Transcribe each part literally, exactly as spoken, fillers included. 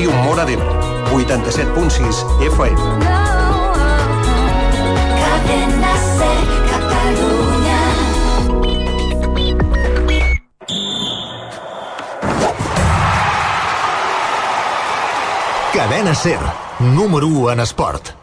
Ràdio Móra d'Ebre, vuitanta-set punt sis F M. Cadena Ser, Catalunya. Cadena Ser, número u en esport.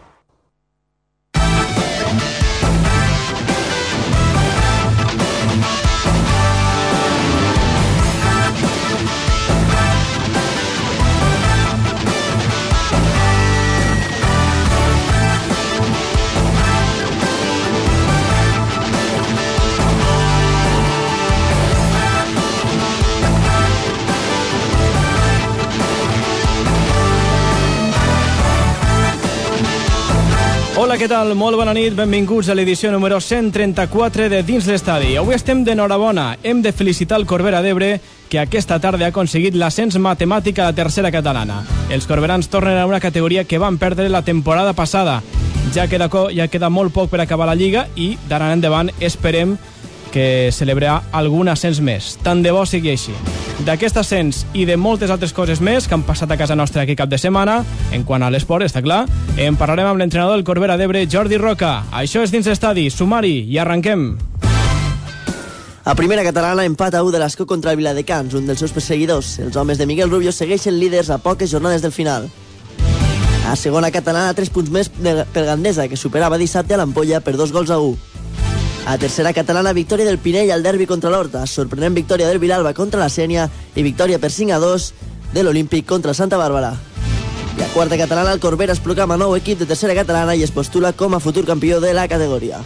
Hola, què tal? Molt bona nit, benvinguts a l'edició número cent trenta-quatre de Dins l'Estadi. Avui estem d'enhorabona, hem de felicitar el Corbera d'Ebre, que aquesta tarda ha aconseguit l'ascens matemàtic a la tercera catalana. Els corberans tornen a una categoria que van perdre la temporada passada. Ja queda, ja queda molt poc per acabar la Lliga i d'ara en endavant esperem que celebrarà algun ascens més. Tant de bo sigui així. D'aquest ascens i de moltes altres coses més que han passat a casa nostra aquí cap de setmana, en quant a l'esport, està clar, en parlarem amb l'entrenador del Corbera d'Ebre, Jordi Roca. Això és Dins l'Estadi, sumari i arrenquem. A primera catalana, empat a u de l'Escó contra el Viladecans, un dels seus perseguidors. Els homes de Miguel Rubio segueixen líders a poques jornades del final. A segona catalana, tres punts més per Gandesa, que superava dissabte a l'Ampolla per dos gols a u. A tercera catalana, victòria del Pinell al derbi contra l'Horta, sorprenent victòria del Vilalba contra la Sénia i victòria per cinc a dos de l'Olímpic contra Santa Bàrbara. I a quarta catalana, el Corbera es proclama nou equip de tercera catalana i es postula com a futur campió de la categoria.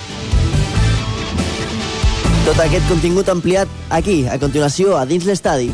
Tot aquest contingut ampliat aquí, a continuació, a Dins l'Estadi.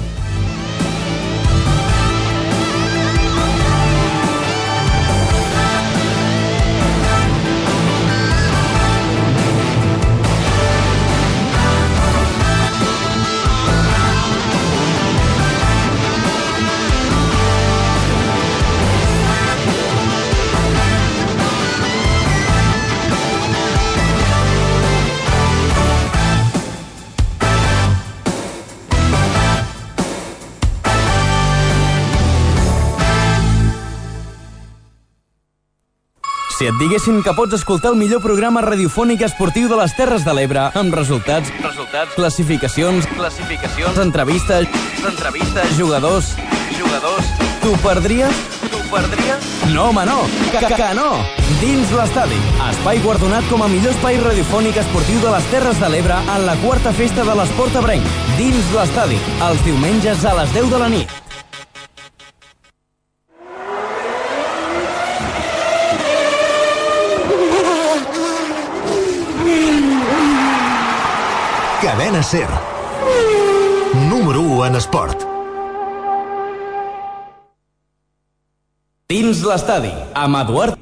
Si et diguessin que pots escoltar el millor programa radiofònic esportiu de les Terres de l'Ebre, amb resultats, resultats, classificacions, classificacions, entrevistes, entrevistes, jugadors, jugadors, t'ho perdries? T'ho perdries? No, home, no! Que, que, que no! Dins l'Estadi, espai guardonat com a millor espai radiofònic esportiu de les Terres de l'Ebre en la quarta festa de l'esport ebrenc. Dins l'Estadi, els diumenges a les deu de la nit. Cadena Ser, número u en esport. Dins l'Estadi, amb Eduard.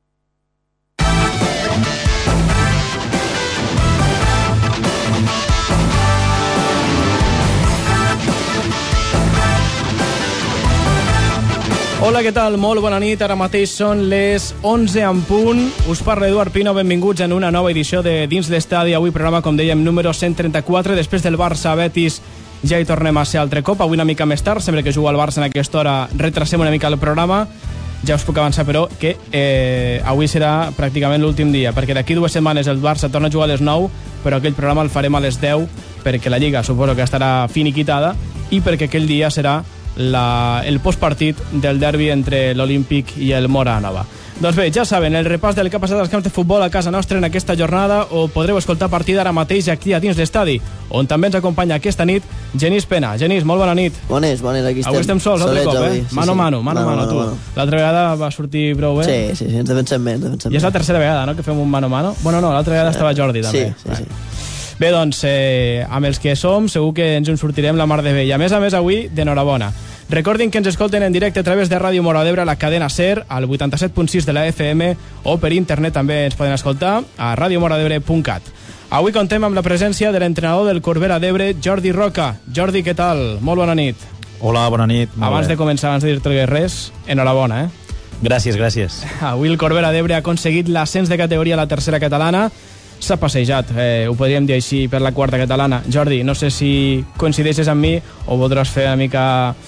Hola, què tal? Molt bona nit. Ara mateix són les onze en punt. Us parla Eduard Pino. Benvinguts en una nova edició de Dins l'Estadi. Avui programa, com dèiem, número cent trenta-quatre. Després del Barça-Betis ja hi tornem a ser altre cop. Avui una mica més tard. Sempre que juga el Barça en aquesta hora retrasem una mica el programa. Ja us puc avançar, però, que eh, avui serà pràcticament l'últim dia, perquè d'aquí dues setmanes el Barça torna a jugar a les nou, però aquell programa el farem a les deu, perquè la Lliga suposo que estarà finiquitada i perquè aquell dia serà La, el postpartit del derbi entre l'Olímpic i el Móra Nova. Doncs bé, ja saben, el repàs del que ha passat als camps de futbol a casa nostra en aquesta jornada o podreu escoltar a partir d'ara mateix aquí a Dins l'Estadi, on també ens acompanya aquesta nit Genís Pena. Genís, molt bona nit. Bones, bones, aquí estem. Avui estem sols, altre cop, eh? Sí, mano a sí. mano, mano a mano, tu. L'altra vegada va sortir prou bé. Sí, sí, sí, ens defensem bé, ens defensem bé. I és la tercera vegada, no?, que fem un mano a mano. Bueno, no, l'altra vegada sí. estava Jordi, també. Sí, sí, sí. Bé, doncs, eh, amb els que som, segur que ens en sortirem la mar de bé. I a més a més, avui, d'enhorabona. Recordin que ens escolten en directe a través de Ràdio Móra d'Ebre a la cadena Ser, al vuitanta-set punt sis de la F M, o per internet també ens poden escoltar a radio mora d'ebre punt cat. Avui contem amb la presència de l'entrenador del Corbera d'Ebre, Jordi Roca. Jordi, què tal? Molt bona nit. Hola, bona nit. Abans de començar, abans de dir-te res, enhorabona, eh? Gràcies, gràcies. Avui el Corbera d'Ebre ha aconseguit l'ascens de categoria a la tercera catalana. S'ha passejat, eh, ho podríem dir així, per la quarta catalana. Jordi, no sé si coincideixes amb mi o voldràs fer una mica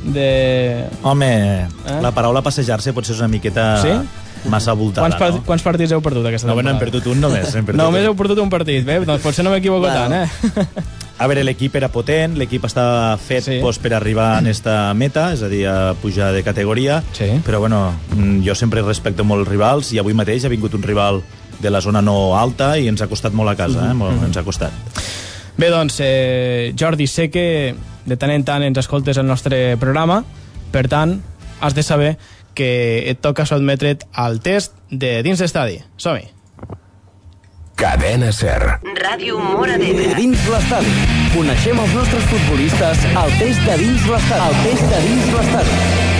de... Home, Eh? la paraula passejar-se potser és una miqueta Sí? massa voltada, Quants, part, no? quants partits heu perdut aquesta No, bueno, hem temporada? perdut un només. Hem perdut Només un. heu perdut un partit, bé, doncs potser no m'equivoco Bueno. tant, eh? A veure, l'equip era potent, l'equip estava fet Sí. sí. pues, per arribar a esta meta, és a dir, a pujar de categoria, Sí. però bueno, mm, jo sempre respecto molt els rivals i avui mateix ha vingut un rival de la zona no alta i ens ha costat molt a casa, eh? Molt, ens ha costat. Bé, doncs, eh, Jordi, sé que de tant en tant ens escoltes el nostre programa, per tant, has de saber que et toca sotmetre't al test de dins d'estadi. Som-hi. Cadena Ser. Ràdio Mora d'Ebre. Dins l'estadi. Coneixem els nostres futbolistes al test de dins l'estadi. Al test de dins l'estadi.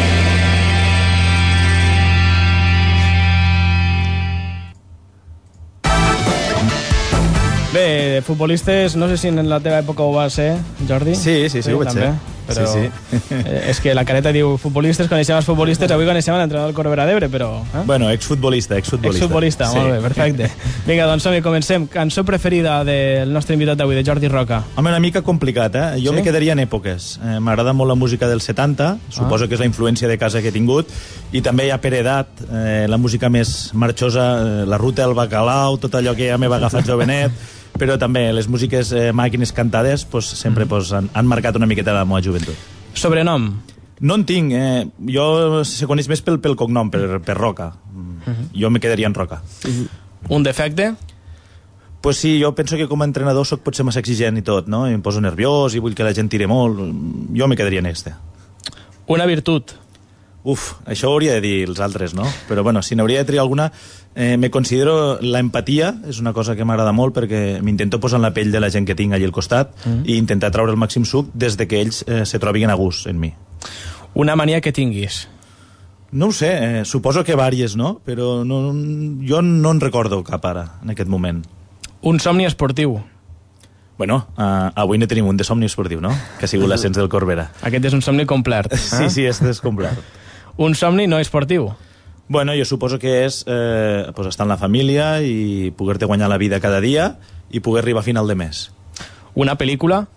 Bé, futbolistes, no sé si en la teva època ho va ser, Jordi. Sí, sí, sí, ho vaig també, ser. Però Sí, sí. eh, és que la careta diu futbolistes, coneixem els futbolistes, avui coneixem l'entrenador del Corbera d'Ebre, però... Eh? Bueno, exfutbolista, exfutbolista. Exfutbolista, sí. molt bé, perfecte. Vinga, doncs som-hi, comencem. Cançó preferida del nostre invitat d'avui, de Jordi Roca. Home, una mica complicat, eh? Jo Sí? me quedaria en èpoques. Eh, M'agrada molt la música dels setanta, suposo Ah. que és la influència de casa que he tingut, i també ja per edat, eh, la música més marxosa, eh, la ruta del bacalao, tot allò que ja m'he agafat jovenet, però també les músiques eh, màquines cantades pues, sempre Mm. pues, han, han marcat una miqueta la meva joventut. Sobrenom. No en tinc, eh? Jo se coneix més pel, pel cognom, per, per Roca. Mhm. Jo me quedaria en Roca. Un defecte? Pues sí, jo penso que com a entrenador sóc potser massa exigent i tot, no? I em poso nerviós i vull que la gent tire molt. Jo me quedaria en este. Una virtut. Uf, això ho hauria de dir els altres, no? Però bueno, si n'hauria de triar alguna, eh, me considero la empatia, és una cosa que m'agrada molt perquè m'intento posar en la pell de la gent que tinc allà al costat mm. i intentar treure el màxim suc des de que ells eh, se trobin a gust en mi. Una mania que tinguis. No ho sé, eh, suposo que vàries, no? Però no, jo no en recordo cap ara, en aquest moment. Un somni esportiu. Bueno, uh, avui ne tenim un de somni esportiu, no? Que ha sigut l'ascens del Corbera. Aquest és un somni complet. Sí, sí, este és complet. Un somni no esportiu. Bueno, jo suposo que és eh, pues estar en la família i poder-te guanyar la vida cada dia i poder arribar a final de mes. Una pel·lícula.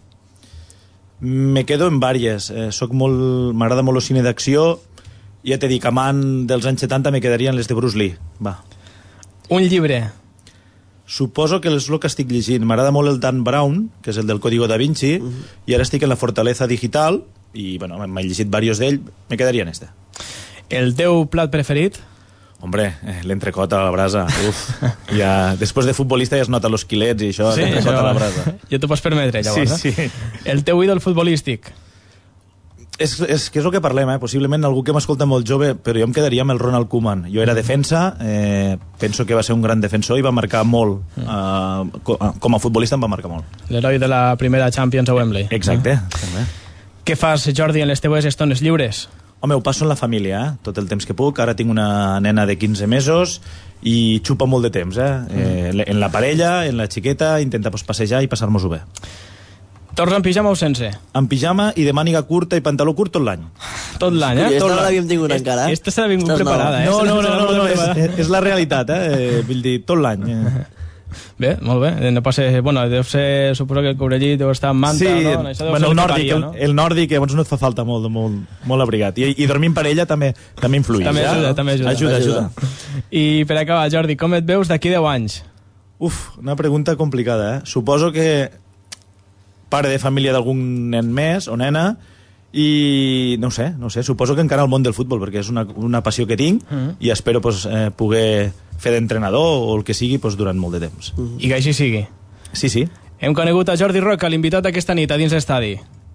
Me quedo en vàries. Eh, soc molt... M'agrada molt el cine d'acció. Ja t'he dit, amant dels anys setanta me quedarien les de Bruce Lee. Va. Un llibre. Suposo que és el que estic llegint. M'agrada molt el Dan Brown, que és el del Código da Vinci, uh -huh. i ara estic en la Fortaleza Digital, i bueno, m'he llegit diversos d'ell, me quedaria en este. El teu plat preferit? Hombre, eh, l'entrecot a la brasa. Uf, ja, després de futbolista ja es nota los quilets i això, l'entrecot a la brasa. Ja t'ho pots permetre, llavors. Sí, sí. Eh? El teu ídol futbolístic? És, és que és el que parlem, eh? Possiblement algú que m'escolta molt jove, però jo em quedaria amb el Ronald Koeman. Jo era defensa, eh, penso que va ser un gran defensor i va marcar molt. Eh, com a futbolista em va marcar molt. L'heroi de la primera Champions a Wembley. Exacte. Ah. També. Què fas, Jordi, en les teves estones lliures? Home, ho passo en la família, eh? Tot el temps que puc. Ara tinc una nena de quinze mesos i xupa molt de temps, eh? eh en la parella, en la xiqueta, intenta pues, passejar i passar-nos-ho bé. Torns en pijama o sense? En pijama i de màniga curta i pantaló curt tot l'any. Tot l'any, eh? I Tot esta no l'any. l'havíem tingut encara, eh? Esta se l'ha vingut Esta és preparada, eh? No, Se l'ha- no, se l'ha no, no, no vingut és, preparada. és la realitat, eh? Vull dir, tot l'any. Eh? Bé, molt bé. No passa... Bueno, deu ser... Suposo que el cobrellit deu estar en manta, Sí, no? Això deu bueno, ser el que nòrdic, varia, el, no? el nòrdic, llavors no et fa falta molt, molt, molt abrigat. I, i dormir en parella també, també influïx. També eh? ajuda, també ajuda. Ajuda, ajuda. I per acabar, Jordi, com et veus d'aquí deu anys? Uf, una pregunta complicada, eh? Suposo que pare de família d'algun nen més o nena i no ho sé, no ho sé, suposo que encara al món del futbol perquè és una, una passió que tinc Mm. i espero pues, eh, poder fer d'entrenador o el que sigui pues, durant molt de temps. I que així sigui. Sí, sí. Hem conegut a Jordi Roca, l'invitat aquesta nit a dins l'estadi.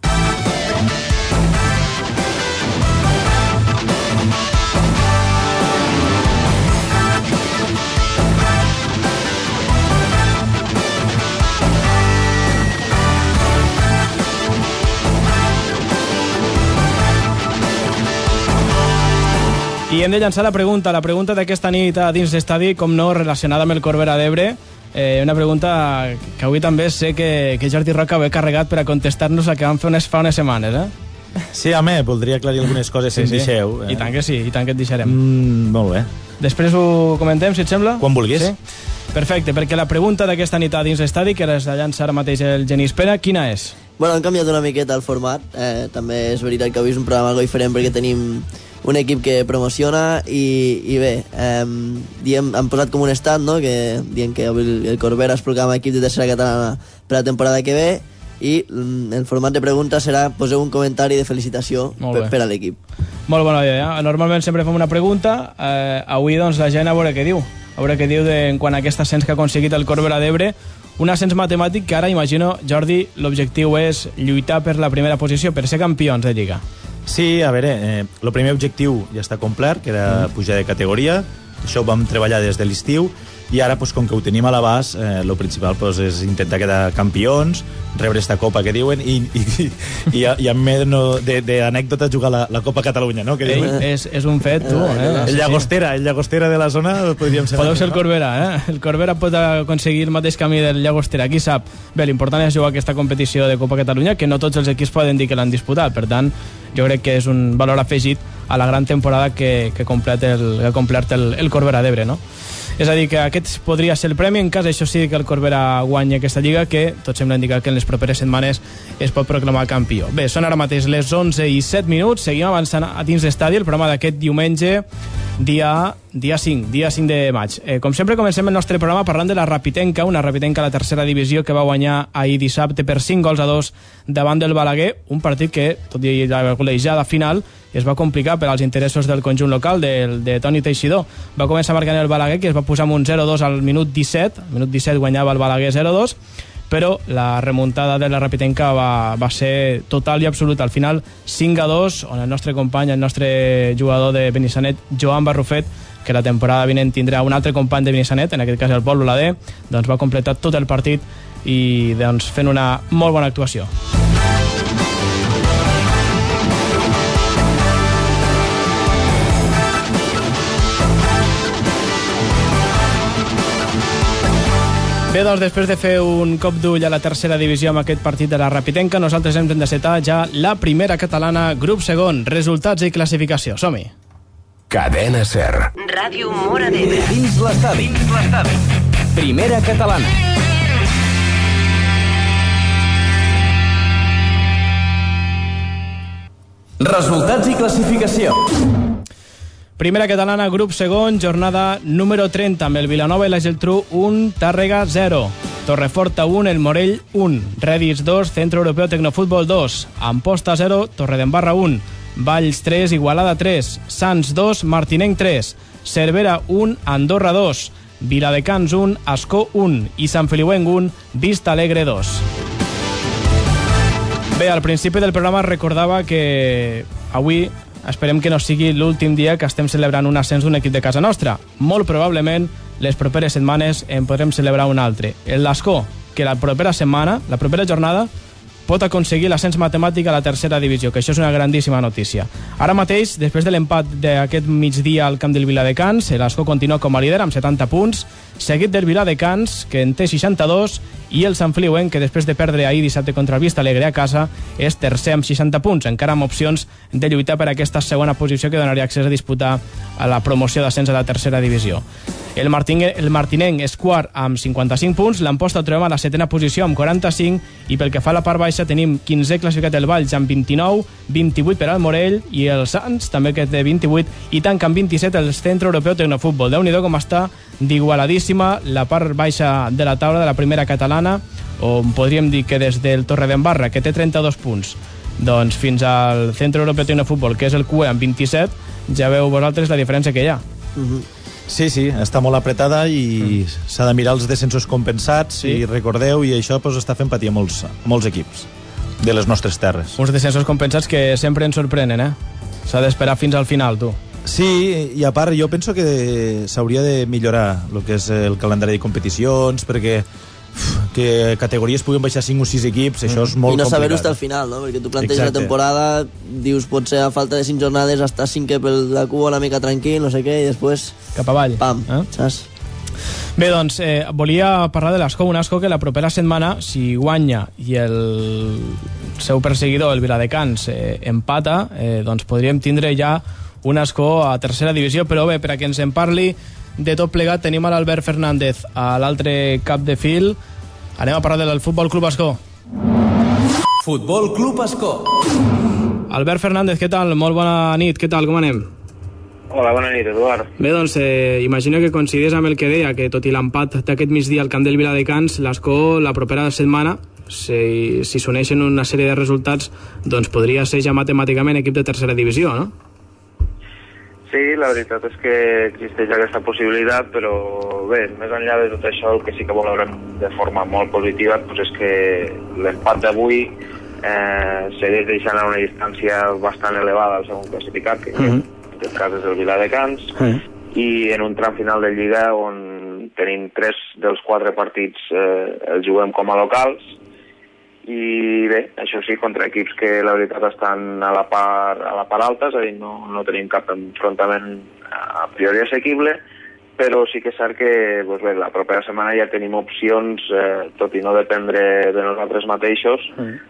I hem de llançar la pregunta, la pregunta d'aquesta nit a dins l'estadi, com no, relacionada amb el Corbera d'Ebre. Eh, una pregunta que avui també sé que, que Jordi Roca ve carregat per a contestar-nos la que vam fer unes, fa unes setmanes, eh? Sí, home, voldria aclarir algunes coses si em deixeu. I tant que sí, i tant que et deixarem. Mm, molt bé. Després ho comentem, si et sembla? Quan vulguis. Sí? Perfecte, perquè la pregunta d'aquesta nit a dins l'estadi, que la llança ara mateix el Genís Pera, quina és? Bueno, hem canviat una miqueta el format. Eh, també és veritat que avui és un programa algo diferent perquè tenim un equip que promociona i, i bé, eh, diem, han posat com un estat, no?, que dient que avui el, el Corbera es proclama equip de tercera catalana per la temporada que ve, i el format de preguntes serà poseu un comentari de felicitació per, per a l'equip. Molt bona idea. Normalment sempre fem una pregunta, eh, avui doncs la gent a veure què diu, a veure què diu de, en quant a aquest ascens que ha aconseguit el Corbera d'Ebre, un ascens matemàtic que ara, imagino, Jordi, l'objectiu és lluitar per la primera posició, per ser campions de Lliga. Sí, a veure, eh, el primer objectiu ja està complert, que era pujar de categoria. Això ho vam treballar des de l'estiu, i ara, pues, com que ho tenim a l'abast, eh, el principal pues, és intentar quedar campions, rebre esta copa que diuen, i, i, i, i a més no, d'anècdota jugar la, la Copa Catalunya, no? Que Ei, és, és un fet, tu. Eh? El llagostera, el llagostera de la zona podríem ser... Podeu ser el Corbera, eh? El Corbera pot aconseguir el mateix camí del llagostera, qui sap. Bé, l'important és jugar aquesta competició de Copa Catalunya, que no tots els equips poden dir que l'han disputat, per tant, jo crec que és un valor afegit a la gran temporada que, que, complet el, que ha complert el, el Corbera d'Ebre, no? És a dir, que aquest podria ser el premi en cas, això sí, que el Corbera guanyi aquesta lliga, que tot sembla indicar que en les properes setmanes es pot proclamar campió. Bé, són ara mateix les onze i set minuts, seguim avançant a dins l'estadi, el programa d'aquest diumenge, dia, dia cinc, dia cinc de maig. Eh, com sempre, comencem el nostre programa parlant de la Rapitenca, una Rapitenca a la tercera divisió que va guanyar ahir dissabte per cinc gols a dos davant del Balaguer, un partit que, tot i la golejada final, es va complicar per als interessos del conjunt local de, de Toni Teixidor. Va començar marcant el Balaguer, que es va posar amb un zero dos al minut disset, al minut disset guanyava el Balaguer zero dos, però la remuntada de la Rapitenca va, va ser total i absoluta. Al final, cinc a dos, on el nostre company, el nostre jugador de Benissanet, Joan Barrufet, que la temporada vinent tindrà un altre company de Benissanet, en aquest cas el Pol Oladé, doncs va completar tot el partit i doncs, fent una molt bona actuació. Bé, doncs després de fer un cop d'ull a la tercera divisió amb aquest partit de la Rapitenca, nosaltres hem d'encetar ja la primera catalana, grup segon, resultats i classificació. Som-hi! Cadena Ser. Ràdio Móra d'Ebre. Dins l'estadi. Dins l'estadi. Primera catalana. Resultats i classificació. Primera catalana, grup segon, jornada número trenta, amb el Vilanova i la Geltrú un, Tàrrega zero, Torreforta un, el Morell un, Redis dos, Centro Europeo Tecnofútbol dos, Amposta zero, Torredembarra un, Valls tres, Igualada tres, Sants dos, Martinenc tres, Cervera un, Andorra dos, Viladecans un, Ascó un i Sant Feliuenc un, Vista Alegre dos. Bé, al principi del programa recordava que avui esperem que no sigui l'últim dia que estem celebrant un ascens d'un equip de casa nostra. Molt probablement, les properes setmanes en podrem celebrar un altre. El Lascó, que la propera setmana, la propera jornada, pot aconseguir l'ascens matemàtic a la tercera divisió, que això és una grandíssima notícia. Ara mateix, després de l'empat d'aquest migdia al camp del Viladecans, l'Ascó continua com a líder amb setanta punts, seguit del Viladecans, que en té seixanta-dos, i el Sant Feliuenc, que després de perdre ahir dissabte contra el Vista Alegre a casa, és tercer amb seixanta punts, encara amb opcions de lluitar per aquesta segona posició que donaria accés a disputar a la promoció d'ascens a la tercera divisió. El, Martin, el Martinenc és quart amb cinquanta-cinc punts, l'Amposta el trobem a la setena posició amb quaranta-cinc, i pel que fa a la part baixa tenim quinzè classificat el Valls amb vint-i-nou, vint-i-vuit per al Morell, i el Sants també que té vint-i-vuit, i tanca amb vint-i-set el Centro Europeo Tecnofútbol. Déu-n'hi-do com està d'igualadíssima la part baixa de la taula de la primera catalana, on podríem dir que des del Torredembarra, que té trenta-dos punts, doncs fins al Centro Europeo Tecnofútbol, que és el Q E amb vint-i-set, ja veu vosaltres la diferència que hi ha. Uh-huh. Sí, sí, està molt apretada i mm. s'ha de mirar els descensos compensats, sí. I recordeu, i això pues, està fent patir a molts, a molts equips de les nostres terres. Uns descensos compensats que sempre ens sorprenen, eh? S'ha d'esperar fins al final, tu. Sí, i a part jo penso que s'hauria de millorar el que és el calendari de competicions, perquè que categories puguen baixar cinc o sis equips, mm. això és molt complicat. I no saber-ho fins al final, no? Perquè tu planteges Exacte. La temporada, dius potser a falta de cinc jornades estar cinquè per la cua una mica tranquil, no sé què, i després... Cap avall. Pam, eh? Saps? Bé, doncs, eh, volia parlar de l'Ascó, un Ascó que la propera setmana, si guanya i el seu perseguidor, el Viladecans, eh, empata, eh, doncs podríem tindre ja un Ascó a tercera divisió, però bé, per a que ens en parli de tot plegat, tenim a l'Albert Fernández a l'altre cap de fil. Anem a parlar del Futbol Club Ascó. Futbol Club Ascó. Albert Fernández, què tal? Molt bona nit, què tal, com anem? Hola, bona nit, Eduard. Bé, doncs, eh, imagino que coincidís amb el que deia, que tot i l'empat d'aquest migdia al camp del Viladecans, l'Ascó la propera setmana, si si s'uneixen una sèrie de resultats, doncs podria ser ja matemàticament equip de tercera divisió, no? Sí, la veritat és que existeix aquesta possibilitat, però bé, més enllà de tot això, el que sí que veurem de forma molt positiva doncs és que l'empat d'avui eh, segueix deixant a una distància bastant elevada al segon classificat, que uh-huh. en aquest cas és el Viladecans, uh-huh. i en un tram final de Lliga on tenim tres dels quatre partits eh, els juguem com a locals, i bé, això sí, contra equips que la veritat estan a la part, a la part alta, és a dir, no, no tenim cap enfrontament a priori assequible, però sí que és cert que doncs bé, la propera setmana ja tenim opcions, eh, tot i no dependre de nosaltres mateixos,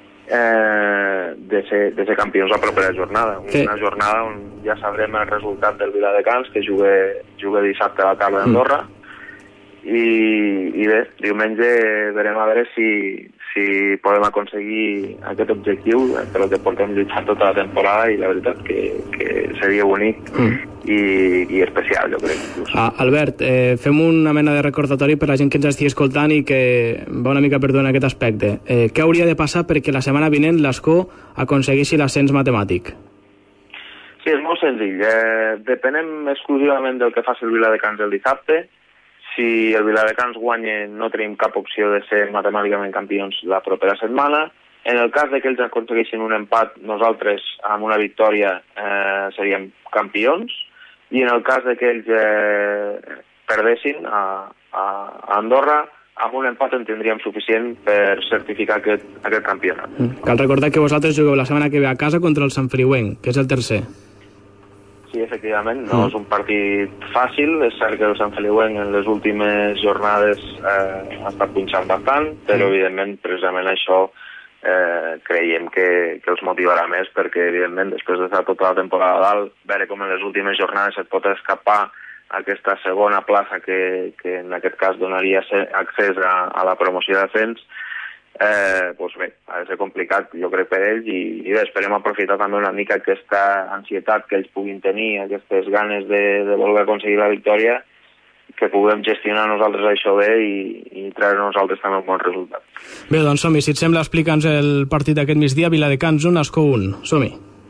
eh, de, ser, de ser campions la propera jornada. Sí. Una jornada on ja sabrem el resultat del Viladecans, que juga, juga dissabte a la tarda d'Andorra, mm. i, i bé, diumenge verem a veure si si podem aconseguir aquest objectiu per el que portem lluitant tota la temporada, i la veritat que, que seria bonic mm. i, i especial, jo crec. Ah, Albert, eh, fem una mena de recordatori per la gent que ens estigui escoltant i que va una mica perdut en aquest aspecte. Eh, què hauria de passar perquè la setmana vinent l'Ascó aconsegueixi l'ascens matemàtic? Sí, és molt senzill. Eh, depenem exclusivament del que faci el Viladecans el dissabte. Si el Viladecans guanya, no tenim cap opció de ser matemàticament campions la propera setmana. En el cas de que ells aconsegueixin un empat, nosaltres, amb una victòria, eh, seríem campions. I en el cas de que ells eh, perdessin a, a, a Andorra, amb un empat en tindríem suficient per certificar aquest, aquest campionat. Mm. Cal recordar que vosaltres jugueu la setmana que ve a casa contra el Sant Feliuenc, que és el tercer. Sí, efectivament, no és un partit fàcil. És cert que el Sant Feliuenc en les últimes jornades eh, ha estat punxant bastant, però evidentment precisament això eh, creiem que, que els motivarà més, perquè evidentment després d'estar tota la temporada a dalt, veure com en les últimes jornades et pot escapar aquesta segona plaça que, que en aquest cas donaria accés a, a la promoció d'ascens, Eh, doncs bé, ha de ser complicat, jo crec, per ells, i, i bé, esperem aprofitar també una mica aquesta ansietat que ells puguin tenir, aquestes ganes de, de voler aconseguir la victòria, que puguem gestionar nosaltres això bé i, i treure nosaltres també un bon resultat. Bé, doncs som-hi, si et sembla, explica'ns el partit d'aquest migdia, Viladecans un, Ascó un. Som-hi.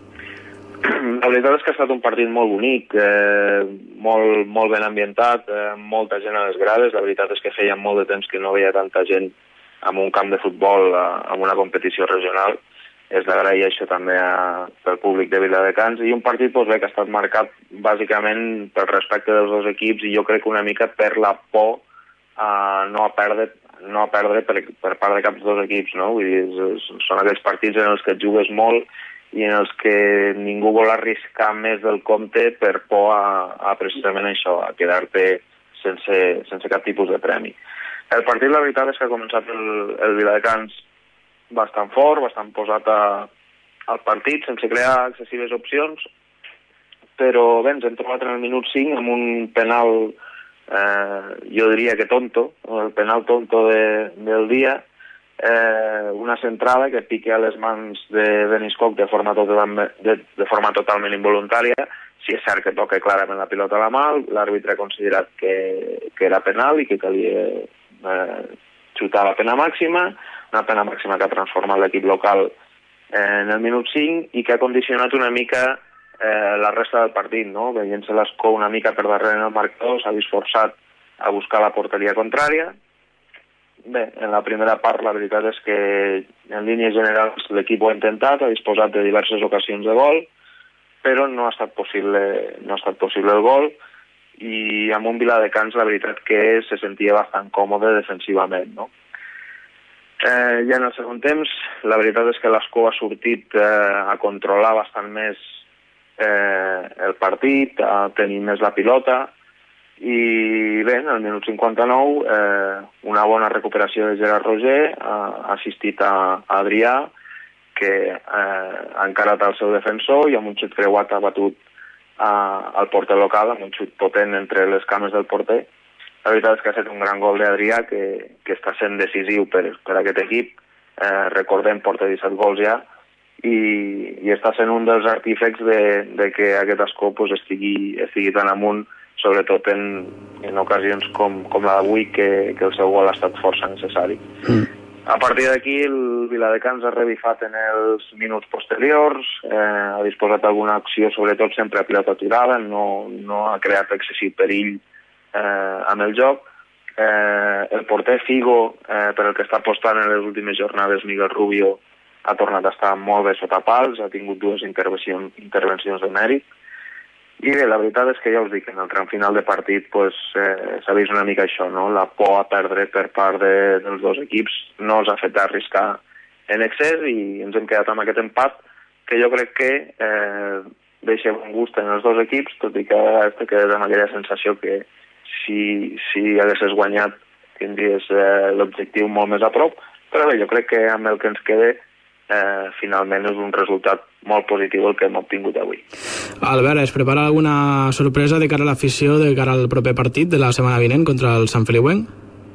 La veritat és que ha estat un partit molt bonic, eh, molt, molt ben ambientat, eh, molta gent a les grades. La veritat és que feia molt de temps que no veia tanta gent en un camp de futbol, en una competició regional. És d'agrair això també a, pel públic de Viladecans, i un partit doncs, bé, que ha estat marcat bàsicament pel respecte dels dos equips, i jo crec que una mica per la por a no a perdre, no a perdre per, per part de cap dels dos equips, no? Vull dir, és, són aquells partits en els que et jugues molt i en els que ningú vol arriscar més del compte per por a, a precisament això, a quedar-te sense, sense cap tipus de premi. El partit, la veritat, és que ha començat el, el Viladecans bastant fort, bastant posat a, al partit, sense crear excessives opcions, però bé, ens hem trobat en el minut cinc amb un penal, eh, jo diria que tonto, el penal tonto de, del dia, eh, una centrada que pique a les mans de Beniscoc de forma totalment, de, de forma totalment involuntària. Si és cert que toca clarament la pilota a la mà, l'àrbitre ha considerat que, que era penal i que calia eh, xutar la pena màxima, una pena màxima que ha transformat l'equip local eh, en el minut cinc i que ha condicionat una mica eh, la resta del partit, no? Veient-se l'Ascó una mica per darrere en el marcador, s'ha vist forçat a buscar la porteria contrària. Bé, en la primera part la veritat és que en línies generals l'equip ho ha intentat, ha disposat de diverses ocasions de gol, però no ha estat possible, no ha estat possible el gol, i amb un Viladecans la veritat que se sentia bastant còmode defensivament, no? Eh, ja en el segon temps, la veritat és que l'Ascó ha sortit eh, a controlar bastant més eh, el partit, a tenir més la pilota, i bé, en el minut cinquanta-nou, eh, una bona recuperació de Gerard Roger, ha assistit a, a Adrià, que eh, ha encarat el seu defensor i amb un xut creuat ha batut uh, al porter local, amb un xut potent entre les cames del porter. La veritat és que ha estat un gran gol d'Adrià que, que està sent decisiu per, per aquest equip eh, recordem, porta disset gols ja, i, i està sent un dels artífecs de, de que aquest escó pues, estigui, estigui tan amunt, sobretot en, en ocasions com, com la d'avui, que, que el seu gol ha estat força necessari. Mm. A partir d'aquí, el Viladecans ha revifat en els minuts posteriors, eh, ha disposat d'alguna acció, sobretot sempre a pilota aturada, no, no ha creat excessiu perill eh, amb el joc. Eh, el porter Figo, eh, per el que està apostant en les últimes jornades, Miguel Rubio, ha tornat a estar molt bé sota pals, ha tingut dues intervencions, intervencions de mèrit, i bé, la veritat és que ja us dic, en el tram final de partit pues, eh, s'ha vist una mica això, no? La por a perdre per part de, dels dos equips no els ha fet arriscar en excés i ens hem quedat amb aquest empat que jo crec que eh, deixa un gust en els dos equips, tot i que te quedes amb aquella sensació que si, si haguessis guanyat tindries eh, l'objectiu molt més a prop, però bé, jo crec que amb el que ens queda eh, finalment és un resultat molt positiu el que hem obtingut avui. Albert, es prepara alguna sorpresa de cara a l'afició, de cara al proper partit de la setmana vinent contra el Sant Feliuenc?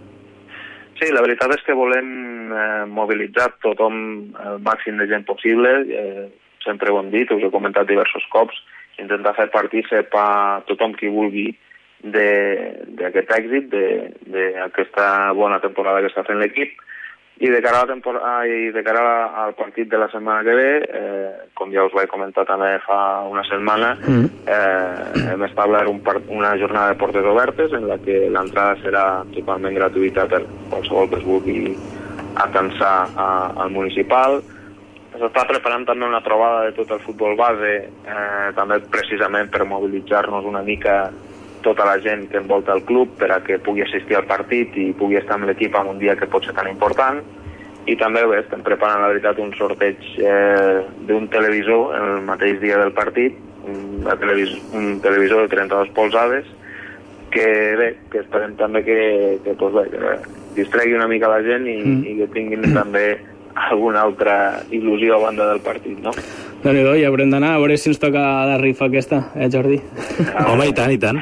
Sí, la veritat és que volem eh, mobilitzar tothom el màxim de gent possible, eh, sempre ho hem dit, us he comentat diversos cops, intentar fer partícip a tothom qui vulgui d'aquest èxit, d'aquesta bona temporada que està fent l'equip, i de cara a la temporada i de cara al partit de la setmana que ve, eh, com ja us vaig comentar també fa una setmana, eh, hem establert un part, una jornada de portes obertes en la que l'entrada serà totalment gratuïta per qualsevol que es vulgui atansar a, al municipal. S'està preparant també una trobada de tot el futbol base, eh, també precisament per mobilitzar-nos una mica tota la gent que envolta el club per a que pugui assistir al partit i pugui estar amb l'equip en un dia que pot ser tan important. I també bé, estem preparant la veritat un sorteig eh, d'un televisor el mateix dia del partit, un, televis un televisor de trenta-dues polzades que bé, que esperem també que, que, pues bé, que distregui una mica la gent i, mm. i que tinguin també alguna altra il·lusió a banda del partit, no? Déu-n'hi-do, ja haurem d'anar a veure si ens toca la rifa aquesta, eh, Jordi? Ah, home, i tant, i tant.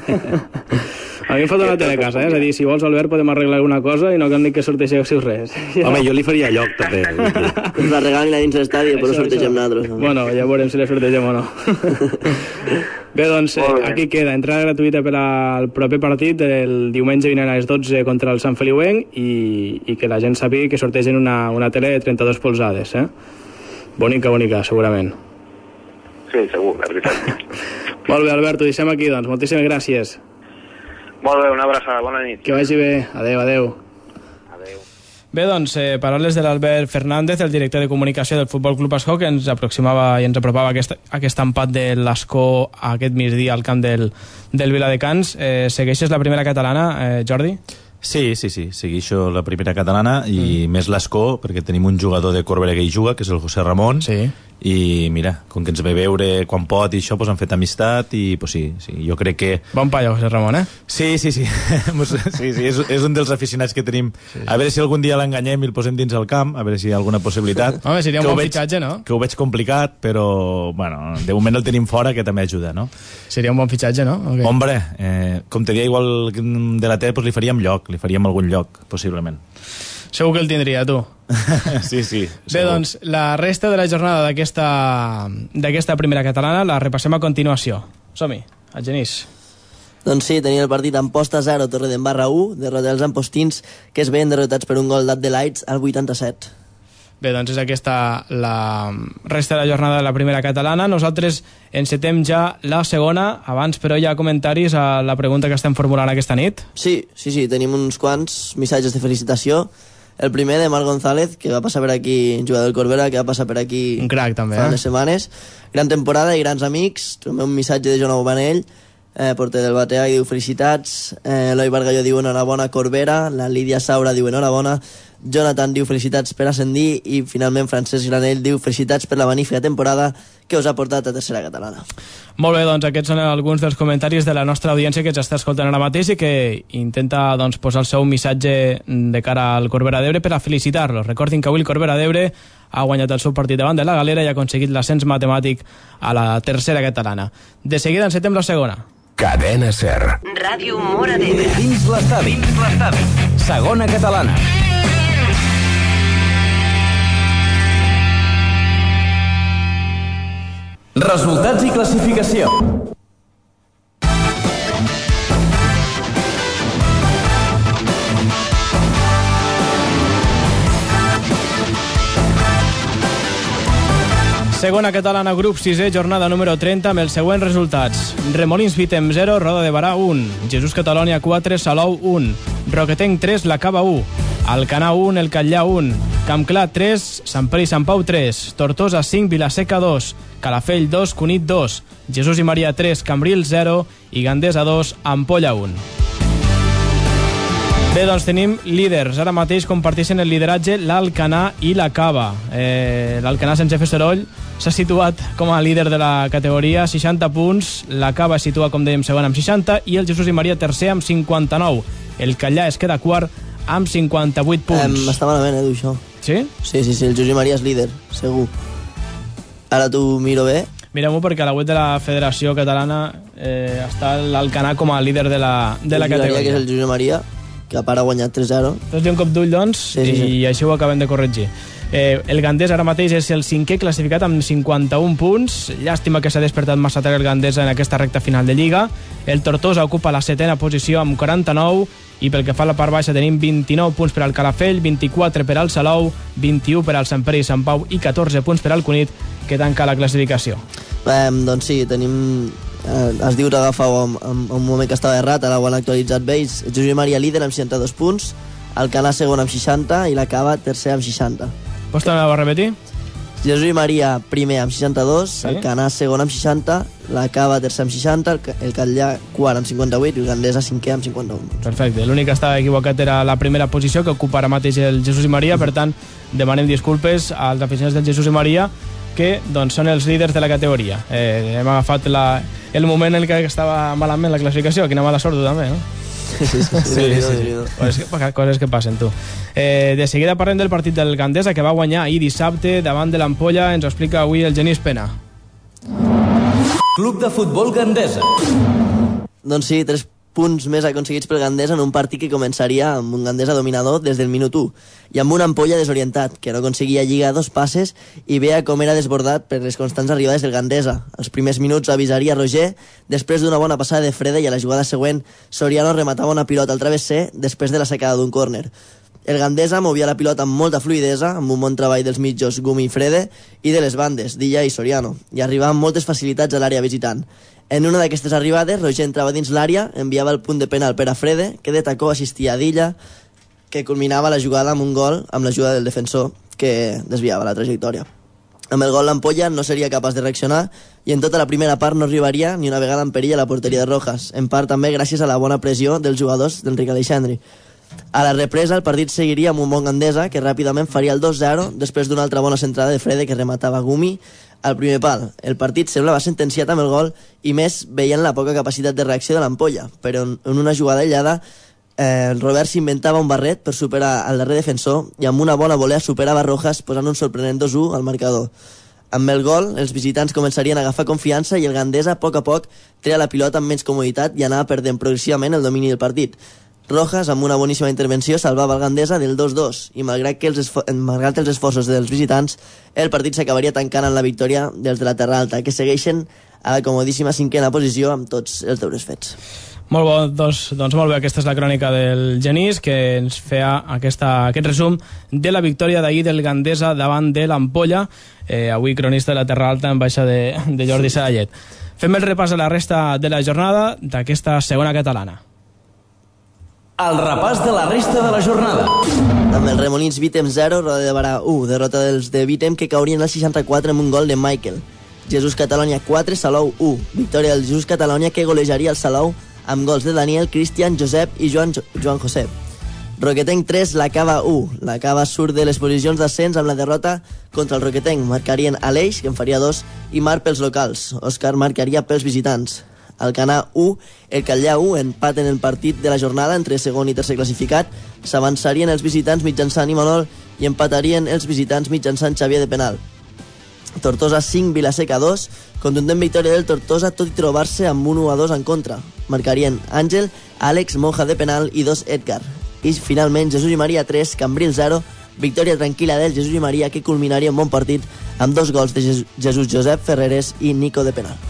A mi em falta una tele a casa, eh? És a dir, si vols, Albert, podem arreglar alguna cosa i no cal ni que sortegeu res. Home, jo li faria lloc, també. Ens la regalin a dins l'estadi, però sortegem nosaltres. No? Bueno, ja veurem si la sortegem o no. Bé, doncs, aquí queda, entrada gratuïta per al proper partit el diumenge vinent a les dotze contra el Sant Feliuenc i, i que la gent sàpiga que sortegen una, una tele de trenta-dues polzades, eh? Bonica, bonica, segurament. Sí, segur, la veritat. Molt bé, Albert, ho deixem aquí, doncs. Moltíssimes gràcies. Molt bé, una abraçada, bona nit. Que vagi bé. Adéu, adéu. Adéu. Bé, doncs, eh, paraules de l'Albert Fernández, el director de comunicació del Futbol Club Ascó, que ens aproximava i ens apropava aquest, aquest empat de l'Ascó aquest migdia al camp del, del Viladecans. Eh, segueixes la primera catalana, eh, Jordi? Sí, sí, sí, segueixo la primera catalana i mm. més l'Ascó, perquè tenim un jugador de Corbera que hi juga, que és el José Ramon, sí. I mira, com que ens ve veure quan pot i això, pues han fet amistat i pues sí, sí, jo crec que... Bon paio, José Ramon, eh? Sí, sí, sí, sí, sí és, és un dels aficionats que tenim. Sí, sí. A veure si algun dia l'enganyem i el posem dins el camp, a veure si hi ha alguna possibilitat. Home, seria un bon veig, fitxatge, no? Que ho veig complicat, però, bueno, de moment el tenim fora, que també ajuda, no? Seria un bon fitxatge, no? Okay. Hombre, eh, com te dia igual de la tele, pues li faríem lloc, li faríem algun lloc, possiblement. Segur que el tindria, tu. Sí, sí. Bé, segur. Doncs, la resta de la jornada d'aquesta primera catalana la repassem a continuació. Som-hi, a Genís. Doncs sí, tenia el partit en posta zero, Torredembarra u, derrota els ampostins, que es veien derrotats per un gol d'Adelaide al vuitanta-set. Bé, doncs és aquesta la resta de la jornada de la primera catalana. Nosaltres encetem ja la segona. Abans, però, hi ha comentaris a la pregunta que estem formulant aquesta nit? Sí, sí, sí, tenim uns quants missatges de felicitació. El primer de Marc González, que va passar per aquí, jugador del Corbera, que va passar per aquí un crac, també, fa eh? unes setmanes. Gran temporada i grans amics. També un missatge de Joan Aubanell, eh, porter del Batea, que diu felicitats. Eh, Eloi Bargalló diu enhorabona Corbera. La Lídia Saura diu enhorabona. Jonathan diu felicitats per ascendir. I finalment Francesc Granell diu felicitats per la magnífica temporada que us ha portat a tercera catalana. Molt bé, doncs aquests són alguns dels comentaris de la nostra audiència que ens està escoltant ara mateix i que intenta doncs, posar el seu missatge de cara al Corbera d'Ebre per a felicitar-los. Recordin que avui el Corbera d'Ebre ha guanyat el seu partit davant de la Galera i ha aconseguit l'ascens matemàtic a la tercera catalana. De seguida encetem la segona. Cadena Ser. Ràdio Móra d'Ebre. Dins l'estadi. Dins l'estadi. Segona catalana. Resultats i classificació. Segona catalana, grup sisè, jornada número trenta, amb els següents resultats. Remolins Vitem zero, Roda de Barà un, Jesús Catalònia quatre, Salou un, Roquetenc tres, La Cava u, Alcanar un, El Catllà un, Campclar tres, Sant Pere i Sant Pau tres, Tortosa cinc, Vilaseca dos, Calafell dos, Cunit dos, Jesús i Maria tres, Cambril zero i Gandesa dos, Ampolla un. Bé, doncs tenim líders. Ara mateix comparteixen el lideratge l'Alcanar i la Cava. Eh, L'Alcanar, sense fer soroll, s'ha situat com a líder de la categoria, seixanta punts. La Cava es situa, com dèiem, segon amb seixanta i el Jesús i Maria tercer amb cinquanta-nou. El Catllà es queda quart amb cinquanta-vuit punts. Um, està malament, Edu, això. Sí? Sí, sí, sí, el Jesús i Maria és líder, segur. Ara t'ho miro bé. Mirem-ho perquè a la web de la Federació Catalana eh, està l'Alcanar com a líder de la, de la categoria. Que és el Jesús i Maria, que a part ha guanyat tres zero. Doncs un cop d'ull, doncs, sí, sí, sí. I així ho acabem de corregir. Eh, el Gandesa ara mateix és el cinquè classificat amb cinquanta-un punts. Llàstima que s'ha despertat massa tard el Gandesa en aquesta recta final de Lliga. El Tortosa ocupa la setena posició amb quaranta-nou i pel que fa a la part baixa tenim vint-i-nou punts per al Calafell, vint-i-quatre per al Salou, vint-i-u per al Sant Pere i Sant Pau i catorze punts per al Cunit, que tanca la classificació. Eh, doncs sí, tenim... Eh, es diu que agafau en, en, en un moment que estava errat, ara ho han actualitzat bé. Jesús i Maria líder amb seixanta-dos punts, Alcanar segon amb seixanta i la Cava tercer amb seixanta. Pots tornar a repetir? Jesús i Maria primer amb seixanta-dos, sí. Alcanar segon amb seixanta, la Cava tercer amb seixanta, el Catllà quart amb cinquanta-vuit i el Gandesa cinquè amb cinquanta-un. Perfecte, l'únic que estava equivocat era la primera posició que ocupa ara mateix el Jesús i Maria, per tant demanem disculpes als aficionats del Jesús i Maria, que doncs, són els líders de la categoria. Eh, hem agafat la, el moment en què estava malament la classificació. Quina mala sort, tu també, no? Sí, sí, sí. sí, sí, sí. Coses, que, coses que passen, tu. Eh, de seguida parlem del partit del Gandesa, que va guanyar ahir dissabte davant de l'Ampolla. Ens ho explica avui el Genís Pena. Club de Futbol Gandesa. Doncs sí, tres punts més aconseguits pel Gandesa en un partit que començaria amb un Gandesa dominador des del minut u i amb una Ampolla desorientat, que no aconseguia lligar dos passes i veia com era desbordat per les constants arribades del Gandesa. Els primers minuts avisaria Roger, després d'una bona passada de Freda, i a la jugada següent Soriano rematava una pilota al travesser després de la secada d'un córner. El Gandesa movia la pilota amb molta fluidesa, amb un bon treball dels mitjos Gumi i Frede i de les bandes, Dilla i Soriano, i arribava amb moltes facilitats a l'àrea visitant. En una d'aquestes arribades, Roger entrava dins l'àrea, enviava el punt de penal per a Frede, que de tacó assistia a Dilla, que culminava la jugada amb un gol amb l'ajuda del defensor, que desviava la trajectòria. Amb el gol l'Ampolla no seria capaç de reaccionar i en tota la primera part no arribaria ni una vegada en perill a la porteria de Rojas, en part també gràcies a la bona pressió dels jugadors d'Enric Aleixandri. A la represa el partit seguiria amb un bon Gandesa que ràpidament faria el dos zero després d'una altra bona centrada de Frede que rematava Gumi al primer pal. El partit semblava sentenciat amb el gol i més veient la poca capacitat de reacció de l'Ampolla, però en una jugada aïllada eh, el Robert s'inventava un barret per superar el darrer defensor i amb una bona volea superava Rojas posant un sorprenent dos u al marcador. Amb el gol, els visitants començarien a agafar confiança i el Gandesa a poc a poc treia la pilota amb menys comoditat i anava perdent progressivament el domini del partit. Rojas, amb una boníssima intervenció, salvava el Gandesa del dos dos i malgrat, que els malgrat els esforços dels visitants, el partit s'acabaria tancant en la victòria dels de la Terra Alta, que segueixen a la comodíssima cinquena posició amb tots els deures fets. Molt bo, doncs, doncs molt bé, aquesta és la crònica del Genís, que ens feia aquesta, aquest resum de la victòria d'ahir del Gandesa davant de l'Ampolla, eh, avui cronista de la Terra Alta en baixa de, de Jordi Salallet. Fem el repàs a la resta de la jornada d'aquesta segona catalana. El repàs de la resta de la jornada. Amb el Remolins Vitem zero, Roda de Barà u, derrota dels de Vitem que caurien al seixanta-quatre amb un gol de Michael. Jesús Catalònia quatre, Salou u. Victòria del Jesús Catalònia que golejaria el Salou amb gols de Daniel, Cristian, Josep i Joan, Joan Josep. Roquetenc tres, La Cava u. La Cava surt de les posicions d'ascens amb la derrota contra el Roquetenc. Marcarien Aleix, que en faria dos, i Marc pels locals. Òscar marcaria pels visitants. Alcanar u, el Catllà u, empat en el partit de la jornada entre segon i tercer classificat. S'avançarien els visitants mitjançant Imanol i empatarien els visitants mitjançant Xavier de penal. Tortosa cinc, Vilaseca dos, contundent victòria del Tortosa tot i trobar-se amb un u a dos en contra. Marcarien Àngel, Àlex, Monja de penal i dos Edgar. I finalment Jesús i Maria tres, Cambril zero, victòria tranquil·la del Jesús i Maria que culminaria un bon partit amb dos gols de Jesús Josep Ferreres i Nico de penal.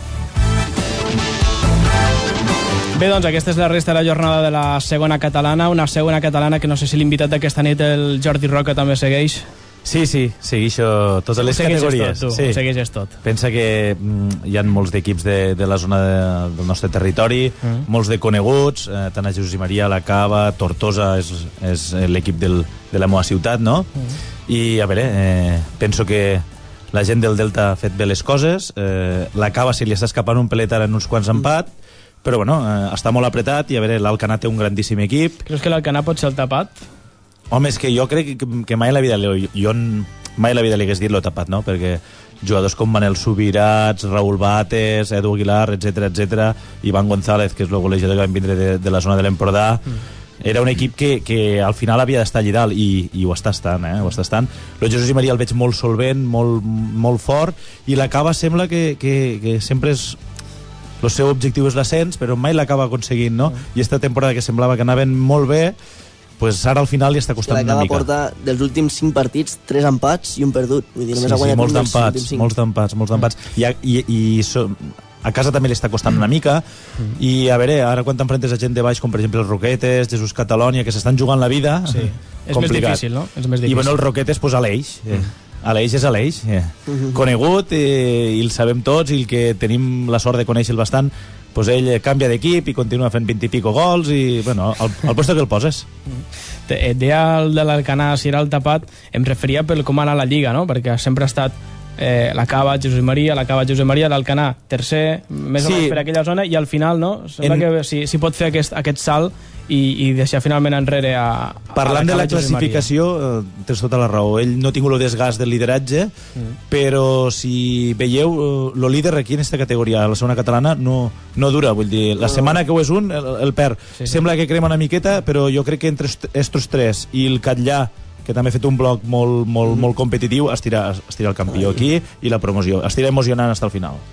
Bé, doncs aquesta és la resta de la jornada de la segona catalana, una segona catalana que no sé si l'invitat d'aquesta nit, el Jordi Roca, també segueix. Sí, sí, segueixo totes les categories. Tot, tu, sí. Ho segueixes tot. Pensa que mm, hi ha molts d'equips de, de la zona de, del nostre territori, mm. molts de coneguts, eh, tant a Jesús i Maria, la Cava, Tortosa és, és l'equip del, de la meva ciutat, no? Mm. I a veure, eh, penso que la gent del Delta ha fet bé les coses, eh, la Cava se li està escapant un pelet ara en uns quants empat, però bueno, eh, està molt apretat i a veure, l'Alcanar té un grandíssim equip. Creus que l'Alcanar pot ser el tapat? Home, és que jo crec que, que mai a la vida li, jo mai a la vida li hagués dit lo tapat, no? Perquè jugadors com Manel Subirats, Raúl Bates, Edu Aguilar, etcètera, etcètera, Iván González, que és el golejador que van vindre de, de la zona de l'Empordà, mm. era un equip que, que al final havia d'estar allà dalt i, i ho està estant, eh? Ho està estant. Lo Jesús i Maria el veig molt solvent, molt, molt fort, i la Cava sembla que, que, que sempre és... El seu objectiu és l'ascens, però mai l'acaba aconseguint, no? Mm. I esta temporada que semblava que anaven molt bé, pues ara al final li està costant una mica. Porta dels últims cinc partits, tres empats i un perdut. Vull dir, només sí, ha guanyat sí, molts un dels d'empats, molts d'empats, molts d'empats. I, i, i so, a casa també li està costant una mica, mm. i a veure, ara quan t'enfrentes a gent de baix, com per exemple els Roquetes, Jesús Catalònia, que s'estan jugant la vida, sí. És més difícil, no? És més difícil. I bueno, els Roquetes, pues Aleix, eh. mm. Aleix és Aleix, eh. mm-hmm. conegut, eh, i el sabem tots, i el que tenim la sort de conèixer-lo bastant, pues ell canvia d'equip i continua fent vint i pico gols i, bueno, al, al puesto que el poses. Et deia el de l'Alcanar, si era el tapat, em referia pel com anar a la Lliga, no? Perquè sempre ha estat eh, la Cava, Jesús Maria, la Cava, Jesús Maria, l'Alcanar, tercer, més sí. o menys per aquella zona, i al final, no? Sembla en... que si, si pot fer aquest, aquest salt i, i deixar finalment enrere a, a Parlant la de la classificació, eh, tens tota la raó. Ell no ha tingut el desgast del lideratge, mm. però si veieu, el líder aquí en aquesta categoria, la segona catalana, no, no dura. Vull dir, la setmana que ho és un, el, el perd. Sí, sí. Sembla que crema una miqueta, però jo crec que entre estos tres i el Catllà, que també ha fet un bloc molt, molt, mm. molt competitiu, estira, estira el campió Ai. aquí i la promoció. Estira emocionant fins al final.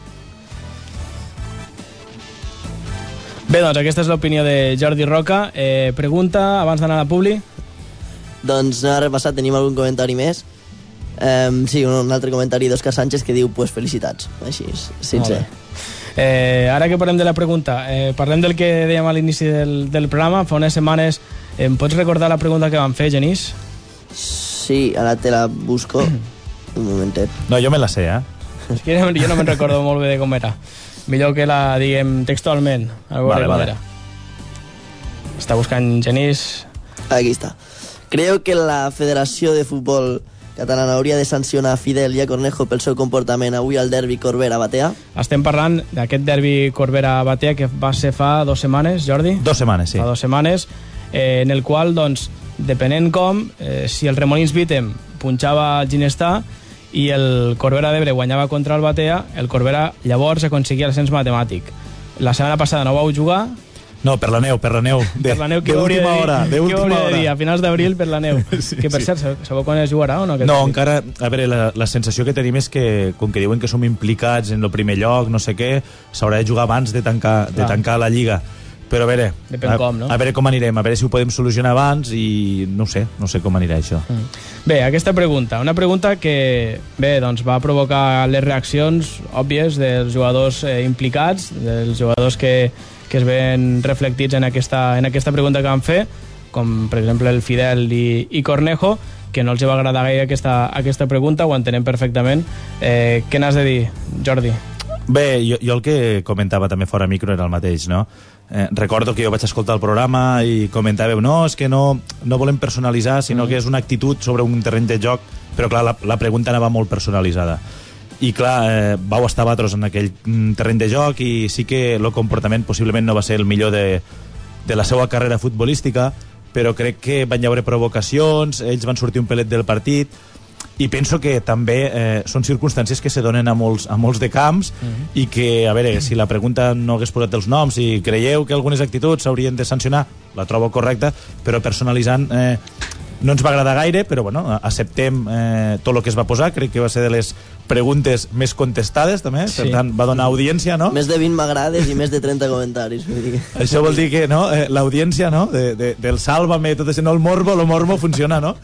Bé, doncs aquesta és l'opinió de Jordi Roca. Eh, pregunta, abans d'anar a la publi? Doncs no ha repassat, tenim algun comentari més. Um, sí, un, un altre comentari d'Òscar Sánchez que diu, pues felicitats, així, sincer. Eh, ara que parlem de la pregunta, eh, parlem del que dèiem a l'inici del, del programa, fa unes setmanes. Em pots recordar la pregunta que vam fer, Genís? Sí, ara te la busco. Un momentet. No, jo me la sé, eh? És que jo no me'n recordo molt bé de com era. Millor que la diguem textualment. A veure, vale, vale. Està buscant Genís. Aquí està. Creu que la Federació de Futbol Catalana hauria de sancionar a Fidel i a Cornejo pel seu comportament avui al derbi Corbera-Batea? Estem parlant d'aquest derbi Corbera-Batea que va ser fa dues setmanes, Jordi? Dos setmanes, sí. Fa dues setmanes, eh, en el qual, doncs, depenent com, eh, si el Remolins Bítem punxava el Ginestà i el Corbera d'Ebre guanyava contra el Batea, el Corbera llavors aconseguia l'ascens matemàtic. La setmana passada no vau jugar. No, per la neu, per la neu. De, per la neu, de última hora. De última hora. Dir, a finals d'abril per la neu. Sí, que per sí. cert, sabeu quan es jugarà o no? No, encara, a veure, la, la sensació que tenim és que, com que diuen que som implicats en el primer lloc, no sé què, s'haurà de jugar abans de tancar, de tancar la Lliga. Però a veure, Depèn a, com, no? a veure com anirem, a veure si ho podem solucionar abans i no sé, no sé com anirà això. Mm. Bé, aquesta pregunta, una pregunta que bé, doncs va provocar les reaccions òbvies dels jugadors eh, implicats, dels jugadors que, que es ven reflectits en aquesta, en aquesta pregunta que van fer, com per exemple el Fidel i, i Cornejo, que no els va agradar gaire aquesta, aquesta pregunta, ho entenem perfectament. Eh, què n'has de dir, Jordi? Bé, jo, jo el que comentava també fora micro era el mateix, no? Eh, recordo que jo vaig escoltar el programa i comentàveu, no, és que no, no volem personalitzar, sinó mm. que és una actitud sobre un terreny de joc, però clar, la, la pregunta anava molt personalitzada. I clar, eh, vau estar vosaltres en aquell terreny de joc i sí que el comportament possiblement no va ser el millor de, de la seva carrera futbolística, però crec que van hi haver provocacions, ells van sortir un pelet del partit, i penso que també eh, són circumstàncies que se donen a molts, a molts de camps mm-hmm. i que, a veure, si la pregunta no hagués posat els noms i creieu que algunes actituds s'haurien de sancionar, la trobo correcta, però personalitzant eh, no ens va agradar gaire, però bueno, acceptem eh, tot el que es va posar, crec que va ser de les preguntes més contestades també, sí. Per tant va donar audiència, no? Més de vint m'agrades i més de trenta comentaris. Vull dir. Això vol dir que no, eh, l'audiència, no? De, de, del sálvame, tot això, no el morbo, el morbo funciona, no?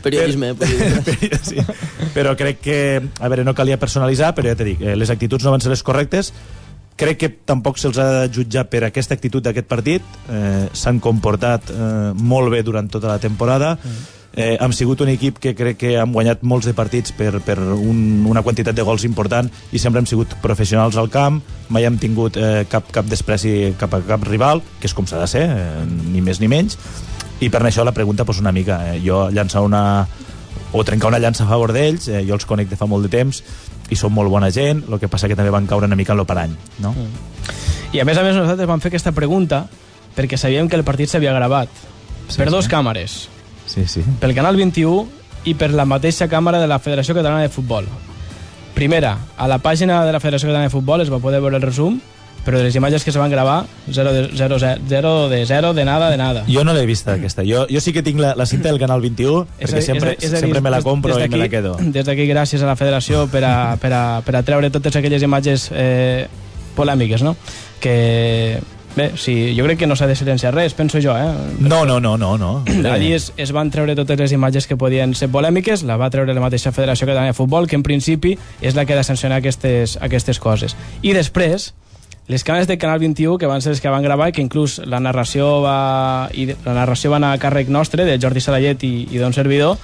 Periodisme. Per, sí. Però crec que, a veure, no calia personalitzar, però ja t'he dit, les actituds no van ser les correctes. Crec que tampoc se'ls ha de jutjar per aquesta actitud d'aquest partit. Eh, s'han comportat eh, molt bé durant tota la temporada. Eh, hem sigut un equip que crec que hem guanyat molts de partits per, per un, una quantitat de gols important i sempre hem sigut professionals al camp, mai hem tingut eh, cap, cap despreci cap a cap rival, que és com s'ha de ser, eh, ni més ni menys, i per això la pregunta pues, una mica, eh, jo llançar una o trencar una llança a favor d'ells, eh, jo els conec de fa molt de temps i són molt bona gent, el que passa que també van caure una mica en l'operany, no? I a més a més nosaltres vam fer aquesta pregunta perquè sabíem que el partit s'havia gravat sí, per dos sí. càmeres. Sí, sí. Pel Canal vint-i-u i per la mateixa càmera de la Federació Catalana de Futbol. Primera, a la pàgina de la Federació Catalana de Futbol es va poder veure el resum, però de les imatges que se van gravar, zero de zero, zero de zero, de nada, de nada. Jo no l'he vista, aquesta. Jo, jo sí que tinc la, la cinta del Canal vint-i-u, perquè és, sempre, és, és sempre dir, me la compro i me la quedo. Des d'aquí, gràcies a la Federació per a, per a, per a treure totes aquelles imatges eh, polèmiques, no? Que... Bé, sí, jo crec que no s'ha de silenciar res, penso jo, eh? No, no, no, no. no. Allí es, es van treure totes les imatges que podien ser polèmiques, la va treure la mateixa Federació Catalana de Futbol, que en principi és la que ha de sancionar aquestes, aquestes coses. I després, les càmeres de Canal vint-i-u, que van ser les que van gravar, que inclús la narració va, i la narració va anar a càrrec nostre, de Jordi Salayet i, i d'un servidor,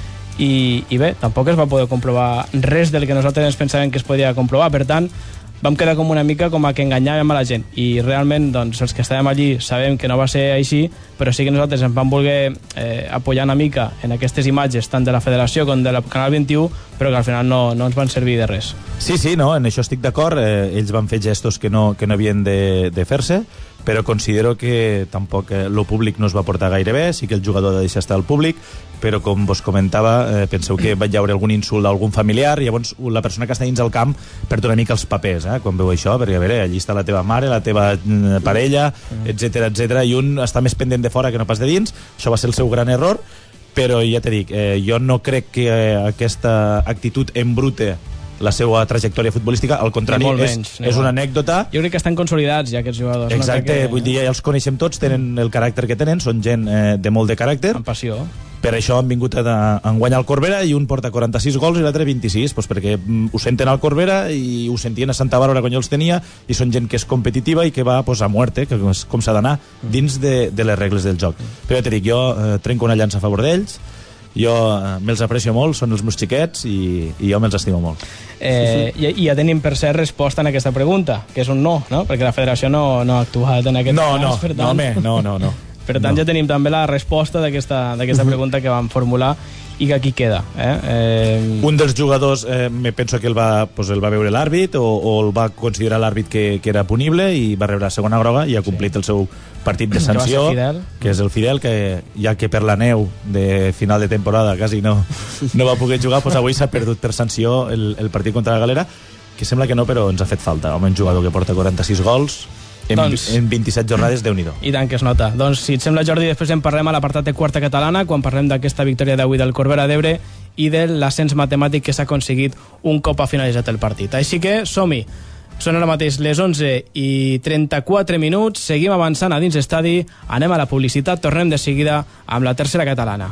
i, i bé, tampoc es va poder comprovar res del que nosaltres ens pensàvem que es podia comprovar, per tant, vam quedar com una mica com a que enganyàvem a la gent i realment doncs, els que estàvem allí sabem que no va ser així, però sí que nosaltres ens vam voler eh, apoyar una mica en aquestes imatges tant de la Federació com de la Canal vint-i-u, però que al final no, no ens van servir de res. Sí, sí, no, en això estic d'acord, eh, ells van fer gestos que no, que no havien de, de fer-se, però considero que tampoc eh, lo públic no es va portar gaire bé, sí que el jugador ha de deixar estar al públic, però com vos comentava, eh, penseu que va haure algun insult a algun familiar, i llavors la persona que està dins al camp perd una mica els papers, eh, quan veu això, perquè a veure, allí està la teva mare, la teva parella, etcètera, etcètera, i un està més pendent de fora que no pas de dins, això va ser el seu gran error, però ja t'he dit, eh, jo no crec que eh, aquesta actitud embrute la seva trajectòria futbolística, al contrari, és, menys, és una anècdota. Jo crec que estan consolidats ja aquests jugadors. Exacte, no? Que... vull dir, ja els coneixem tots, tenen el caràcter que tenen, són gent eh, de molt de caràcter. Amb passió. Per això han vingut a, a guanyar el Corbera i un porta quaranta-sis gols i l'altre vint-i-sis, doncs perquè mm, ho senten al Corbera i ho sentien a Santa Bàrbara quan jo els tenia, i són gent que és competitiva i que va pues, a muerte, que és com s'ha d'anar dins de, de les regles del joc. Però ja t'he dit, jo eh, trenco una llança a favor d'ells, jo eh, me'ls aprecio molt, són els meus xiquets i, i jo me'ls estimo molt. Eh, i, I ja tenim per cert resposta en aquesta pregunta, que és un no, no? Perquè la federació no, no ha actuat en aquest no, cas. No, per tant, no, home, no, no, no. Per tant, no. Ja tenim també la resposta d'aquesta uh-huh. pregunta que vam formular i que aquí queda. Eh? Eh... Un dels jugadors, eh, me penso que el va, pues, el va veure l'àrbit o, o el va considerar l'àrbit que, que era punible i va rebre la segona groga i ha complit sí. el seu partit de sanció, que, que és el Fidel, que ja que per la neu de final de temporada quasi no, no va poder jugar, pues avui s'ha perdut per sanció el, el partit contra la Galera, que sembla que no, però ens ha fet falta. Home, un jugador que porta quaranta-sis gols en, doncs, en vint-i-set jornades, Déu-n'hi-do. I tant que es nota. Doncs si et sembla, Jordi, després en parlem a l'apartat de quarta catalana, quan parlem d'aquesta victòria d'avui del Corbera d'Ebre i de l'ascens matemàtic que s'ha aconseguit un cop ha finalitzat el partit. Així que som-hi. Són ara mateix les onze i trenta-quatre minuts, seguim avançant a dins l'estadi, anem a la publicitat, tornem de seguida amb la tercera catalana.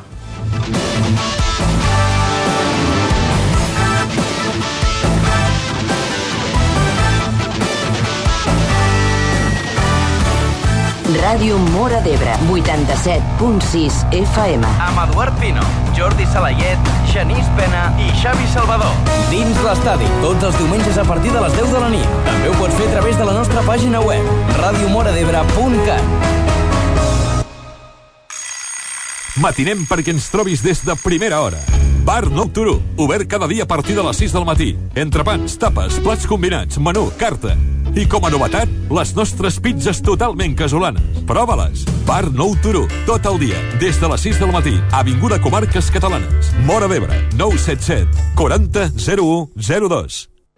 Ràdio Móra d'Ebre, vuitanta-set punt sis F M. Amb Eduard Pino, Jordi Salayet, Genís Pena i Xavi Salvador. Dins l'estadi, tots els diumenges a partir de les deu de la nit. També ho pots fer a través de la nostra pàgina web, radio mora d'ebre punt cat. Matinem perquè ens trobis des de primera hora. Bar Nocturú, obert cada dia a partir de les sis del matí. Entrepans, tapes, plats combinats, menú, carta. I com a novetat, les nostres pizzas totalment casolanes. Prova-les. Bar Nou Turó, tot el dia, des de les sis del matí. Avinguda Comarques Catalanes. Móra d'Ebre, nou set set, quaranta, zero u, zero dos.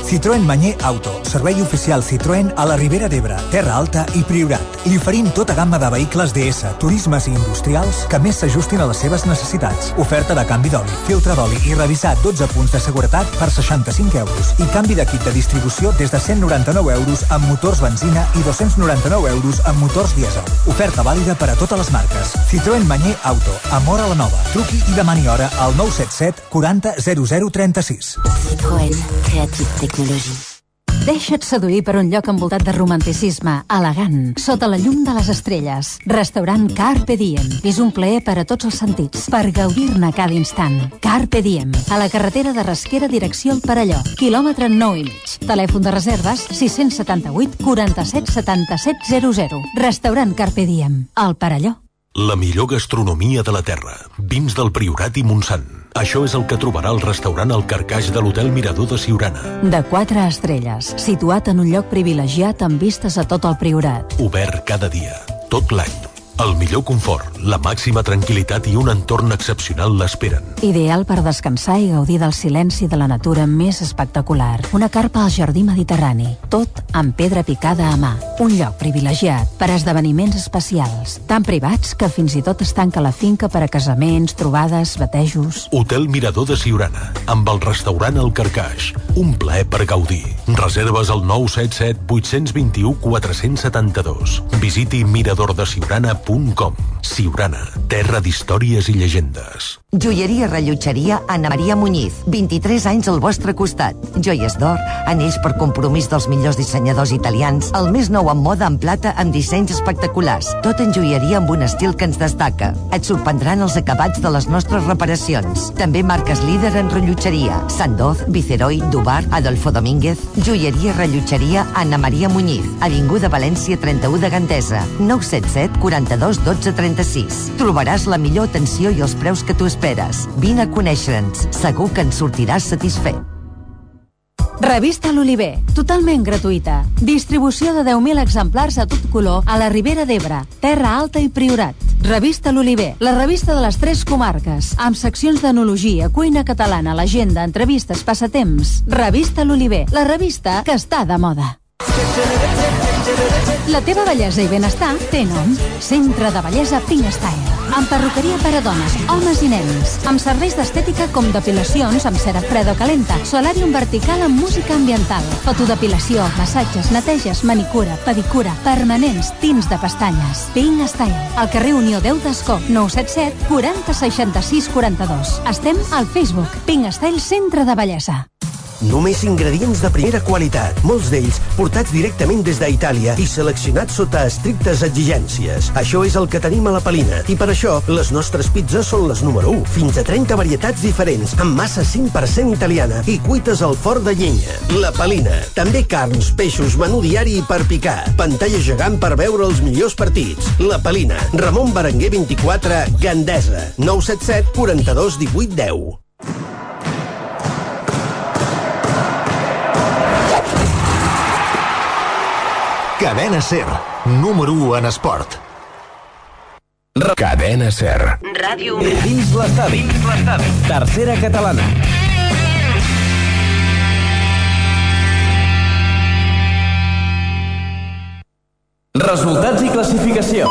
Citroën Manyer Auto, servei oficial Citroën a la Ribera d'Ebre, Terra Alta i Priorat. Li oferim tota gamma de vehicles D S, turismes i industrials que més s'ajustin a les seves necessitats. Oferta de canvi d'oli, filtre d'oli i revisar dotze punts de seguretat per seixanta-cinc euros. I canvi de kit de distribució des de cent noranta-nou euros amb motors benzina i dos-cents noranta-nou euros amb motors dièsel. Oferta vàlida per a totes les marques. Citroën Manyer Auto, a Móra la Nova. Truqui i demani hora al nou set set quaranta zero zero trenta-sis. Citroën, Creative Technology. Deixa't seduir per un lloc envoltat de romanticisme, elegant, sota la llum de les estrelles. Restaurant Carpe Diem. És un plaer per a tots els sentits, per gaudir-ne cada instant. Carpe Diem, a la carretera de Rasquera, direcció al Perelló, quilòmetre nou i mig. Telèfon de reserves sis set vuit quaranta-set setanta-set zero zero. Restaurant Carpe Diem, al Perelló. La millor gastronomia de la terra, vins del Priorat i Montsant. Això és el que trobarà al restaurant El Carcaix de l'Hotel Mirador de Siurana. De quatre estrelles, situat en un lloc privilegiat amb vistes a tot el Priorat. Obert cada dia, tot l'any. El millor confort, la màxima tranquil·litat i un entorn excepcional l'esperen. Ideal per descansar i gaudir del silenci de la natura més espectacular. Una carpa al jardí mediterrani, tot amb pedra picada a mà. Un lloc privilegiat per a esdeveniments especials, tan privats que fins i tot es tanca la finca per a casaments, trobades, batejos. Hotel Mirador de Siurana, amb el restaurant El Carcaix. Un plaer per gaudir. Reserves al nou set set vuit dos u quatre set dos. Visiti miradordesiurana punt com. Siurana, terra d'històries i llegendes. Joieria Rellotgeria Anna Maria Muñiz. vint-i-tres anys al vostre costat. Joies d'or, anells per compromís dels millors dissenyadors italians, el més nou en moda en plata amb dissenys espectaculars. Tot en joieria amb un estil que ens destaca. Et sorprendran els acabats de les nostres reparacions. També marques líder en rellotgeria. Sandoz, Viceroy, Dubar, Adolfo Domínguez. Joieria Rellotgeria Anna Maria Muñiz. Avinguda València trenta-u de Gandesa. nou set set quaranta-dos dotze trenta-sis. Trobaràs la millor atenció i els preus que tu esperes. Vine a conèixer-nos. Segur que en sortiràs satisfet. Revista L'Oliver, totalment gratuïta. Distribució de deu mil exemplars a tot color a la Ribera d'Ebre, Terra Alta i Priorat. Revista L'Oliver, la revista de les tres comarques, amb seccions d'enologia, cuina catalana, l'agenda, entrevistes, passatemps. Revista L'Oliver, la revista que està de moda. La teva bellesa i benestar té nom. Centre de Bellesa Pink Style. Amb perruqueria per a dones, homes i nens. Amb serveis d'estètica com depilacions amb cera freda o calenta, solàrium vertical amb música ambiental, fotodepilació, massatges, neteges, manicura, pedicura, permanents, tints de pestanyes. Pink Style. Al carrer Unió deu d'Escó, nou set set quaranta seixanta-sis quaranta-dos. Estem al Facebook. Pink Style Centre de Bellesa. Només ingredients de primera qualitat, molts d'ells portats directament des d'Itàlia i seleccionats sota estrictes exigències. Això és el que tenim a la Palina i per això les nostres pizzas són les número u. Fins a trenta varietats diferents, amb massa cinc per cent italiana i cuites al forn de llenya. La Palina. També carns, peixos, menú diari i per picar. Pantalla gegant per veure els millors partits. La Palina. Ramon Berenguer vint-i-quatre, Gandesa. nou set set quaranta-dos divuit deu. Cadena Ser, número u en esport. Cadena Ser. Ràdio Dins l'estadi. Tercera catalana. Resultats i classificació.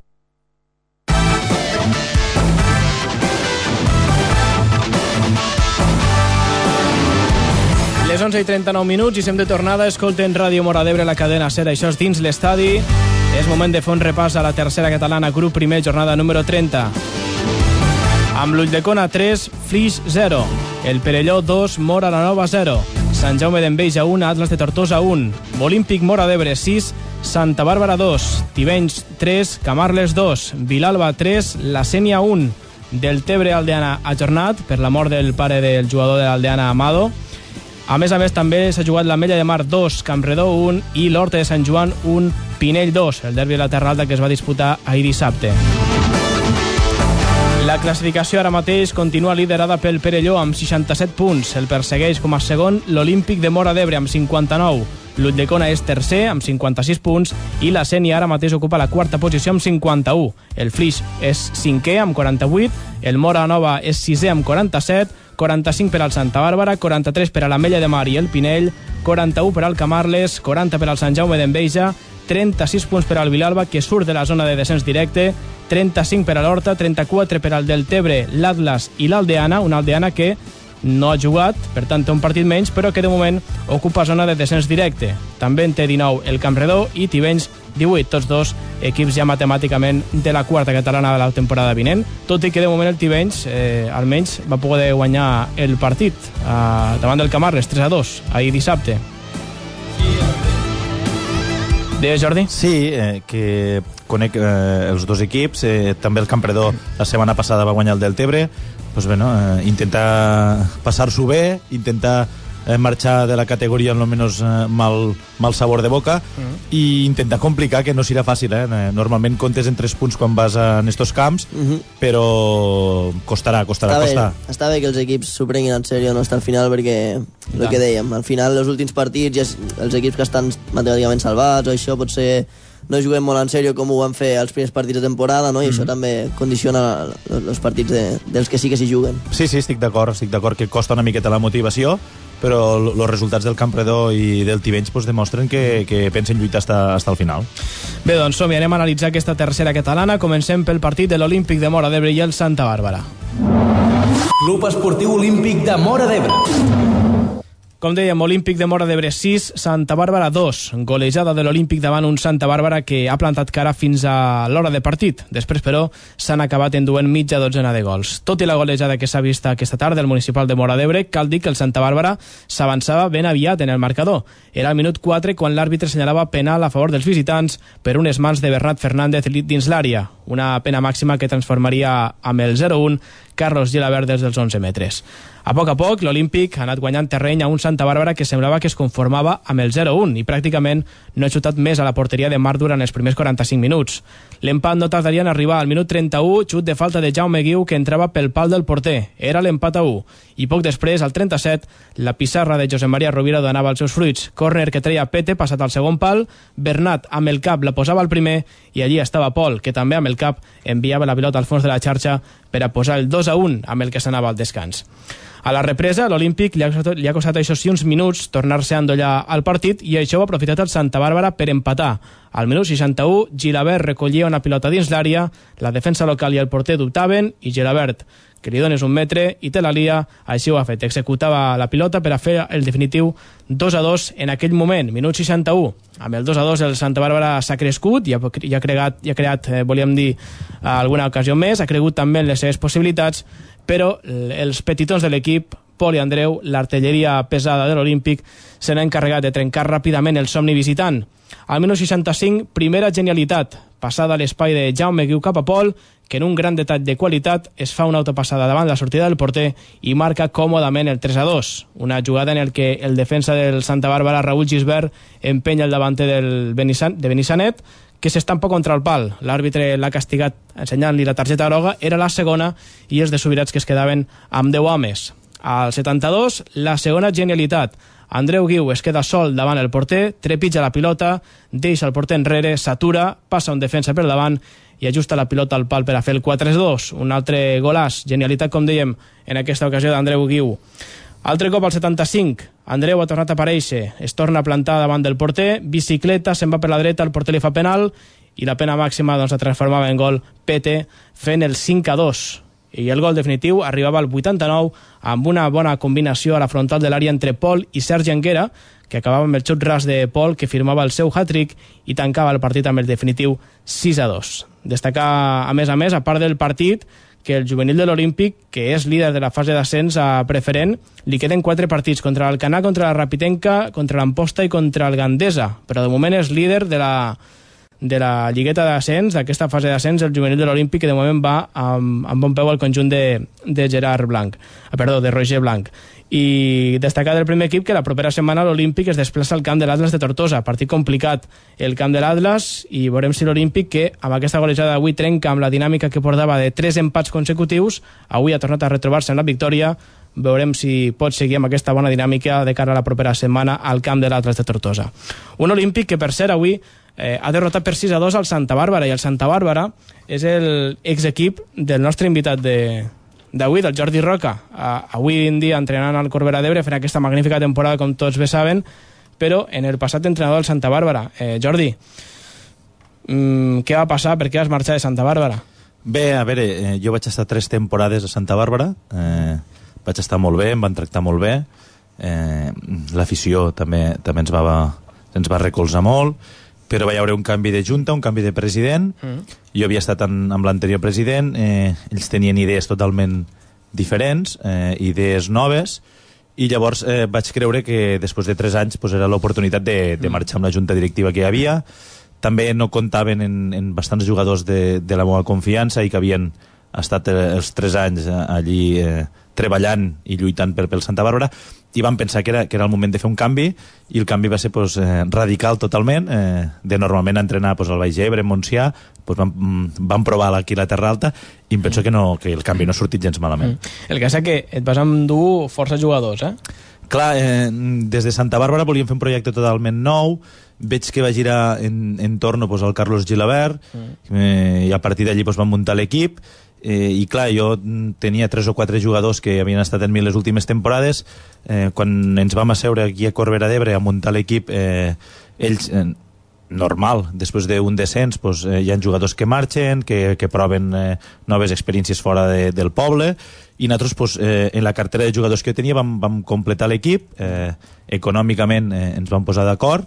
Les onze i trenta-nou minuts i sem de tornada. Escolten Ràdio Móra d'Ebre, la cadena Ser. Això és Dins l'Estadi. És moment de fer un repàs a la tercera catalana, grup primer, jornada número trenta. Amb l'Ulldecona tres, Flix zero. El Perelló dos, Móra la Nova zero. Sant Jaume d'Enveja un, Atlas de Tortosa un. Olímpic Móra d'Ebre sis, Santa Bàrbara dos. Tivenys tres, Camarles dos. Vilalba tres, La Sénia un. Del Tebre Aldeana ajornat per la mort del pare del jugador de l'Aldeana, Amado. A més a més, també s'ha jugat l'Ametlla de Mar dos, Campredó un i l'Horta de Sant Joan un, Pinell dos, el derbi de la Terra Alta que es va disputar ahir dissabte. La classificació ara mateix continua liderada pel Perelló amb seixanta-set punts. El persegueix com a segon l'Olímpic de Móra d'Ebre amb cinquanta-nou. L'Ulldecona és tercer amb cinquanta-sis punts i la Sénia ara mateix ocupa la quarta posició amb cinquanta-u. El Flix és cinquè amb quaranta-vuit, el Móra Nova és sisè amb quaranta-set, quaranta-cinc per al Santa Bàrbara, quaranta-tres per a l'Ametlla de Mar i el Pinell, quaranta-u per al Camarles, quaranta per al Sant Jaume d'Enveja, trenta-sis punts per al Vilalba, que surt de la zona de descens directe, trenta-cinc per a l'Horta, trenta-quatre per al Deltebre, l'Atlas i l'Aldeana, una Aldeana que no ha jugat, per tant té un partit menys, però que de moment ocupa zona de descens directe. També en té dinou el Campredó i Tivenys divuit, tots dos equips ja matemàticament de la quarta catalana de la temporada vinent, tot i que de moment el Tivenys eh, almenys va poder guanyar el partit eh, davant del Camarles tres a dos ahir dissabte. Deies, Jordi? Sí, eh, que conec eh, els dos equips, eh, també el Campredó la setmana passada va guanyar el Deltebre, pues bueno, eh, intentar passar-s'ho bé, intentar eh, marxar de la categoria amb el menys eh, mal, mal sabor de boca mm. i intentar complicar, que no serà fàcil, eh? Normalment comptes en tres punts quan vas en estos camps, mm -hmm. però costarà, costarà, està costar. Bé, està bé que els equips s'ho prenguin en sèrio, no està al final, perquè el que dèiem, al final els últims partits ja, els equips que estan matemàticament salvats o això potser no juguem molt en sèrio com ho van fer els primers partits de temporada, no? I mm. això també condiciona els partits de, dels que sí que s'hi juguen. Sí, sí, estic d'acord, estic d'acord que costa una miqueta la motivació, però els resultats del Campredó i del Tivenys pues, demostren que, que pensen lluitar hasta, hasta el final. Bé, doncs som-hi, anem a analitzar aquesta tercera catalana. Comencem pel partit de l'Olímpic de Móra d'Ebre i el Santa Bàrbara. Club Esportiu Olímpic de Móra d'Ebre. Com dèiem, Olímpic de Móra d'Ebre sis, Santa Bàrbara dos. Golejada de l'Olímpic davant un Santa Bàrbara que ha plantat cara fins a l'hora de partit. Després, però, s'han acabat enduent mitja dotzena de gols. Tot i la golejada que s'ha vist aquesta tarda al municipal de Móra d'Ebre, cal dir que el Santa Bàrbara s'avançava ben aviat en el marcador. Era al minut quatre quan l'àrbitre senyalava penal a favor dels visitants per unes mans de Bernat Fernández dins l'àrea. Una pena màxima que transformaria amb el zero un Carlos Gilabert des dels onze metres. A poc a poc, l'Olímpic ha anat guanyant terreny a un Santa Bàrbara que semblava que es conformava amb el zero un i pràcticament no ha xutat més a la porteria de Mar durant els primers quaranta-cinc minuts. L'empat no tardaria en arribar al minut trenta-u, xut de falta de Jaume Guiu que entrava pel pal del porter. Era l'empat a u. I poc després, al trenta-set, la pissarra de Josep Maria Rovira donava els seus fruits. Córner que treia Pete, passat al segon pal, Bernat amb el cap la posava al primer i allí estava Pol, que també amb el cap enviava la pilota al fons de la xarxa per a posar el dos a un amb el que s'anava al descans. A la represa, l'Olímpic li ha costat, li ha costat això sí uns minuts tornar-se a endollar al partit i això ho ha aprofitat el Santa Bàrbara per empatar. Al minut seixanta-u, Gilabert recollia una pilota dins l'àrea, la defensa local i el porter dubtaven i Gilabert, que li dones un metre i te la lia, així ho ha fet. Executava la pilota per a fer el definitiu dos a dos en aquell moment, minut seixanta-u. Amb el dos a dos el Santa Bàrbara s'ha crescut i ha, i ha creat, i ha creat eh, volíem dir, alguna ocasió més, ha cregut també en les seves possibilitats, però els petitons de l'equip, Pol i Andreu, l'artilleria pesada de l'Olímpic, se n'ha encarregat de trencar ràpidament el somni visitant. Al minut seixanta-cinc, primera genialitat, passada a l'espai de Jaume Guiu cap a Pol, que en un gran detall de qualitat es fa una autopassada davant la sortida del porter i marca còmodament el tres a dos. Una jugada en el que el defensa del Santa Bàrbara, Raúl Gisbert, empenya el davanter del Benissan, de Benissanet, que s'estampa contra el pal. L'àrbitre l'ha castigat ensenyant-li la targeta groga, era la segona i els de Subirats que es quedaven amb deu homes. Al setanta-dos, la segona genialitat. Andreu Guiu es queda sol davant el porter, trepitja la pilota, deixa el porter enrere, s'atura, passa un defensa per davant i ajusta la pilota al pal per a fer el quatre a dos. Un altre golàs, genialitat, com dèiem, en aquesta ocasió d'Andreu Guiu. Altre cop al setanta-cinc, Andreu ha tornat a aparèixer, es torna a plantar davant del porter, bicicleta, se'n va per la dreta, el porter li fa penal i la pena màxima doncs, la transformava en gol Pete fent el cinc a dos. I el gol definitiu arribava al vuitanta-nou amb una bona combinació a la frontal de l'àrea entre Pol i Sergi Anguera, que acabava amb el xut ras de Pol, que firmava el seu hat-trick i tancava el partit amb el definitiu sis a dos. Destacar, a més a més, a part del partit, que el juvenil de l'Olímpic, que és líder de la fase d'ascens a preferent, li queden quatre partits contra l'Alcanar, contra la Rapitenca, contra l'Amposta i contra el Gandesa, però de moment és líder de la, de la lligueta d'ascens, d'aquesta fase d'ascens, el juvenil de l'Olímpic, que de moment va amb, amb bon peu al conjunt de, de Gerard Blanc, ah, perdó, de Roger Blanc. I destacar del primer equip que la propera setmana l'Olímpic es desplaça al camp de l'Atlas de Tortosa, partit complicat el camp de l'Atlas, i veurem si l'Olímpic, que amb aquesta golejada d'avui trenca amb la dinàmica que portava de tres empats consecutius, avui ha tornat a retrobar-se en la victòria, veurem si pot seguir amb aquesta bona dinàmica de cara a la propera setmana al camp de l'Atlas de Tortosa. Un Olímpic que, per cert, avui eh, ha derrotat per sis a dos al Santa Bàrbara, i el Santa Bàrbara és el exequip del nostre invitat de d'avui, del Jordi Roca, uh, avui en dia entrenant al Corbera d'Ebre, fent aquesta magnífica temporada, com tots bé saben, però en el passat entrenador del Santa Bàrbara. Eh, Jordi, mm, què va passar? Per què vas marxar de Santa Bàrbara? Bé, a veure, eh, jo vaig estar tres temporades a Santa Bàrbara, eh, vaig estar molt bé, em van tractar molt bé, eh, l'afició també, també ens, va, ens va recolzar molt, però va haver un canvi de junta, un canvi de president. Mm. Jo havia estat en, amb l'anterior president, eh, ells tenien idees totalment diferents, eh, idees noves, i llavors eh, vaig creure que després de tres anys pues, era l'oportunitat de, de marxar amb la junta directiva que hi havia. També no comptaven en, en bastants jugadors de, de la meva confiança i que havien estat eh, els tres anys allí eh, treballant i lluitant per, pel Santa Bàrbara, i vam pensar que era, que era el moment de fer un canvi, i el canvi va ser pues, eh, radical totalment, eh, de normalment entrenar pues, al Baix Ebre, en Montsià, pues, vam, vam provar aquí la Terra Alta, i em penso que, no, que el canvi no ha sortit gens malament. Mm. El que és que et vas endur força jugadors, eh? Clar, eh, des de Santa Bàrbara volíem fer un projecte totalment nou, veig que va girar en, en torno pues, al Carlos Gilabert, mm. eh, i a partir d'allí pues, vam muntar l'equip, Eh, i clar, jo tenia tres o quatre jugadors que havien estat en mi les últimes temporades. Eh, quan ens vam asseure aquí a Corbera d'Ebre a muntar l'equip, eh, ells, eh, normal, després d'un descens pues, eh, hi ha jugadors que marxen, que, que proven eh, noves experiències fora de, del poble, i nosaltres pues, eh, en la cartera de jugadors que jo tenia vam, vam completar l'equip, eh, econòmicament eh, ens vam posar d'acord,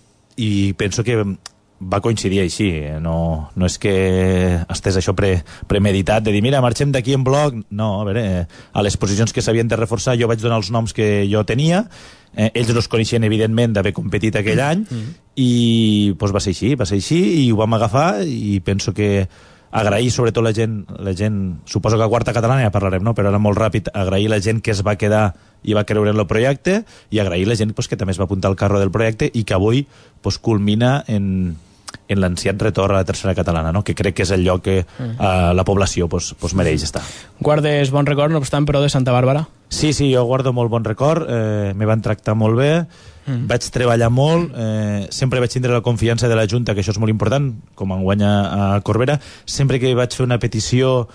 i penso que va coincidir així, no, no és que estès això pre, premeditat de dir, mira, marxem d'aquí en bloc, no, a veure, eh, a les posicions que s'havien de reforçar jo vaig donar els noms que jo tenia, eh, ells els coneixien evidentment d'haver competit aquell any, mm. i pues, va ser així, va ser així, i ho vam agafar, i penso que agrair sobretot la gent, la gent, suposo que a Quarta Catalana ja parlarem, no? Però era molt ràpid, agrair la gent que es va quedar i va creure en el projecte, i agrair la gent pues, que també es va apuntar al carro del projecte i que avui pues, culmina en en l'anciat retorn a la tercera catalana, no? Que crec que és el lloc que eh, la població pues, pues mereix estar. Guardes bon record, no obstant, però de Santa Bàrbara? Sí, sí, jo guardo molt bon record, eh, me van tractar molt bé, mm. vaig treballar molt, eh, sempre vaig tindre la confiança de la Junta, que això és molt important, com enguany a Corbera, sempre que vaig fer una petició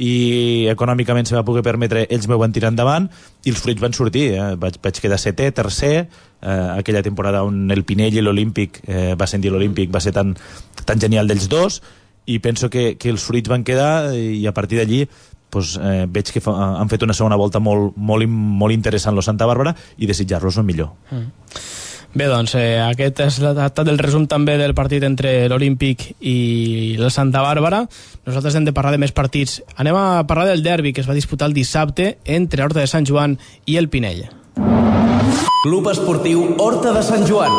i econòmicament se va poder permetre, ells m'ho van tirar endavant i els fruits van sortir, eh? vaig, vaig quedar setè, tercer, eh, aquella temporada on el Pinell i l'Olímpic eh, va sentir l'Olímpic, va ser tan, tan genial dels dos, i penso que, que els fruits van quedar, i a partir d'allí pues, eh, veig que fa, han fet una segona volta molt, molt, molt interessant los Santa Bàrbara, i desitjar-los el millor. Mm. Bé, doncs, eh, aquest és l'estat del resum també del partit entre l'Olímpic i la Santa Bàrbara. Nosaltres hem de parlar de més partits. Anem a parlar del derbi que es va disputar el dissabte entre Horta de Sant Joan i el Pinell. Club Esportiu Horta de Sant Joan.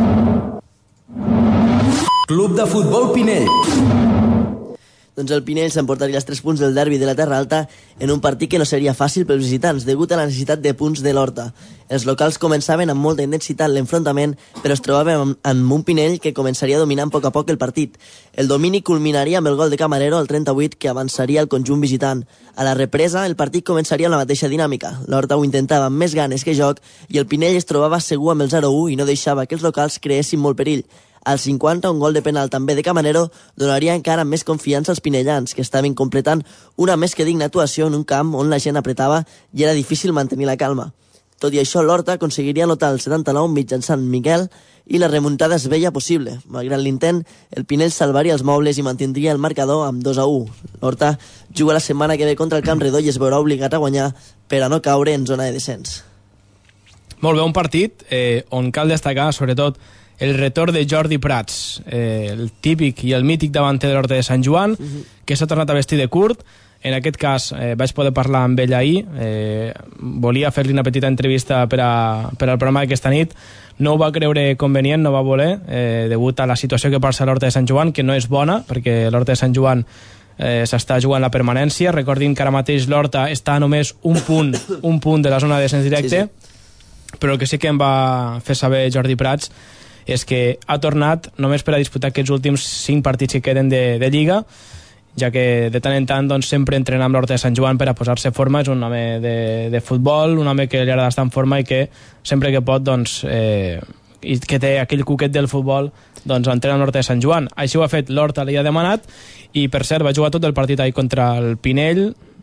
Club de Futbol Pinell. Doncs el Pinell s'emportaria els tres punts del derbi de la Terra Alta en un partit que no seria fàcil pels visitants, degut a la necessitat de punts de l'Horta. Els locals començaven amb molta intensitat l'enfrontament, però es trobaven amb un Pinell que començaria dominant a poc a poc el partit. El domini culminaria amb el gol de Camarero al trenta-vuit, que avançaria el conjunt visitant. A la represa, el partit començaria amb la mateixa dinàmica. L'Horta ho intentava amb més ganes que joc i el Pinell es trobava segur amb el zero a u i no deixava que els locals creessin molt perill. Al cinquanta, un gol de penal també de Camarero donaria encara més confiança als pinellans, que estaven completant una més que digna actuació en un camp on la gent apretava i era difícil mantenir la calma. Tot i això, l'Horta aconseguiria anotar el setanta-nou mitjançant Miquel i la remuntada es veia possible. Malgrat l'intent, el Pinell salvaria els mobles i mantindria el marcador amb dos a u. L'Horta juga la setmana que ve contra el Camp Redó i es veurà obligat a guanyar per a no caure en zona de descens. Molt bé, un partit eh, on cal destacar, sobretot, el retorn de Jordi Prats, eh, el típic i el mític davanter de l'Horta de Sant Joan, uh-huh. que s'ha tornat a vestir de curt. En aquest cas eh, vaig poder parlar amb ell ahir, eh, volia fer-li una petita entrevista per, a, per al programa d'aquesta nit, no ho va creure convenient, no va voler, eh, degut a la situació que passa a l'Horta de Sant Joan, que no és bona, perquè l'Horta de Sant Joan eh, s'està jugant la permanència. Recordin que ara mateix l'Horta està només un punt, un punt de la zona de descens directe, sí, sí. Però el que sí que em va fer saber Jordi Prats és que ha tornat només per a disputar aquests últims cinc partits que queden de, de Lliga, ja que de tant en tant doncs, sempre entrena amb l'Horta de Sant Joan per a posar-se forma. És un home de, de futbol, un home que li agrada estar en forma i que sempre que pot, doncs, eh, i que té aquell cuquet del futbol, doncs entrena amb l'Horta de Sant Joan. Així ho ha fet l'Horta, li ha demanat, i per cert va jugar tot el partit ahir contra el Pinell,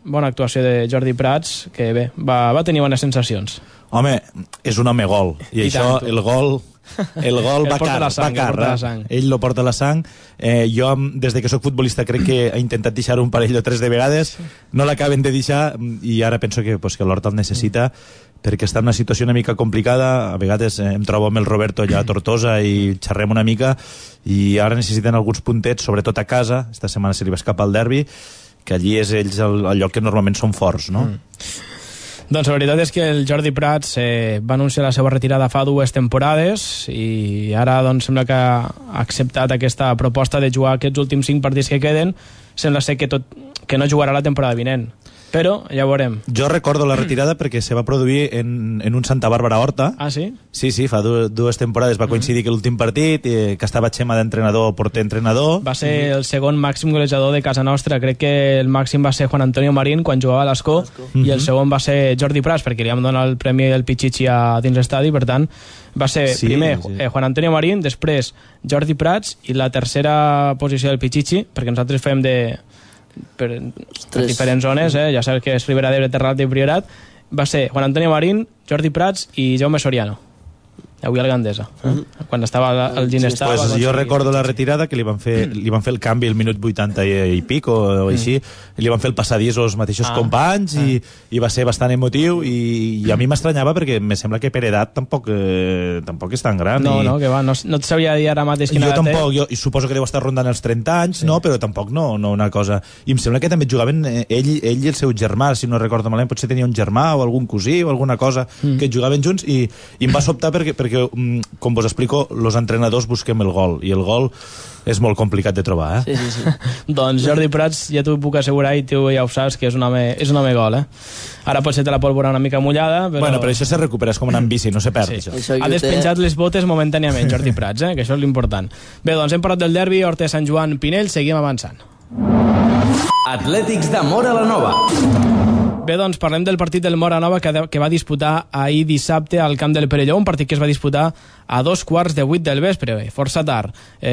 bona actuació de Jordi Prats, que bé, va, va tenir bones sensacions. Home, és un home gol, i, I això, tant, el gol... El gol va car, va car, ell lo porta a la sang. Eh, jo, des de que sóc futbolista, crec que he intentat deixar un parell o tres de vegades, no l'acaben de deixar, i ara penso que, pues, que l'Horta el necessita, perquè està en una situació una mica complicada. A vegades eh, em trobo amb el Roberto allà a Tortosa i xerrem una mica, i ara necessiten alguns puntets, sobretot a casa. Esta setmana se li va escapar el derbi, que allí és ells el, el lloc que normalment són forts, no? Mm. Doncs la veritat és que el Jordi Prats eh, va anunciar la seva retirada fa dues temporades i ara doncs sembla que ha acceptat aquesta proposta de jugar aquests últims cinc partits que queden. Sembla ser que, tot, que no jugarà la temporada vinent, però ja ho veurem. Jo recordo la retirada perquè se va produir en, en un Santa Bàrbara Horta. Ah, sí? Sí, sí, fa dues, dues temporades va coincidir que l'últim partit, eh, que estava Xema d'entrenador, porter-entrenador. Va ser el segon màxim golejador de casa nostra. Crec que el màxim va ser Juan Antonio Marín quan jugava a l'Escó, i el segon va ser Jordi Prats, perquè li vam donar el premi del Pichichi a dins l'estadi, per tant va ser sí, primer sí. Eh, Juan Antonio Marín, després Jordi Prats, i la tercera posició del Pichichi, perquè nosaltres fem de per, per diferents zones, eh? Ja saps que és Ribera d'Ebre, Terra Alta i Priorat. Va ser Juan Antonio Marín, Jordi Prats i Jaume Soriano, avui al Gandesa, eh? Mm-hmm. Quan estava al Ginestà. Pues jo recordo la retirada, que li van fer, li van fer el canvi al minut vuitanta i, i pic o, o així, mm. li van fer el passadís als mateixos ah. companys, ah. i, i va ser bastant emotiu, i, i a mi m'estranyava perquè me sembla que per edat tampoc, eh, tampoc és tan gran. No, i... no, que va, no, no et sabia dir ara mateix quina edat. Jo tampoc, té. jo suposo que deu estar rondant els trenta anys, sí. no, però tampoc no, no una cosa... I em sembla que també jugaven eh, ell, ell i el seu germà, si no recordo malament, potser tenia un germà o algun cosí o alguna cosa, mm. que jugaven junts, i, i em va sobtar perquè, perquè com vos explico, los entrenadors busquem el gol, i el gol és molt complicat de trobar, eh? Sí, sí, sí. Doncs Jordi Prats, ja t'ho puc assegurar, i tu ja ho saps, que és un home, és un home gol, eh? Ara potser te la pólvora una mica mullada, però... Bueno, però això se recupera, és com anar amb bici, no se perd, sí. això. Ha despenjat les botes momentàniament, Jordi Prats, eh? Que això és l'important. Bé, doncs hem parlat del derbi, Horta de Sant Joan, Pinell, seguim avançant. Atlètics de Móra la Nova. Bé, doncs parlem del partit del Móra Nova que, de, que va disputar ahir dissabte al camp del Perelló, un partit que es va disputar a dos quarts de vuit del vespre, bé, força tard.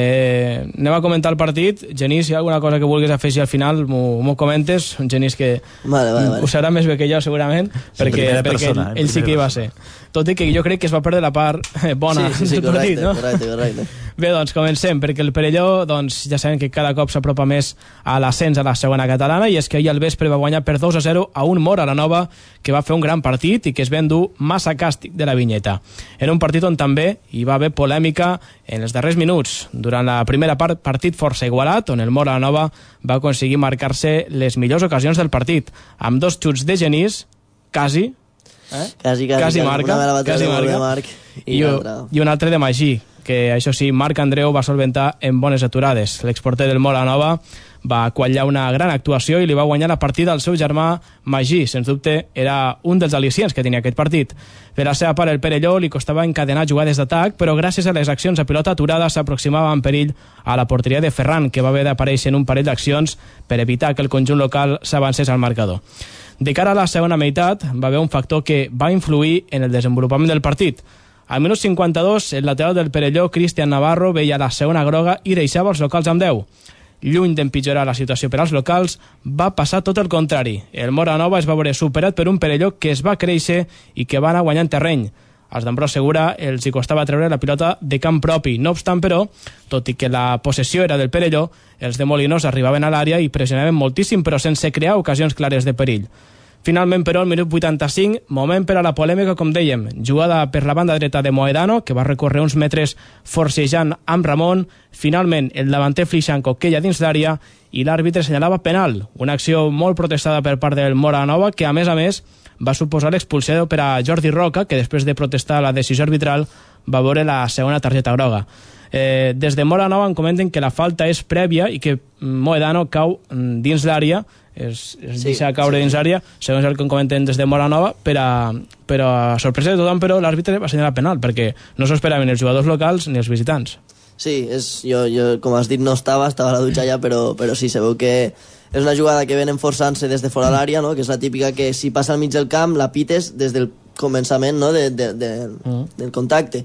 Eh, anem a comentar el partit. Genís, si hi ha alguna cosa que vulguis afegir al final, m'ho comentes. Genís, que vale, vale, vale. ho serà més bé que jo, segurament, sí, perquè, perquè persona, ell, ell sí que hi va ser. Tot i que jo crec que es va perdre la part bona sí, sí, sí, del correcte, partit, no? correcte, correcte. Bé, doncs comencem, perquè el Perelló, doncs, ja sabem que cada cop s'apropa més a l'ascens a la segona catalana, i és que ahir al vespre va guanyar per dos a zero a un Móra la Nova, que va fer un gran partit i que es va endur massa càstig de la vinyeta. Era un partit on també hi va haver polèmica en els darrers minuts. Durant la primera part, partit força igualat, on el Móra la Nova va aconseguir marcar-se les millors ocasions del partit, amb dos xuts de Genís, quasi, eh? quasi, quasi, quasi marca, quasi marca, Marc, i, i, i un altre de Magí, que això sí, Marc Andreu va solventar en bones aturades. L'exporter del Móra Nova va quallar una gran actuació i li va guanyar la partida al seu germà Magí. Sens dubte era un dels al·licients que tenia aquest partit. Per la seva part, el Perelló li costava encadenar jugades d'atac, però gràcies a les accions a pilota aturada s'aproximava en perill a la porteria de Ferran, que va haver d'aparèixer en un parell d'accions per evitar que el conjunt local s'avancés al marcador. De cara a la segona meitat, va haver un factor que va influir en el desenvolupament del partit. Al minut cinquanta-dos, el lateral del Perelló, Cristian Navarro, veia la segona groga i deixava els locals amb deu. Lluny d'empitjorar la situació per als locals, va passar tot el contrari. El Móra Nova es va veure superat per un Perelló que es va créixer i que va anar guanyant terreny. Als d'Ambrós Segura els hi costava treure la pilota de camp propi. No obstant, però, tot i que la possessió era del Perelló, els de Molinos arribaven a l'àrea i pressionaven moltíssim, però sense crear ocasions clares de perill. Finalment, però, al minut vuitanta-cinc, moment per a la polèmica, com dèiem. Jugada per la banda dreta de Moedano, que va recórrer uns metres forcejant amb Ramon. Finalment, el davanter Flixanco queia dins l'àrea i l'àrbitre assenyalava penal. Una acció molt protestada per part del Móra Nova, que, a més a més, va suposar l'expulsió per a Jordi Roca, que després de protestar la decisió arbitral va veure la segona targeta groga. Eh, des de Móra Nova em comenten que la falta és prèvia i que Moedano cau dins l'àrea, es, es sí, deixa caure sí. dins l'àrea, segons el que em comenten des de Móra Nova, per a, per a sorpresa de tothom, però l'àrbitre va assenyalar penal, perquè no s'ho esperaven ni els jugadors locals ni els visitants. Sí, és, jo, jo, com has dit, no estava, estava a la dutxa allà, però, però sí, se veu que és una jugada que venen forçant-se des de fora l'àrea, no? Que és la típica que si passa al mig del camp la pites des del començament, no? de, de, de, mm. del contacte.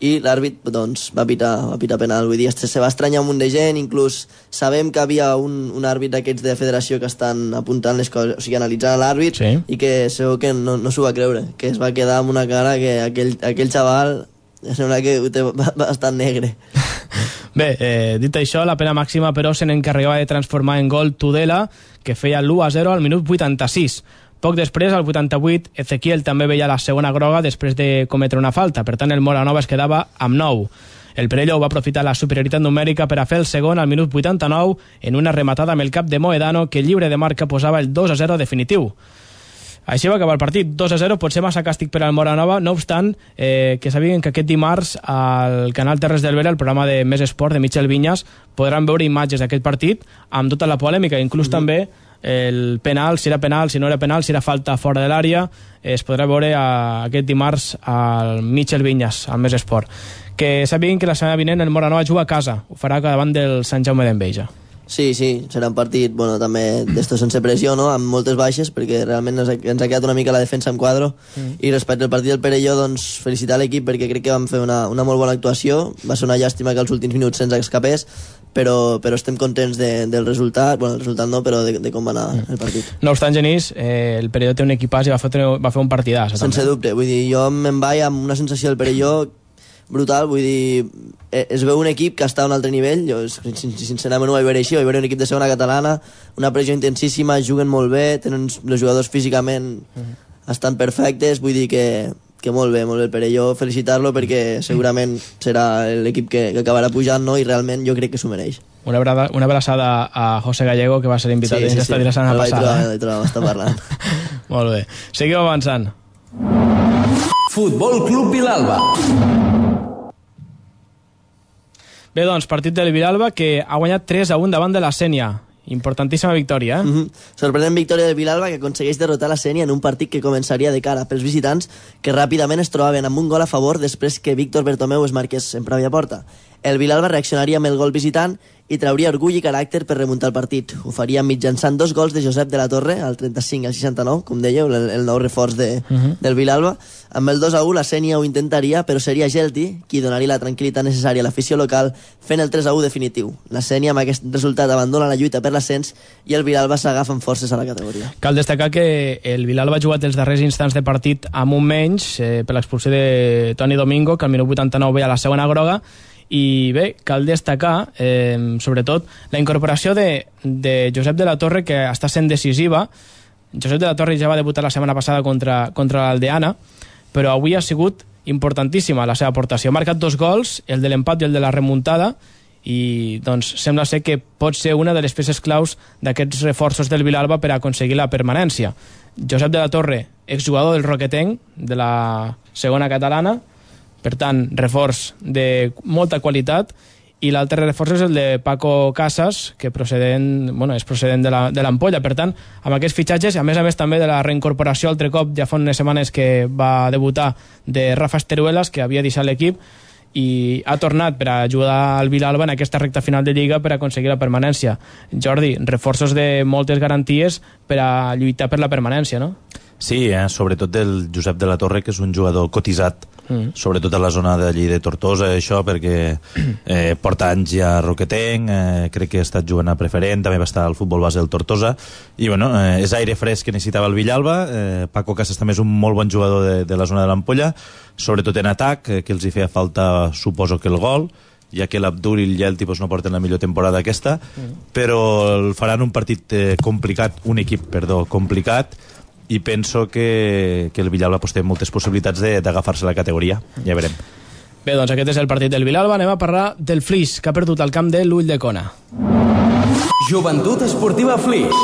i l'àrbit doncs, va, pitar, va pitar penal. Vull dir, se va estranyar un munt de gent, inclús sabem que havia un, un àrbit d'aquests de federació que estan apuntant les coses, o sigui, analitzant l'àrbit, sí. I que segur que no, no s'ho va creure, que es va quedar amb una cara que aquell, aquell xaval sembla que ho té bastant negre. Bé, eh, dit això, la pena màxima però se n'encarregava de transformar en gol Tudela, que feia l'u a zero al minut vuitanta-sis. Poc després, al vuitanta-vuit, Ezequiel també veia la segona groga després de cometre una falta. Per tant, el Moranova es quedava amb nou. El Perelló va aprofitar la superioritat numèrica per a fer el segon al minut vuitanta-nou en una rematada amb el cap de Moedano que lliure de marca posava el dos a zero definitiu. Així va acabar el partit, dos a zero, potser massa càstig per al Moranova, no obstant eh, que sabien que aquest dimarts al canal Terres del Vera, el programa de Més Esport de Michel Vinyas, podran veure imatges d'aquest partit amb tota la polèmica, inclús mm-hmm. també el penal, si era penal, si no era penal, si era falta fora de l'àrea, es podrà veure a, aquest dimarts al Michel Vinyas, al Més Esport. Que sàpiguen que la setmana vinent el Moranova juga a casa, ho farà davant del Sant Jaume d'Enveja. Sí, sí, serà un partit, bueno, també d'esto sense pressió, no?, amb moltes baixes, perquè realment ens ha, ens ha quedat una mica la defensa en quadro, mm. i respecte al partit del Perelló, doncs, felicitar l'equip perquè crec que vam fer una, una molt bona actuació, va ser una llàstima que els últims minuts se'ns escapés, però, però estem contents de, del resultat, bueno, el resultat no, però de, de com va anar el partit. No obstant, Genís, eh, el Perelló té un equipàs i va fer, va fer un partidàs. Sense també. Dubte, vull dir, jo me'n vaig amb una sensació del Perelló brutal, vull dir, es veu un equip que està a un altre nivell, jo sincerament ho vaig veure així, vaig veure un equip de segona catalana, una pressió intensíssima, juguen molt bé, tenen els jugadors físicament uh-huh. estan perfectes, vull dir que, que molt bé, molt bé el Perelló, felicitar-lo perquè segurament serà l'equip que, que acabarà pujant, no?, i realment jo crec que s'ho mereix. Una, abrada, una abraçada a José Gallego, que va ser invitat sí, dins sí, d'estadi sí. la setmana passada. El vaig trobar, està parlant. Molt bé. Seguim avançant. Futbol Club Vilalba. Bé, doncs, partit del Vilalba que ha guanyat tres a un davant de la Sénia. Importantíssima victòria, eh? Mm-hmm. Sorprenent victòria del Vilalba que aconsegueix derrotar la Sénia en un partit que començaria de cara pels visitants que ràpidament es trobaven amb un gol a favor després que Víctor Bertomeu es marqués en pròpia porta. El Vilalba reaccionaria amb el gol visitant i trauria orgull i caràcter per remuntar el partit. Ho faria mitjançant dos gols de Josep de la Torre, al trenta-cinc i al seixanta-nou, com dèieu, el, el nou reforç de, uh-huh. del Vilalba. Amb el dos a u la Sénia ho intentaria, però seria Gelti qui donaria la tranquil·litat necessària a l'afició local fent el tres a u definitiu. La Sénia amb aquest resultat abandona la lluita per l'ascens i el Vilalba s'agafa amb forces a la categoria. Cal destacar que el Vilalba ha jugat els darrers instants de partit amb un menys eh, per l'expulsió de Toni Domingo, que al minut vuitanta-nou veia la segona groga. I bé, cal destacar, eh, sobretot, la incorporació de, de Josep de la Torre, que està sent decisiva. Josep de la Torre ja va debutar la setmana passada contra, contra l'Aldeana, però avui ha sigut importantíssima la seva aportació. Ha marcat dos gols, el de l'empat i el de la remuntada, i doncs sembla ser que pot ser una de les peces claus d'aquests reforços del Vilalba per aconseguir la permanència. Josep de la Torre, exjugador del Roquetenc, de la segona catalana, per tant, reforç de molta qualitat, i l'altre reforç és el de Paco Casas, que procedent, bueno, és procedent de l'Ampolla. Per tant, amb aquests fitxatges, a més a més també de la reincorporació altre cop, ja fa unes setmanes que va debutar, de Rafa Esteruelas, que havia deixat l'equip, i ha tornat per a ajudar al Vilalba en aquesta recta final de Lliga per aconseguir la permanència. Jordi, reforços de moltes garanties per a lluitar per la permanència, no? Sí, eh? Sobretot del Josep de la Torre, que és un jugador cotitzat, mm. sobretot a la zona d'allí de Tortosa, això, perquè eh, porta anys ja a Roquetenc, eh, crec que ha estat jugant a preferent, també va estar al futbol base del Tortosa, i bueno, eh, és aire fresc que necessitava el Villalba. eh, Paco Casas també és un molt bon jugador de, de la zona de l'Ampolla, sobretot en atac, eh, que els hi feia falta, suposo que el gol, ja que l'Abdul i el Yelti pues, no porten la millor temporada aquesta, mm. però el faran un partit eh, complicat, un equip, perdó, complicat, i penso que, que el Villalba pues, té moltes possibilitats d'agafar-se la categoria, ja veurem. Bé, doncs aquest és el partit del Vilalba. Anem a parlar del Flix, que ha perdut el camp de l'Ull de Cona. Joventut Esportiva Flix.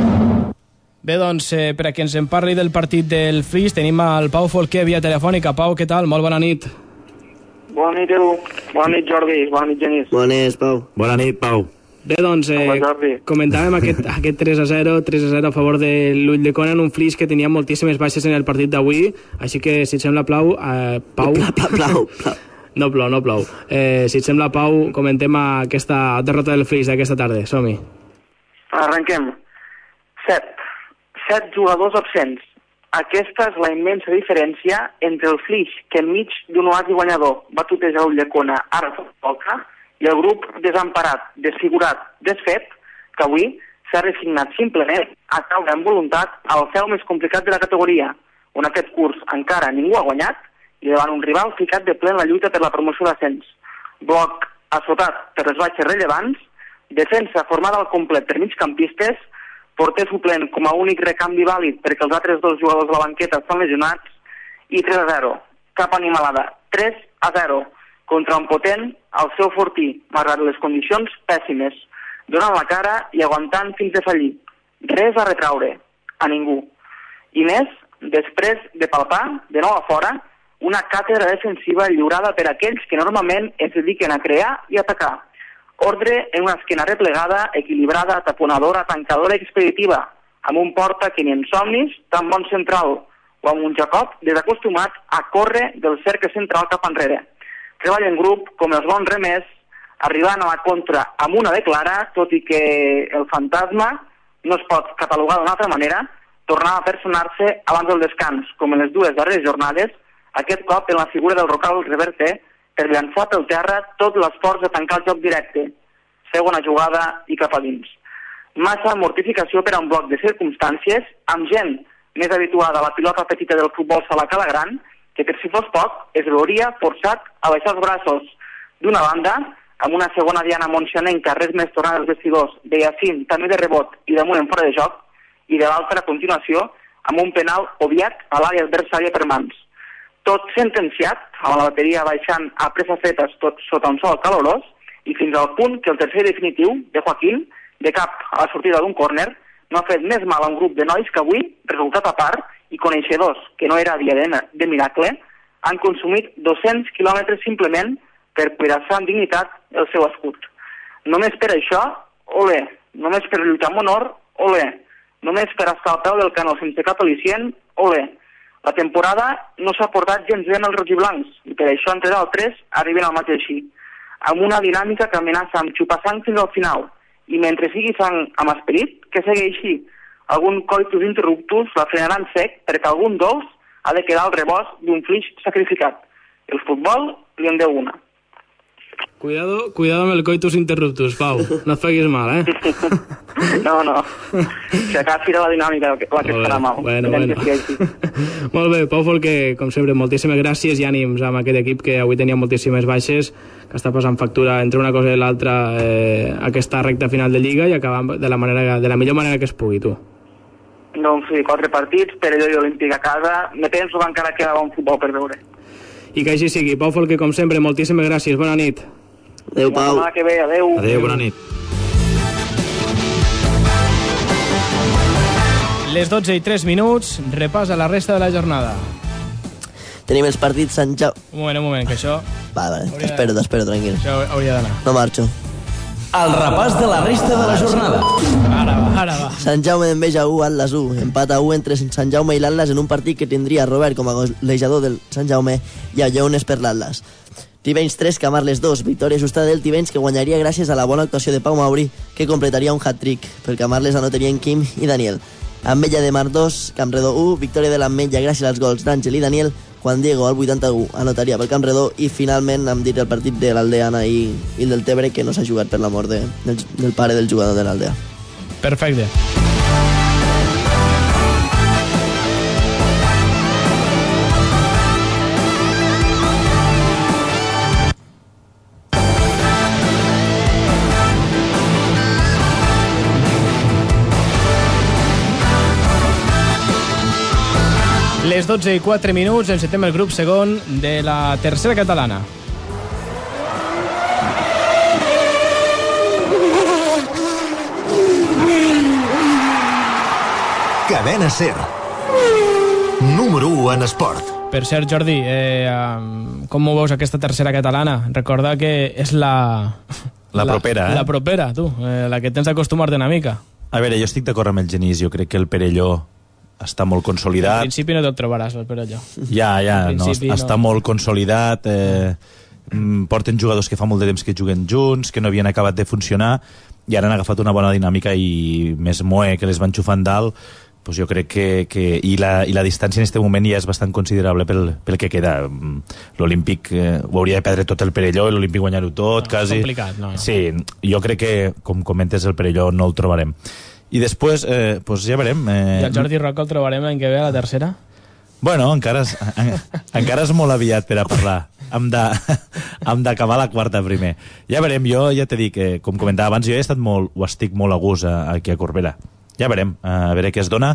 Bé, doncs, eh, per a qui ens en parli del partit del Flix, tenim el Pau Folquer via telefònica. Pau, què tal? Molt bona nit. Bona nit, Edu. Bona nit, Jordi. Bona nit, Genís. Bona nit, Pau. Bona nit, Pau. Bé, doncs, eh, comentàvem aquest, aquest tres a zero a favor de l'Ull de Cona en un Flix que tenia moltíssimes baixes en el partit d'avui, així que, si et sembla, Plau... Eh, Pau... Plau, plau, plau. No plou, no plou. Eh, si et sembla, Pau, comentem aquesta derrota del Flix d'aquesta tarda. Som-hi. Arrenquem. Set. Set jugadors absents. aquesta és la immensa diferència entre el Flix, que enmig d'un oasi guanyador va tutejar l'Ulldecona ara fa poca, i el grup desemparat, desfigurat, desfet, que avui s'ha resignat simplement a caure amb voluntat al feu més complicat de la categoria, on aquest curs encara ningú ha guanyat, i davant un rival ficat de ple en la lluita per la promoció d'ascens. Bloc assotat per les baixes rellevants, defensa formada al complet per migcampistes, porter suplent com a únic recanvi vàlid perquè els altres dos jugadors de la banqueta estan lesionats, i tres a zero. Cap animalada. tres a zero. Contra un potent, el seu fortí, malgrat les condicions pèssimes, donant la cara i aguantant fins de fallir. Res a retraure. A ningú. I més, després de palpar, de nou a fora, una càtedra defensiva lliurada per aquells que normalment es dediquen a crear i atacar. Ordre en una esquena replegada, equilibrada, taponadora, tancadora i expeditiva, amb un porta que ni en somnis, tan bon central, o amb un Jacob desacostumat a córrer del cercle central cap enrere. Treballa en grup, com els bons remers, arribant a la contra amb una de clara, tot i que el fantasma no es pot catalogar d'una altra manera, tornava a personar-se abans del descans, com en les dues darreres jornades, aquest cop en la figura del Rocal Reverter, per llançar pel terra tot l'esforç de tancar el joc directe. Segona jugada i cap a dins. Massa mortificació per a un bloc de circumstàncies, amb gent més habituada a la pilota petita del futbol sala que la gran, que per si fos poc es veuria forçat a baixar els braços. D'una banda, amb una segona diana montxanenca, res més tornada als vestidors, de Yacine, també de rebot i damunt en fora de joc, i de l'altra, a continuació, amb un penal obviat a l'àrea adversària per mans. Tot sentenciat, amb la bateria baixant a pressa fetes tot sota un sol calorós, i fins al punt que el tercer definitiu, de Joaquín, de cap a la sortida d'un córner, no ha fet més mal a un grup de nois que avui, resultat a part, i coneixedors que no era dia de, de miracle, han consumit dos-cents quilòmetres simplement per cuidar-se amb dignitat el seu escut. Només per això, olé. Només per lluitar amb honor, olé. Només per estar al peu del canó sense cap al·licient, olé. La temporada no s'ha portat gens bé amb els rojiblancs, i per això, entre d'altres, arriben al maig així, amb una dinàmica que amenaça amb xupar sang fins al final, i mentre sigui sang amb esperit, que segueixi. Algun coitus interruptus la frenaran sec perquè algun dolç ha de quedar al rebost d'un Flix sacrificat. El futbol li en deu una. Cuidado, cuidado amb el coitus interruptus, Pau. No et facis mal, eh? No, no. Si acá fira la dinàmica, la que estarà mal. Bueno, bueno. Molt bé, Pau Folquer, com sempre, moltíssimes gràcies i ànims amb aquest equip que avui tenia moltíssimes baixes, que està passant factura entre una cosa i l'altra eh, aquesta recta final de Lliga i acabant de la, manera, de la millor manera que es pugui, tu. Doncs sí, quatre partits, Perelló i Olímpic a casa. Me penso que encara queda bon futbol per veure. I que així sigui. Pau Folquer, com sempre, moltíssimes gràcies. Bona nit. Adéu, Pau. Que bé, adéu. Adéu, bona nit. Les dotze i tres minuts, repàs a la resta de la jornada. Tenim els partits Sant Jaume... Un moment, un moment, que això... Va, va, t'espero, t'espero, tranquil. Això hauria d'anar. No marxo. El repàs de la resta de la jornada. Ara va, ara va. Sant Jaume d'Enveja u, Atlas u. Empat a u entre Sant Jaume i l'Atlas en un partit que tindria Robert com a golejador del Sant Jaume i a Lleones per l'Atlas. Tivenys tres, Camarles dos. Victòria ajustada del Tivenys que guanyaria gràcies a la bona actuació de Pau Mauri, que completaria un hat-trick. Per Camarles anotarien Quim i Daniel. Ametlla de Mar dos, Campredó u. Victòria de l'Ametlla gràcies als gols d'Àngel i Daniel. Juan Diego al vuitanta-u anotaria pel Campredó i finalment hem dit el partit de l'Aldeana i, i del Tebre que no s'ha jugat per la mort de, del, del pare del jugador de l'Aldea. Perfecte. Les dotze i quatre minuts, encetem el grup segon de la tercera catalana. Cadena SER. Número u en esport. Per cert, Jordi, eh, com ho veus aquesta tercera catalana? Recorda que és la... La propera, eh? La propera, tu, eh, la que tens d'acostumar-te una mica. A veure, jo estic d'acord amb el Genís, jo crec que el Perelló està molt consolidat. Al principi no te'l trobaràs, el Perelló. Ja, ja, no, està no. molt consolidat, eh, porten jugadors que fa molt de temps que juguen junts, que no havien acabat de funcionar, i ara han agafat una bona dinàmica i més Moe, que les van xufant dalt, pues jo crec que, que i, la, i la distància en aquest moment ja és bastant considerable pel, pel que queda. L'Olímpic eh, ho hauria de perdre tot el Perelló, l'Olímpic guanyar-ho tot, no, quasi. És complicat, no, no. Sí, jo crec que, com comentes, el Perelló no el trobarem. I després, eh, pues ja veurem. Eh... I el Jordi Roca el trobarem l'any que ve a la tercera? Bueno, encara és, en, encara és molt aviat per a parlar. Hem de, hem d'acabar la quarta primer. Ja veurem, jo ja t'he dit que, com comentava abans, jo he estat molt, o estic molt a gust aquí a Corbera. Ja veurem, a veure què es dona,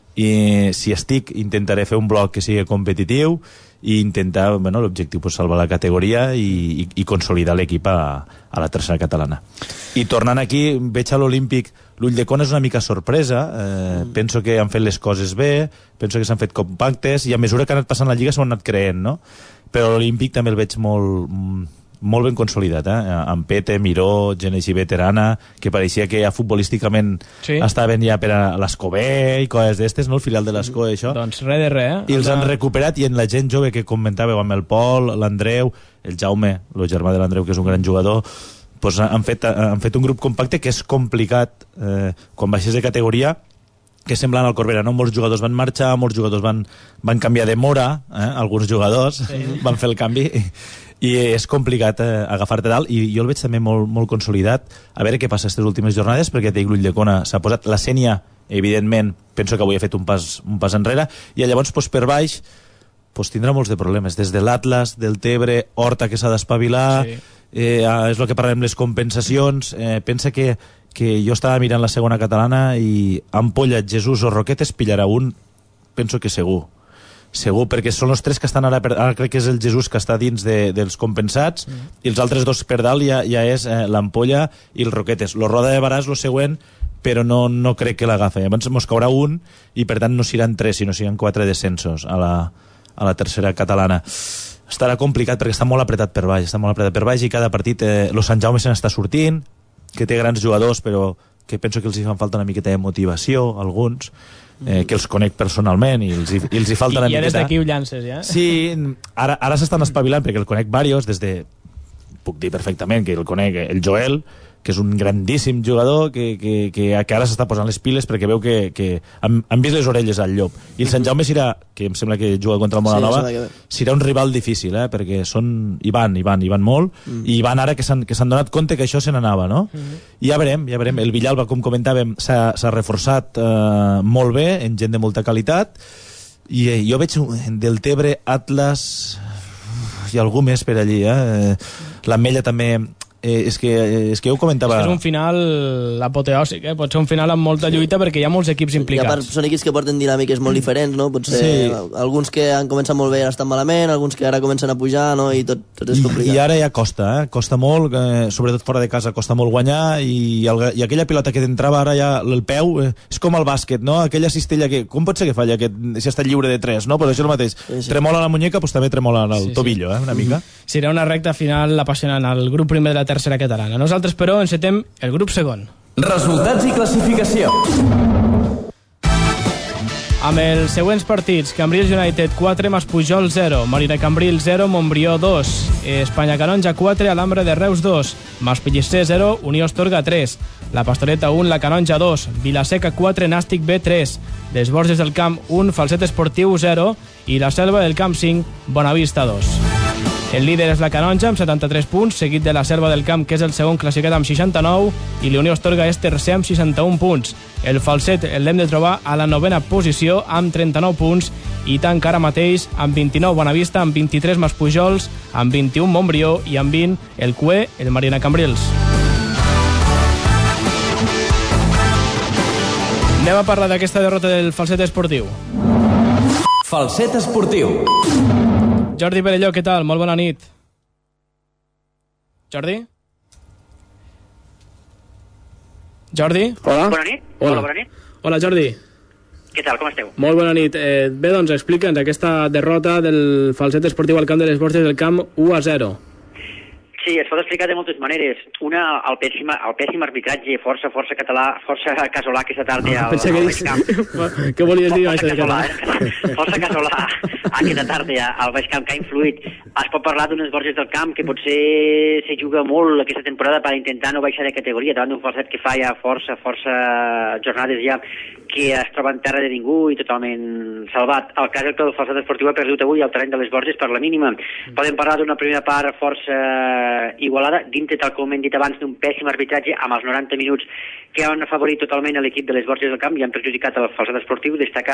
i si estic intentaré fer un bloc que sigui competitiu i intentar, bueno, l'objectiu pues, salvar la categoria i, i, i consolidar l'equip a, a la tercera catalana. I tornant aquí, veig a l'Olímpic, l'Ulldecona és una mica sorpresa, eh, mm. penso que han fet les coses bé, penso que s'han fet compactes, i a mesura que ha anat passant la Lliga s'ho han anat creent, no? Però l'Olímpic també el veig molt... molt ben consolidat, eh? Amb Pete, Miró, gent així veterana, que pareixia que ja futbolísticament sí. estaven ja per a l'Escobé i coses d'estes, no? El filial de l'Escó, això. Doncs res de res, eh? I els han recuperat, i en la gent jove que comentàveu, amb el Pol, l'Andreu, el Jaume, el germà de l'Andreu, que és un gran jugador, pues han, fet, han fet un grup compacte que és complicat eh, quan baixes de categoria, que semblant al Corbera, no? Molts jugadors van marxar, molts jugadors van, van canviar de mora, eh? Alguns jugadors sí. van fer el canvi, i, i és complicat eh, agafar-te dalt, i jo el veig també molt, molt consolidat. A veure què passa aquestes últimes jornades, perquè dic, l'Ulldecona s'ha posat, la Sénia, evidentment, penso que avui ha fet un pas, un pas enrere, i llavors pues, per baix pues, tindrà molts de problemes, des de l'Atlas, del Tebre, Horta, que s'ha d'espavilar, sí. eh, és el que parlem, les compensacions, eh, pensa que que jo estava mirant la segona catalana i Ampolla, Jesús o Roquetes pillarà un, penso que segur segur, perquè són els tres que estan ara per, ara crec que és el Jesús que està dins de, dels compensats, mm. i els altres dos per dalt ja, ja és eh, l'Ampolla i el Roquetes. Lo Roda de Barà és el següent, però no, no crec que l'agafa. Llavors mos caurà un, i per tant no seran tres, sinó seran quatre descensos a la, a la tercera catalana. Estarà complicat perquè està molt apretat per baix, està molt apretat per baix, i cada partit eh, lo Sant Jaume se n'està sortint, que té grans jugadors, però que penso que els hi fan falta una miqueta de motivació, alguns, eh, que els conec personalment, i els hi, i els hi falta I, una I miqueta... I ja des d'aquí ho llances, ja? Sí, ara, ara s'estan espavilant, perquè el conec diversos, des de... Puc dir perfectament que el conec el Joel, que és un grandíssim jugador, que, que, que, que ara s'està posant les piles perquè veu que, que han, han vist les orelles al llop. I el Sant Jaume serà, que em sembla que juga contra el Molanova, sí, serà un rival difícil, eh? Perquè són, hi van, hi van, hi van molt, mm. i hi van ara que s'han donat compte que això se n'anava, no? Mm. I ja veurem, ja veurem. El Villalba, com comentàvem, s'ha reforçat eh, molt bé, en gent de molta qualitat, i eh, jo veig del Tebre, Atlas, i algú més per allí, eh? L'Ametlla també... Eh, és, que, eh, és que jo ho comentava... És, que és un final apoteòsic, eh? Pot ser un final amb molta lluita perquè hi ha molts equips implicats. I a part són equips que porten dinàmiques molt diferents, no? Potser sí. alguns que han començat molt bé i ara estan malament, alguns que ara comencen a pujar, no? I tot, tot és complicat. I, I ara ja costa, eh? Costa molt, eh, sobretot fora de casa costa molt guanyar, i, el, i aquella pilota que t'entrava ara ja el peu, eh, és com el bàsquet, no? Aquella cistella que... Com pot ser que falla aquest, si està lliure de tres, no? Però això és el mateix. Sí, sí. Tremola la muñeca, doncs també tremola el sí, tobillo, eh? Una mica. Mm-hmm. Serà una recta final apassionant al grup primer de la tercera catalana. Nosaltres, però, encetem el grup segon. Resultats i classificació. Amb els següents partits: Cambrils United quatre, Maspujol zero, Marina Cambril zero, Montbrió dos, Espanya Canonja quatre, Alhambra de Reus dos, Maspellicer zero, Unió Astorga tres, La Pastoreta un, La Canonja dos, Vilaseca quatre, Nàstic B tres, Les Borges del Camp un, Falset Esportiu zero i La Selva del Camp cinc, Bonavista dos. El líder és la Canonja amb setanta-tres punts, seguit de la Selva del Camp, que és el segon classificat amb seixanta-nou, i la Unió Astorga és tercer amb seixanta-un punts. El Falset l'hem de trobar a la novena posició amb trenta-nou punts, i tanca ara mateix amb vint-i-nou Bonavista, amb vint-i-tres Maspujols, amb vint-i-un Montbrió i amb vint el Q E, el Marina Cambrils. Anem a parlar d'aquesta derrota del Falset Esportiu. Falset Esportiu. Jordi Perelló, què tal? Molt bona nit. Jordi? Jordi? Hola. Bona nit. Hola. Hola, bona nit. Hola, Jordi. Què tal, com esteu? Molt bona nit. Eh, bé, doncs explica'ns aquesta derrota del Falset Esportiu al camp de les Borges del Camp u a zero. Sí, es pot explicar de moltes maneres. Una, el pèssim, el pèssim arbitratge, força, força català, força casolà aquesta tarda al, Pensa al que Baix Camp. dius... Què volies dir? Força això de casolà, català? eh? Força casolà aquesta tarda al Baix Camp, que ha influït. Es pot parlar d'unes Borges del Camp que potser se juga molt aquesta temporada per intentar no baixar de categoria davant d'un Falset que fa ja força, força jornades ja que es troba en terra de ningú i totalment salvat. El cas és que el Falset Esportiu ha perdut avui el terreny de les Borges per la mínima. Podem parlar d'una primera part força igualada, dintre, tal com hem dit abans, d'un pèssim arbitratge amb els noranta minuts que han afavorit totalment a l'equip de les Borges del Camp i han perjudicat el Falset Esportiu. Destacar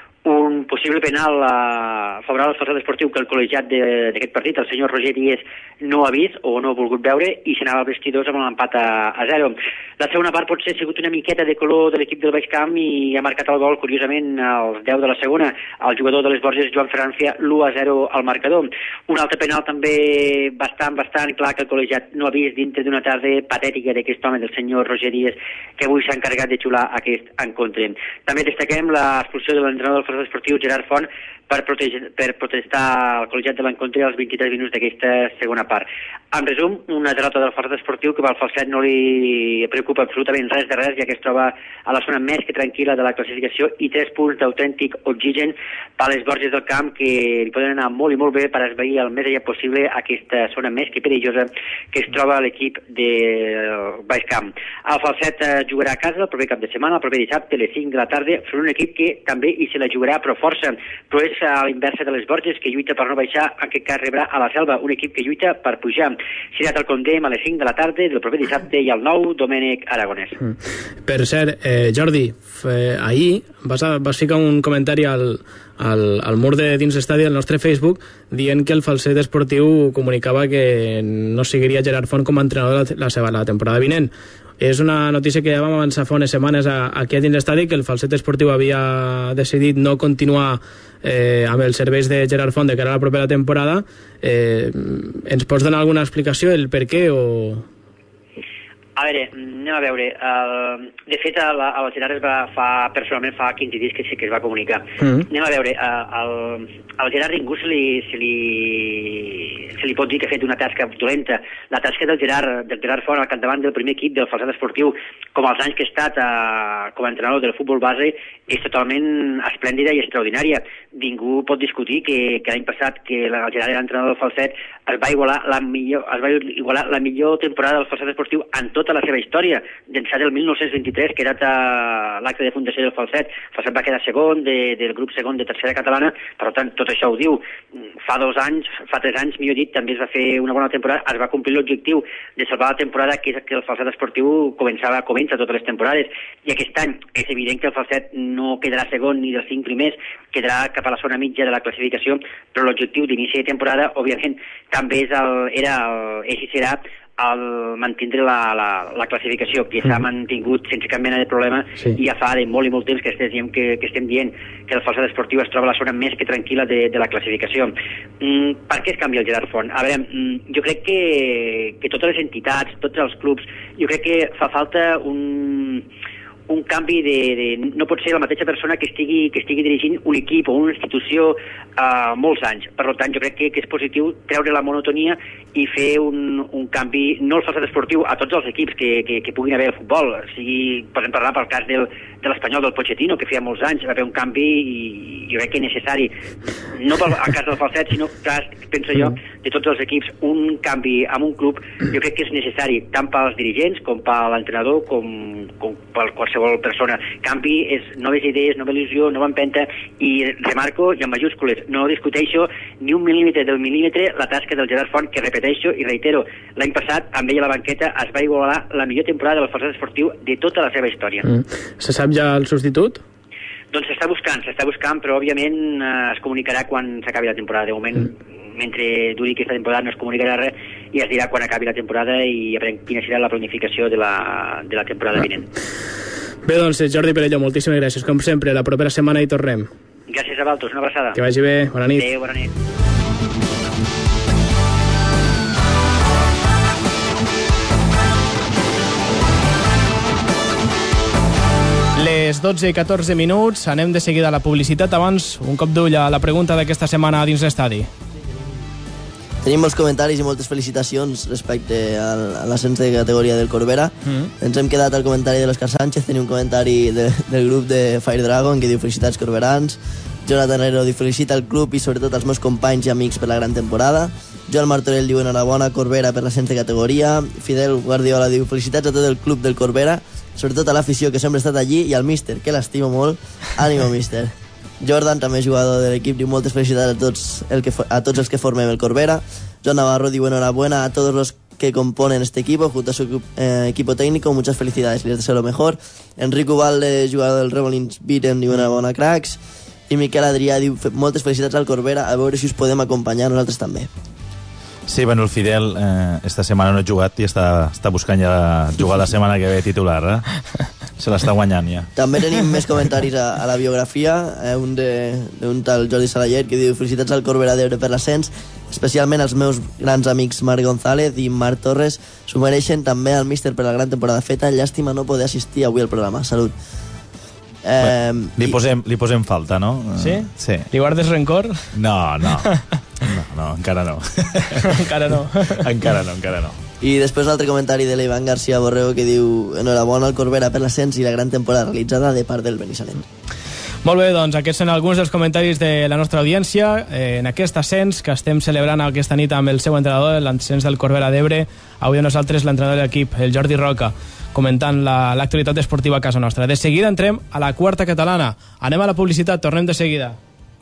un possible penal uh, favorable al Falset Esportiu que el col·legiat d'aquest partit, el senyor Roger Díez, no ha vist o no ha volgut veure i s'anava al vestidors amb l'empat a, a zero. La segona part potser ha sigut una miqueta de color de l'equip del Baix Camp i ha marcat el gol, curiosament, als deu de la segona, el jugador de les Borges, Joan Ferran, feia l'u a zero al marcador. Un altre penal també bastant, bastant clar que el col·legiat no ha vist dintre d'una tarda patètica d'aquest home, del senyor Roger Díez, que avui s'ha encarregat de xular aquest encontre. També destaquem l'expulsió de l'entrenador del Falset Esportiu, Gerard Font, per, proteger, per protestar al col·legiat de l'encontre als vint-i-tres minuts d'aquesta segona part. En resum, una derrota del Falset Esportiu que al Falset no li preocupa absolutament res de res, ja que es troba a la zona més que tranquil·la de la classificació i tres punts d'autèntic oxigen per les Borges del Camp que li poden anar molt i molt bé per esvair el més allà possible aquesta zona més que perillosa que es troba a l'equip de Baix Camp. El Falset jugarà a casa el proper cap de setmana, el proper dissabte a les cinc de la tarda, front un equip que també hi se la jugarà però força, però és a l'inversa de les Borges, que lluita per no baixar, en aquest cas rebrà a la Selva, un equip que lluita per pujar. Serà el Condem a les cinc de la tarda del proper dissabte i el nou Domènec Aragonès. Mm. Per cert, eh, Jordi, eh, ahir vas, a, vas ficar un comentari al, al, al mur de dins l'estadi del nostre Facebook dient que el Falset Esportiu comunicava que no seguiria Gerard Font com a entrenador la, la, seva, la temporada vinent. És una notícia que ja vam avançar fa unes setmanes aquí a dins l'estadi, que el Falset Esportiu havia decidit no continuar eh, amb els serveis de Gerard Font de cara a la propera temporada. Eh, ens pots donar alguna explicació, el per què o...? A veure, anem a veure. El, de fet, el, el Gerard es va fa, personalment fa quinze dies que sí que es va comunicar. Mm. Anem a veure, el, el Gerard ningú se li, se, li, se li pot dir que ha fet una tasca dolenta. La tasca del Gerard, del Gerard Font al capdavant del primer equip del Falset Esportiu, com els anys que ha estat eh, com a entrenador del futbol base, és totalment esplèndida i extraordinària. Ningú pot discutir que, que l'any passat que el Gerard era entrenador del Falset es va igualar la millor, es va igualar la millor temporada del Falset Esportiu en tota la seva història, d'ençà del mil nou-cents vint-i-tres, que era l'acte de fundació del Falset. El Falset va quedar segon de, del grup segon de tercera catalana, per tant, tot això ho diu. Fa dos anys, fa tres anys, millor dit, també es va fer una bona temporada, es va complir l'objectiu de salvar la temporada, que és que el Falset Esportiu començava, comença totes les temporades, i aquest any és evident que el Falset no quedarà segon ni dels cinc primers, quedarà cap a la zona mitja de la classificació, però l'objectiu d'inici de temporada, òbviament, també és el, era el, és i serà el mantindre la, la, la classificació, que s'ha mantingut sense cap mena de problema, sí. I ja fa de molt i molt temps que estem, que, que estem dient que el Falset Esportiu es troba a la zona més que tranquil·la de, de la classificació. Mm, per què es canvia el Gerard Font? A veure, mm, jo crec que, que totes les entitats, tots els clubs, jo crec que fa falta un... un canvi de, de... No pot ser la mateixa persona que estigui, que estigui dirigint un equip o una institució uh, molts anys. Per tant, jo crec que, que és positiu treure la monotonia i fer un, un canvi, no al Falset Esportiu, a tots els equips que, que, que puguin haver al futbol. O sigui, podem parlar pel cas del, de l'Espanyol, del Pochettino, que feia molts anys, va haver un canvi i jo crec que és necessari. No pel cas del Falset, sinó, clar, penso jo, de tots els equips, un canvi en un club, jo crec que és necessari, tant pels dirigents com per l'entrenador, com, com per qualsevol persona. Canvi és noves idees, nova il·lusió, nova empenta, i remarco, i en majúscules, no discuteixo ni un mil·límetre del mil·límetre la tasca del Gerard Font, que repeteixo i reitero, l'any passat, amb ell a la banqueta, es va igualar la millor temporada del Falset Esportiu de tota la seva història. Mm. Se sap ja el substitut? Doncs s'està buscant, s'està buscant, però òbviament eh, es comunicarà quan s'acabi la temporada. De moment, mm. mentre duri aquesta temporada no es comunicarà res i es dirà quan acabi la temporada i veurem quina serà la planificació de la, de la temporada ah. vinent. Bé, doncs, Jordi Perelló, moltíssimes gràcies. Com sempre, la propera setmana hi tornem. Gràcies a Valtos, una abraçada. Que vagi bé, bona nit. Adéu, bona nit. Les dotze i catorze minuts, anem de seguida a la publicitat. Abans, un cop d'ull a la pregunta d'aquesta setmana dins l'estadi. Tenim molts comentaris i moltes felicitacions respecte al, a l'ascens de categoria del Corbera. Mm. Ens hem quedat al comentari de l'Òscar Sánchez, tenim un comentari de, del grup de Fire Dragon que diu felicitats corberans. Jonathan Herrero diu felicita el club i sobretot als meus companys i amics per la gran temporada. Joan Martorell diu enhorabona Corbera per l'ascens de categoria. Fidel Guardiola diu felicitats a tot el club del Corbera, sobretot a l'afició que sempre ha estat allí i al míster, que l'estimo molt. Ànimo, míster. Jordan, també jugador de l'equip, diu moltes felicitats a tots, el que, a tots els que formem el Corbera. Joan Navarro diu enhorabuena a todos los que componen este equipo, junto a su eh, equipo técnico, muchas felicidades, les deseo lo mejor. Enrico Valde, jugador del Revolins Beaten, diu enhorabona cracks. I Miquel Adrià diu moltes felicitats al Corbera, a veure si us podem acompanyar nosaltres també. Sí, bueno, el Fidel eh, esta setmana no ha jugat i està, està buscant ja jugar la setmana que ve titular, eh? Se l'està guanyant ja. També tenim més comentaris a, a la biografia, eh, un d'un tal Jordi Salayer que diu felicitats al Corbera d'Ebre per l'ascens, especialment als meus grans amics Marc González i Marc Torres, s'ho mereixen també al míster per la gran temporada feta, llàstima no poder assistir avui al programa, salut. Eh, li, posem, li posem falta, no? Sí? Sí. Li guardes rencor? No, no. No, no, encara no. encara no. encara no, encara no. I després l'altre comentari de l'Ivan García Borrego que diu enhorabona al Corbera per l'ascens i la gran temporada realitzada de part del Benissanet. Molt bé, doncs aquests són alguns dels comentaris de la nostra audiència eh, en aquest ascens que estem celebrant aquesta nit amb el seu entrenador, l'ascens del Corbera d'Ebre. Avui a nosaltres l'entrenador de l'equip, el Jordi Roca, comentant l'actualitat la, esportiva a casa nostra. De seguida entrem a la quarta catalana. Anem a la publicitat, tornem de seguida.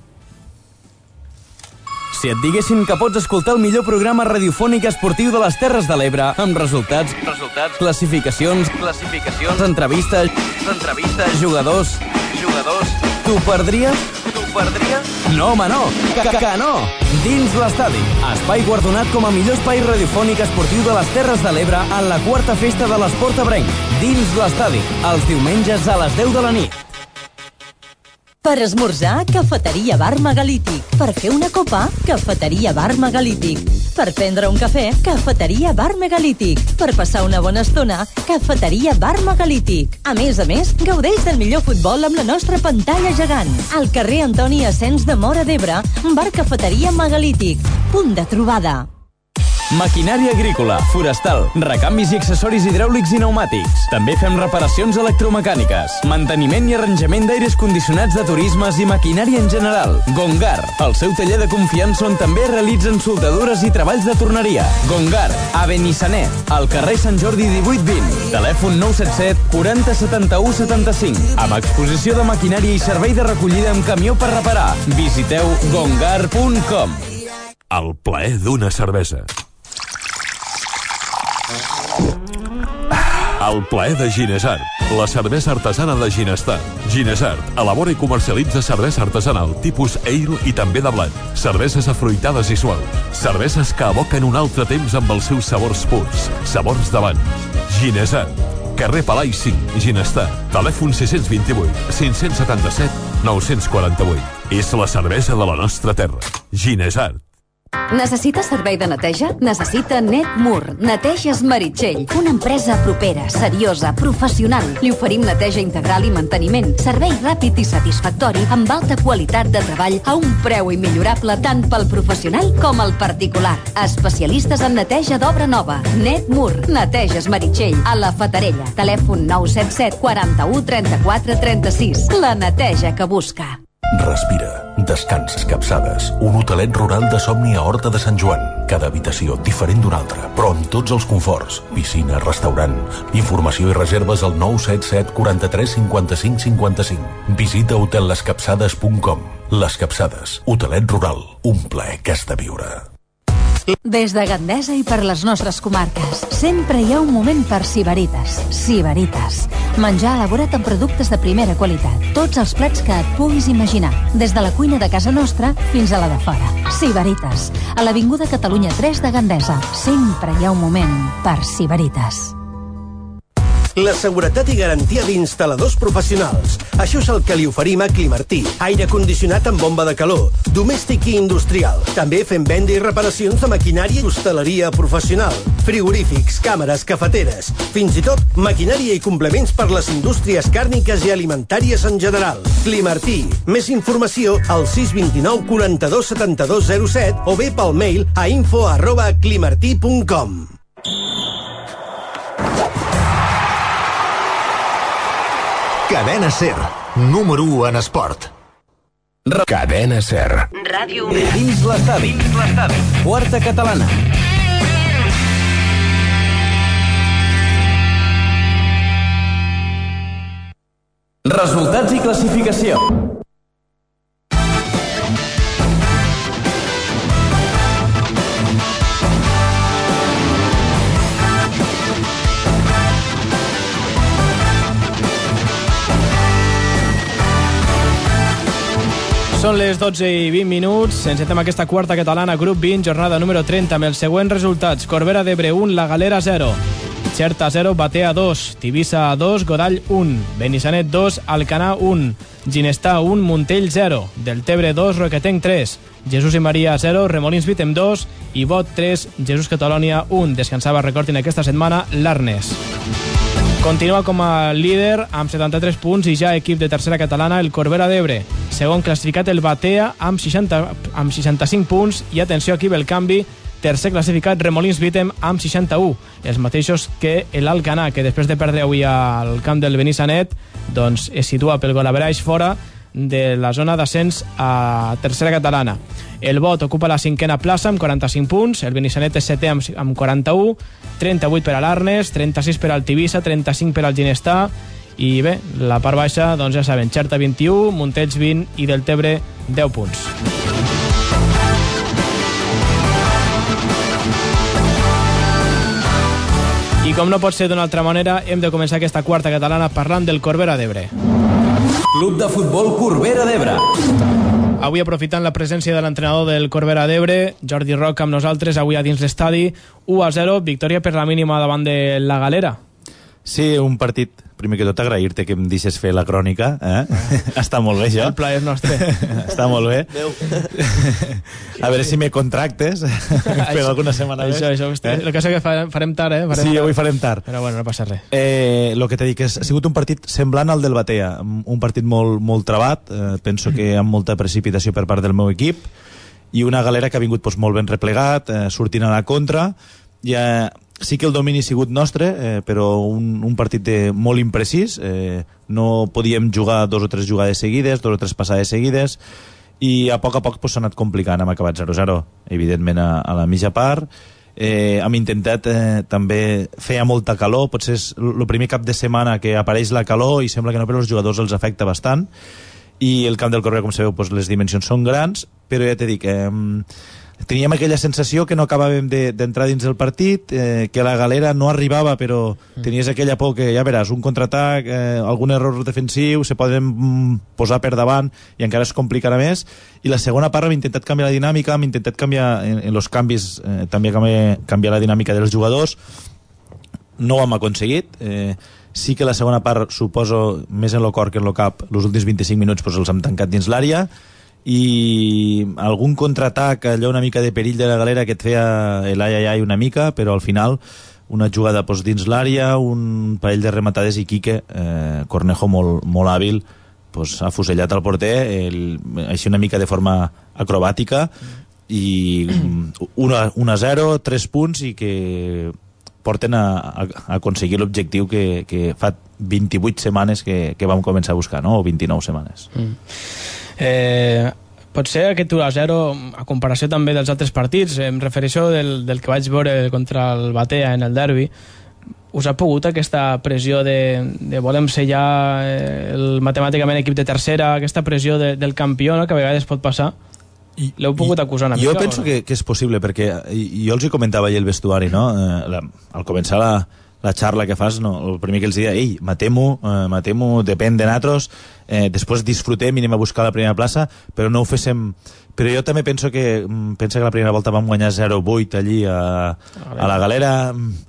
Si et diguessin que pots escoltar el millor programa radiofònic esportiu de les Terres de l'Ebre, amb resultats, resultats, classificacions, classificacions, entrevistes, entrevistes, jugadors, jugadors, t'ho perdries? T'ho perdries? No, home, no! Que, que, que no! Dins l'estadi, espai guardonat com a millor espai radiofònic esportiu de les Terres de l'Ebre en la quarta festa de l'esport ebrenc. Dins l'estadi, els diumenges a les deu de la nit. Per esmorzar, cafeteria Bar Megalític. Per fer una copa, cafeteria Bar Megalític. Per prendre un cafè, cafeteria Bar Megalític. Per passar una bona estona, cafeteria Bar Megalític. A més a més, gaudeix del millor futbol amb la nostra pantalla gegant. Al carrer Antoni Asens de Móra d'Ebre, Bar Cafeteria Megalític. Punt de trobada. Maquinària agrícola, forestal, recanvis i accessoris hidràulics i pneumàtics. També fem reparacions electromecàniques, manteniment i arranjament d'aires condicionats de turismes i maquinària en general. Gongar, el seu taller de confiança on també realitzen soldadures i treballs de torneria. Gongar, a Benissanet, al carrer Sant Jordi divuit vint. Telèfon nou set set quaranta setanta-u setanta-cinc. Amb exposició de maquinària i servei de recollida amb camió per reparar. Visiteu gongar punt com. El plaer d'una cervesa. El plaer de Ginesart, la cervesa artesana de Ginestar. Ginesart elabora i comercialitza cervesa artesanal tipus ale i també de blanc. Cerveses afruitades i suaus. Cerveses que evoquen un altre temps amb els seus sabors purs. Sabors d'abans. Ginesart. Carrer Palai cinc, Ginestar. Telèfon sis dos vuit, cinc set set, nou quatre vuit. És la cervesa de la nostra terra. Ginesart. Necessita servei de neteja? Necessita Netmur. Neteges Meritxell. Una empresa propera, seriosa, professional. Li oferim neteja integral i manteniment. Servei ràpid i satisfactori amb alta qualitat de treball a un preu immillorable tant pel professional com el particular. Especialistes en neteja d'obra nova. Netmur. Neteges Meritxell. A la Fatarella. Telèfon nou set set quaranta-u trenta-quatre trenta-sis. La neteja que busca. Respira, descans, capçades, un hotelet rural de somni a Horta de Sant Joan. Cada habitació diferent d'una altra, però amb tots els conforts. Piscina, restaurant. Informació i reserves al nou set set quaranta-tres cinquanta-cinc cinquanta-cinc. Visita hotel les capçades punt com. Les Capçades, hotelet rural, un plaer que has de viure. Des de Gandesa i per les nostres comarques, sempre hi ha un moment per Sibaritas. Sibaritas. Menjar elaborat amb productes de primera qualitat. Tots els plats que et puguis imaginar. Des de la cuina de casa nostra fins a la de fora. Sibaritas. A l'Avinguda Catalunya tres de Gandesa. Sempre hi ha un moment per Sibaritas. La seguretat i garantia d'instal·ladors professionals. Això és el que li oferim a Climartí. Aire condicionat amb bomba de calor, domèstic i industrial. També fem venda i reparacions de maquinària i hostaleria professional. Frigorífics, càmeres, cafeteres. Fins i tot maquinària i complements per les indústries càrniques i alimentàries en general. Climartí. Més informació al sis dos nou quaranta-dos setanta-dos zero set o bé pel mail a info arroba climartí punt com. Cadena Ser, número u en esport. Cadena Ser. Ràdio Dins l'estadi. Quarta catalana. Resultats i classificació. Són les dotze i vint minuts. Encetem aquesta quarta catalana, grup vint, jornada número trenta, amb els següents resultats. Corbera d'Ebre un, La Galera zero. Xerta zero, Batea dos. Tivissa dos, Godall un. Benissanet dos, Alcanar un. Ginestà un, Montell zero. Deltebre dos, Roquetenc tres. Jesús i Maria zero, Remolins Vitem dos. I Bot tres, Jesús Catalonia un. Descansava, recordin, aquesta setmana l'Arnes. Continua com a líder amb setanta-tres punts i ja equip de tercera catalana el Corbera d'Ebre. Segon classificat el Batea amb, seixanta, amb seixanta-cinc punts i atenció aquí el canvi, tercer classificat Remolins Vitem amb seixanta-u, els mateixos que l'Alcanar, que després de perdre avui al camp del Benissanet doncs es situa pel golaveraix fora de la zona d'ascens a tercera catalana. El Bot ocupa la cinquena plaça amb quaranta-cinc punts, el Benissanet és setè amb, amb quaranta-u, trenta-vuit per a l'Arnes, trenta-sis per al Tivissa, trenta-cinc per al Ginestà, i bé, la part baixa, doncs ja saben, Xerta vint-i-u, Montells vint i Deltebre deu punts. I com no pot ser d'una altra manera, hem de començar aquesta quarta catalana parlant del Corbera d'Ebre. Club de futbol Corbera d'Ebre. Avui aprofitant la presència de l'entrenador del Corbera d'Ebre, Jordi Roca, amb nosaltres, avui a dins l'estadi, u a zero, victòria per la mínima davant de la Galera. Sí, un partit, primer que tot agrair-te que em deixes fer la crònica, eh? Està molt bé, això. El plaer és nostre. Està molt bé. A veure si me contractes per alguna setmana més. Això, això. Eh? El que sé que farem tard, eh? Farem sí, tard. avui farem tard. Però bueno, no passa res. Eh, el que t'he dit, que ha sigut un partit semblant al del Batea, un partit molt, molt trabat, eh, penso que amb molta precipitació per part del meu equip, i una Galera que ha vingut doncs, molt ben replegat, eh, sortint a la contra, i eh, sí que el domini ha sigut nostre, eh, però un, un partit de, molt imprecís, eh, no podíem jugar dos o tres jugades seguides, dos o tres passades seguides, i a poc a poc s'ha pues, anat complicant, hem acabat zero zero, evidentment a, a la mitja part. Eh, hem intentat eh, també, feia molta calor, potser és el primer cap de setmana que apareix la calor i sembla que no, però els jugadors els afecta bastant, i el camp del Corbera, com sabeu, pues, les dimensions són grans, però ja t'he dit que eh, teníem aquella sensació que no acabàvem d'entrar de, dins del partit, eh, que la Galera no arribava, però tenies aquella por que, ja veràs, un contraatac, eh, algun error defensiu, se poden mm, posar per davant i encara es complicarà més. I la segona part hem intentat canviar la dinàmica, hem intentat canviar en, en els canvis, eh, també canviar, canviar la dinàmica dels jugadors. No ho hem aconseguit. Eh, sí que la segona part, suposo, més en lo cor que en lo cap, els últims vint-i-cinc minuts pues, els hem tancat dins l'àrea, i algun contraatac, allò una mica de perill de la Galera que et feia l'ai ai ai una mica, però al final una jugada pues, dins l'àrea, un parell de rematades i Quique, eh, Cornejo molt, molt hàbil, pues, ha fusellat al porter, el, així una mica de forma acrobàtica, i un a zero, tres punts, i que porten a, a, a aconseguir l'objectiu que, que fa vint-i-vuit setmanes que, que vam començar a buscar, no? O vint-i-nou setmanes. Mm. Eh, potser aquest u a zero, a comparació també dels altres partits, em refereixo del, del que vaig veure contra el Batea en el derbi, us ha pogut aquesta pressió de, de volem ser ja el matemàticament equip de tercera, aquesta pressió de, del campió, no?, que a vegades pot passar? L'heu pogut acusar una mica? Jo penso no? que, que és possible, perquè jo els hi comentava ahir el vestuari, no? Eh, la, al començar la, la xarra que fas, no? El primer que els deia, ei, matem-ho, eh, matem-ho, depèn de nosaltres, eh, després disfrutem i anem a buscar la primera plaça, però no ho féssim... Però jo també penso que pensa que la primera volta vam guanyar zero vuit allí a, a la Galera,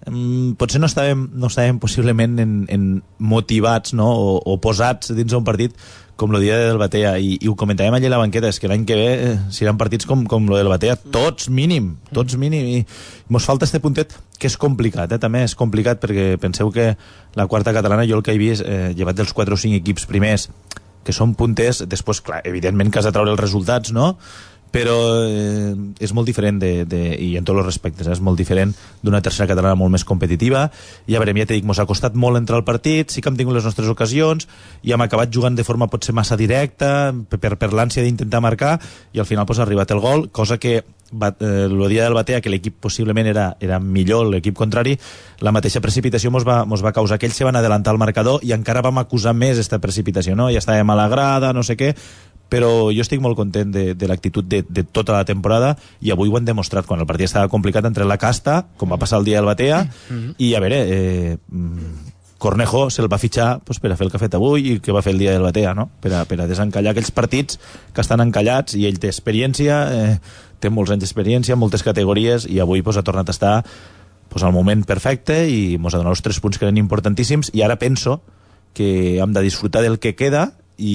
mm, potser no estàvem, no estàvem possiblement en, en motivats, no? o, o posats dins d'un partit com el dia del Batea, i, i ho comentàvem allà a la banqueta, és que l'any que ve eh, seran partits com, com el del Batea, tots mínim, tots mínim, i mos falta este puntet, que és complicat, eh, també és complicat, perquè penseu que la quarta catalana, jo el que he vist, eh, llevat dels quatre o cinc equips primers, que són punters, després, clar, evidentment que has de treure els resultats, no?, però eh, és molt diferent de, de, i en tots els respectes, eh, és molt diferent d'una tercera catalana molt més competitiva. I a veure, ja t'he dit, mos ha costat molt entrar al partit, sí que hem tingut les nostres ocasions i hem acabat jugant de forma potser massa directa per, per l'ànsia d'intentar marcar, i al final pues, ha arribat el gol, cosa que va, eh, el dia del Batea, que l'equip possiblement era, era millor, l'equip contrari, la mateixa precipitació mos va, mos va causar que ells se van adelantar al marcador i encara vam acusar més aquesta precipitació, no? Ja estàvem a la grada, no sé què, però jo estic molt content de, de l'actitud de, de tota la temporada, i avui ho han demostrat. Quan el partit estava complicat entre la casta, com va passar el dia del Batea, mm-hmm. i a veure, eh, Cornejo se'l va fitxar pues, per a fer el que ha fet avui i que va fer el dia del Batea, no? per, a, per a desencallar aquells partits que estan encallats, i ell té experiència, eh, té molts anys d'experiència, moltes categories, i avui pues, ha tornat a estar pues, al moment perfecte i ens ha donat els tres punts que eren importantíssims, i ara penso que hem de disfrutar del que queda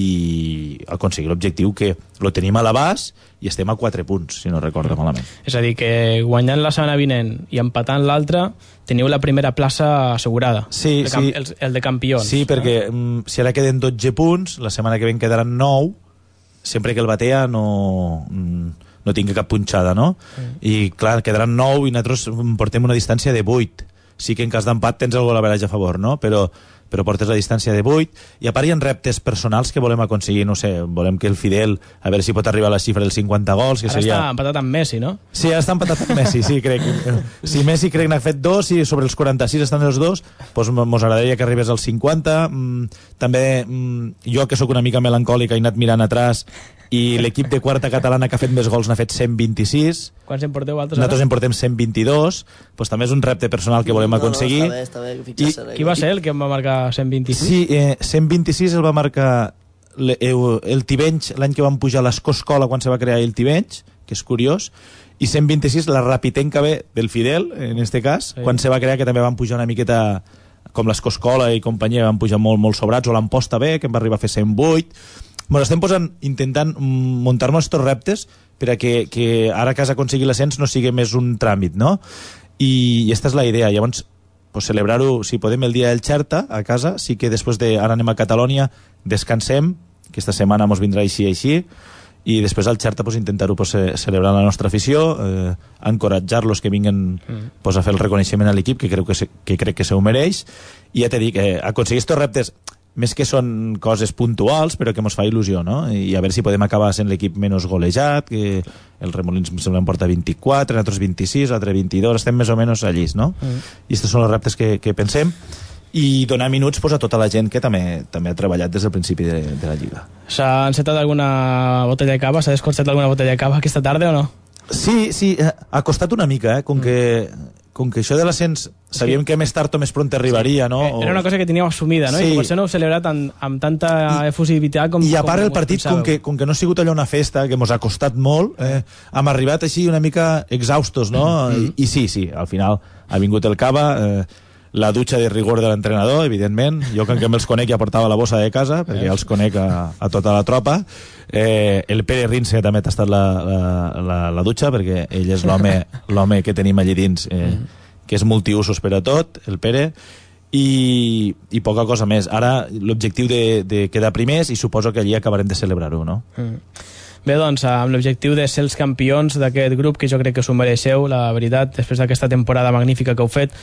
i aconseguir l'objectiu, que lo tenim a l'abast i estem a quatre punts, si no recordo malament. És a dir, que guanyant la setmana vinent i empatant l'altra teniu la primera plaça assegurada. Sí, el, sí. El, el de campions. Sí, perquè no? si ara queden dotze punts, la setmana que ven quedaran nou, sempre que el Batea no, no tingui cap punxada, no? Mm. I clar, quedaran nou i nosaltres portem una distància de vuit. Sí que en cas d'empat tens el gol average a favor, no? Però però portes la distància de vuit, i a part hi ha reptes personals que volem aconseguir, no sé, volem que el Fidel, a veure si pot arribar a la xifra dels cinquanta gols, que ara seria... està empatat amb Messi, no? Sí, ara està empatat amb Messi, sí, crec. Si Messi crec n'ha fet dos, i sobre els quaranta-sis estan els dos, doncs mos agradaria que arribés als cinquanta. Mm, també mm, jo, que sóc una mica melancòlica, he anat mirant atrás, i l'equip de quarta catalana que ha fet més gols n'ha fet cent vint-i-sis. Quants en porteu altres? Nosaltres en portem cent vint-i-dos, doncs també és un repte personal que volem no, aconseguir. No, està bé, està bé. I, qui va ser el que em va marcar cent vint-i-sis? Sí, eh, cent vint-i-sis el va marcar el, el Tivenys l'any que van pujar a l'Escoscola, quan se va crear el Tivenys, que és curiós, i cent vint-i-sis la Rapitenca B del Fidel, en este cas, sí. Quan se va crear, que també van pujar una miqueta com l'Escoscola i companyia, van pujar molt, molt sobrats, o l'Amposta B, que en va arribar a fer cent vuit. Bueno, estem posant, intentant muntar-nos estos reptes per a que, que ara que has aconseguit l'ascens no sigui més un tràmit, no? I, i aquesta és la idea. Llavors, pues, celebrar-ho, si podem, el dia del Xerta a casa, sí que després de... Ara anem a Catalònia, descansem, aquesta setmana mos vindrà així així, i després al Xerta pues, intentar-ho pues, celebrar la nostra afició, eh, encoratjar-los que vinguen mm. pues, a fer el reconeixement a l'equip, que, crec que, se, que crec que se ho mereix, i ja t'he dit, eh, aconseguir estos reptes, més que són coses puntuals, però que ens fa il·lusió, no? I a veure si podem acabar sent l'equip menys golejat, que el Remolins sembla en porta vint-i-quatre, nosaltres vint-i-sis, l'altre vint-i-dos, estem més o menys allí, no? Mm. I aquests són els reptes que, que pensem, i donar minuts pues, a tota la gent que també també ha treballat des del principi de, de la Lliga. S'ha encetat alguna botella de cava? S'ha descorxat alguna botella de cava aquesta tarda o no? Sí, sí, ha costat una mica, eh? Com mm. que... com que això de l'ascens sabíem sí. que més tard o més pront arribaria, no? Era una cosa que teníem assumida, no? Sí. I per això no ho celebrat amb, amb tanta I, efusivitat com... I a part com el partit, com que, com que no ha sigut allò una festa, que ens ha costat molt, eh, hem arribat així una mica exhaustos, no? Mm. I, I sí, sí, al final ha vingut el cava, eh, la dutxa de rigor de l'entrenador, evidentment. Jo, que me'ls conec, ja portava la bossa de casa, perquè ja els conec a, a tota la tropa. Eh, el Pere Rinse també ha tastat la, la, la, la dutxa, perquè ell és l'home l'home que tenim allí dins, eh, que és multiusos per a tot, el Pere, i, i poca cosa més. Ara l'objectiu de, de quedar primers, i suposo que allí acabarem de celebrar-ho, no? Mm. Bé, doncs, amb l'objectiu de ser els campions d'aquest grup, que jo crec que s'ho mereixeu, la veritat, després d'aquesta temporada magnífica que heu fet.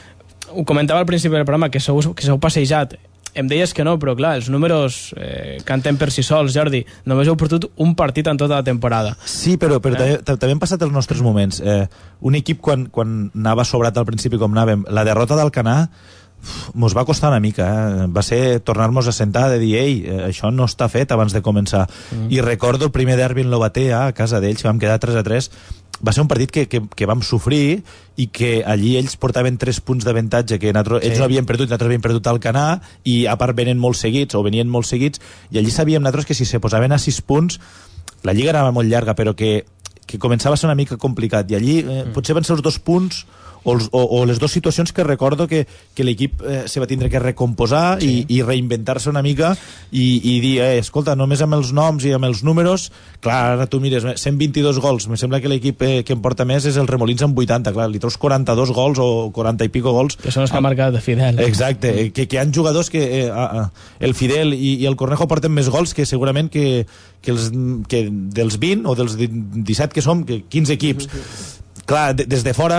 Ho comentava al principi del programa, que s'heu que s'heu passejat. Em deies que no, però clar, els números eh, canten per si sols, Jordi. Només heu perdut un partit en tota la temporada. Sí, però, però eh? també, també han passat els nostres moments. Eh, un equip, quan, quan anava sobrat al principi com anàvem, la derrota d'Alcanar mos va costar una mica, eh? Va ser tornar-nos a sentar, de dir, ei, això no està fet abans de començar. Mm. I recordo el primer derbi en l'Obatea, a casa d'ells, que vam quedar tres a tres, va ser un partit que, que, que vam sofrir, i que allí ells portaven tres punts d'avantatge, que sí. ells no havien perdut, nosaltres havíem perdut al Canà, i a part venen molt seguits, o venien molt seguits, i allí sabíem nosaltres que si se posaven a sis punts, la lliga anava molt llarga, però que, que començava a ser una mica complicat, i allí eh, mm. potser van ser els dos punts o, o, o les dues situacions que recordo que, que l'equip eh, se va tindre que recomposar sí. i, i reinventar-se una mica i, i dir, eh, escolta, només amb els noms i amb els números, clar, ara tu mires cent vint-i-dos gols, em sembla que l'equip eh, que em porta més és el Remolins amb vuitanta, clar, li treus quaranta-dos gols o quaranta i pico gols. Que són els que ha marcat de Fidel. Exacte, eh, que, que hi ha jugadors que eh, a, a, el Fidel i, i el Cornejo porten més gols que segurament que, que, els, que dels vint o dels disset que som, que quinze equips. Clar, de, des de fora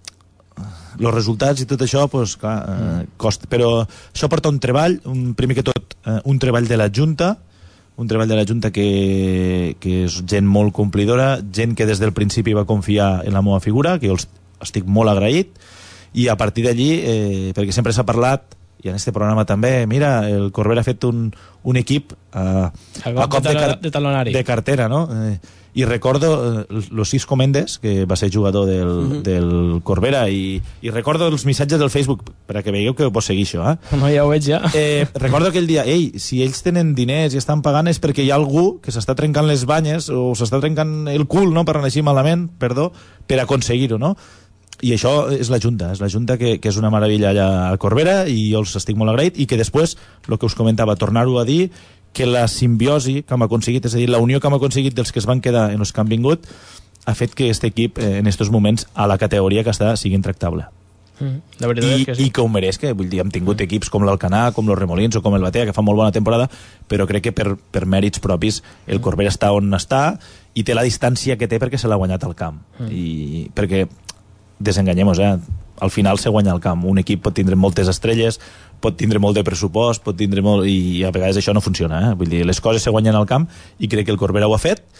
els resultats i tot això pues, clar, eh, costa, però això porta un treball, un, primer que tot eh, un treball de la Junta, un treball de la Junta que, que és gent molt complidora, gent que des del principi va confiar en la meva figura, que jo estic molt agraït, i a partir d'allí, eh, perquè sempre s'ha parlat i en este programa també, mira, el Corbera ha fet un, un equip a, a cop de, car de, talonari. de cartera, no? Eh, i recordo eh, los Cisco Méndez, que va ser jugador del, uh -huh. del Corbera, i, i recordo els missatges del Facebook, per a que veieu que vos seguir això, eh? No, ja ho veig, ja. Eh, recordo aquell dia, ei, si ells tenen diners i estan pagant és perquè hi ha algú que s'està trencant les banyes o s'està trencant el cul, no?, per anar així malament, perdó, per aconseguir-ho, no? I això és la Junta, és la Junta que, que és una meravella allà a Corbera i jo els estic molt agraït, i que després, el que us comentava, tornar-ho a dir, que la simbiosi que hem aconseguit, és a dir, la unió que hem aconseguit dels que es van quedar en els que han vingut, ha fet que aquest equip eh, en aquests moments a la categoria que està sigui intractable. Mm, la veritat I, és que sí. I que ho mereix, que vull dir, hem tingut equips com l'Alcanar, com los Remolins o com el Batea, que fa molt bona temporada, però crec que per, per mèrits propis el Corbera està on està i té la distància que té perquè se l'ha guanyat al camp. Mm. I perquè desenganyem-nos, eh? Al final se guanya el camp. Un equip pot tindre moltes estrelles, pot tindre molt de pressupost, pot tindre molt... i a vegades això no funciona, eh? Vull dir, les coses se guanyen al camp i crec que el Corbera ho ha fet,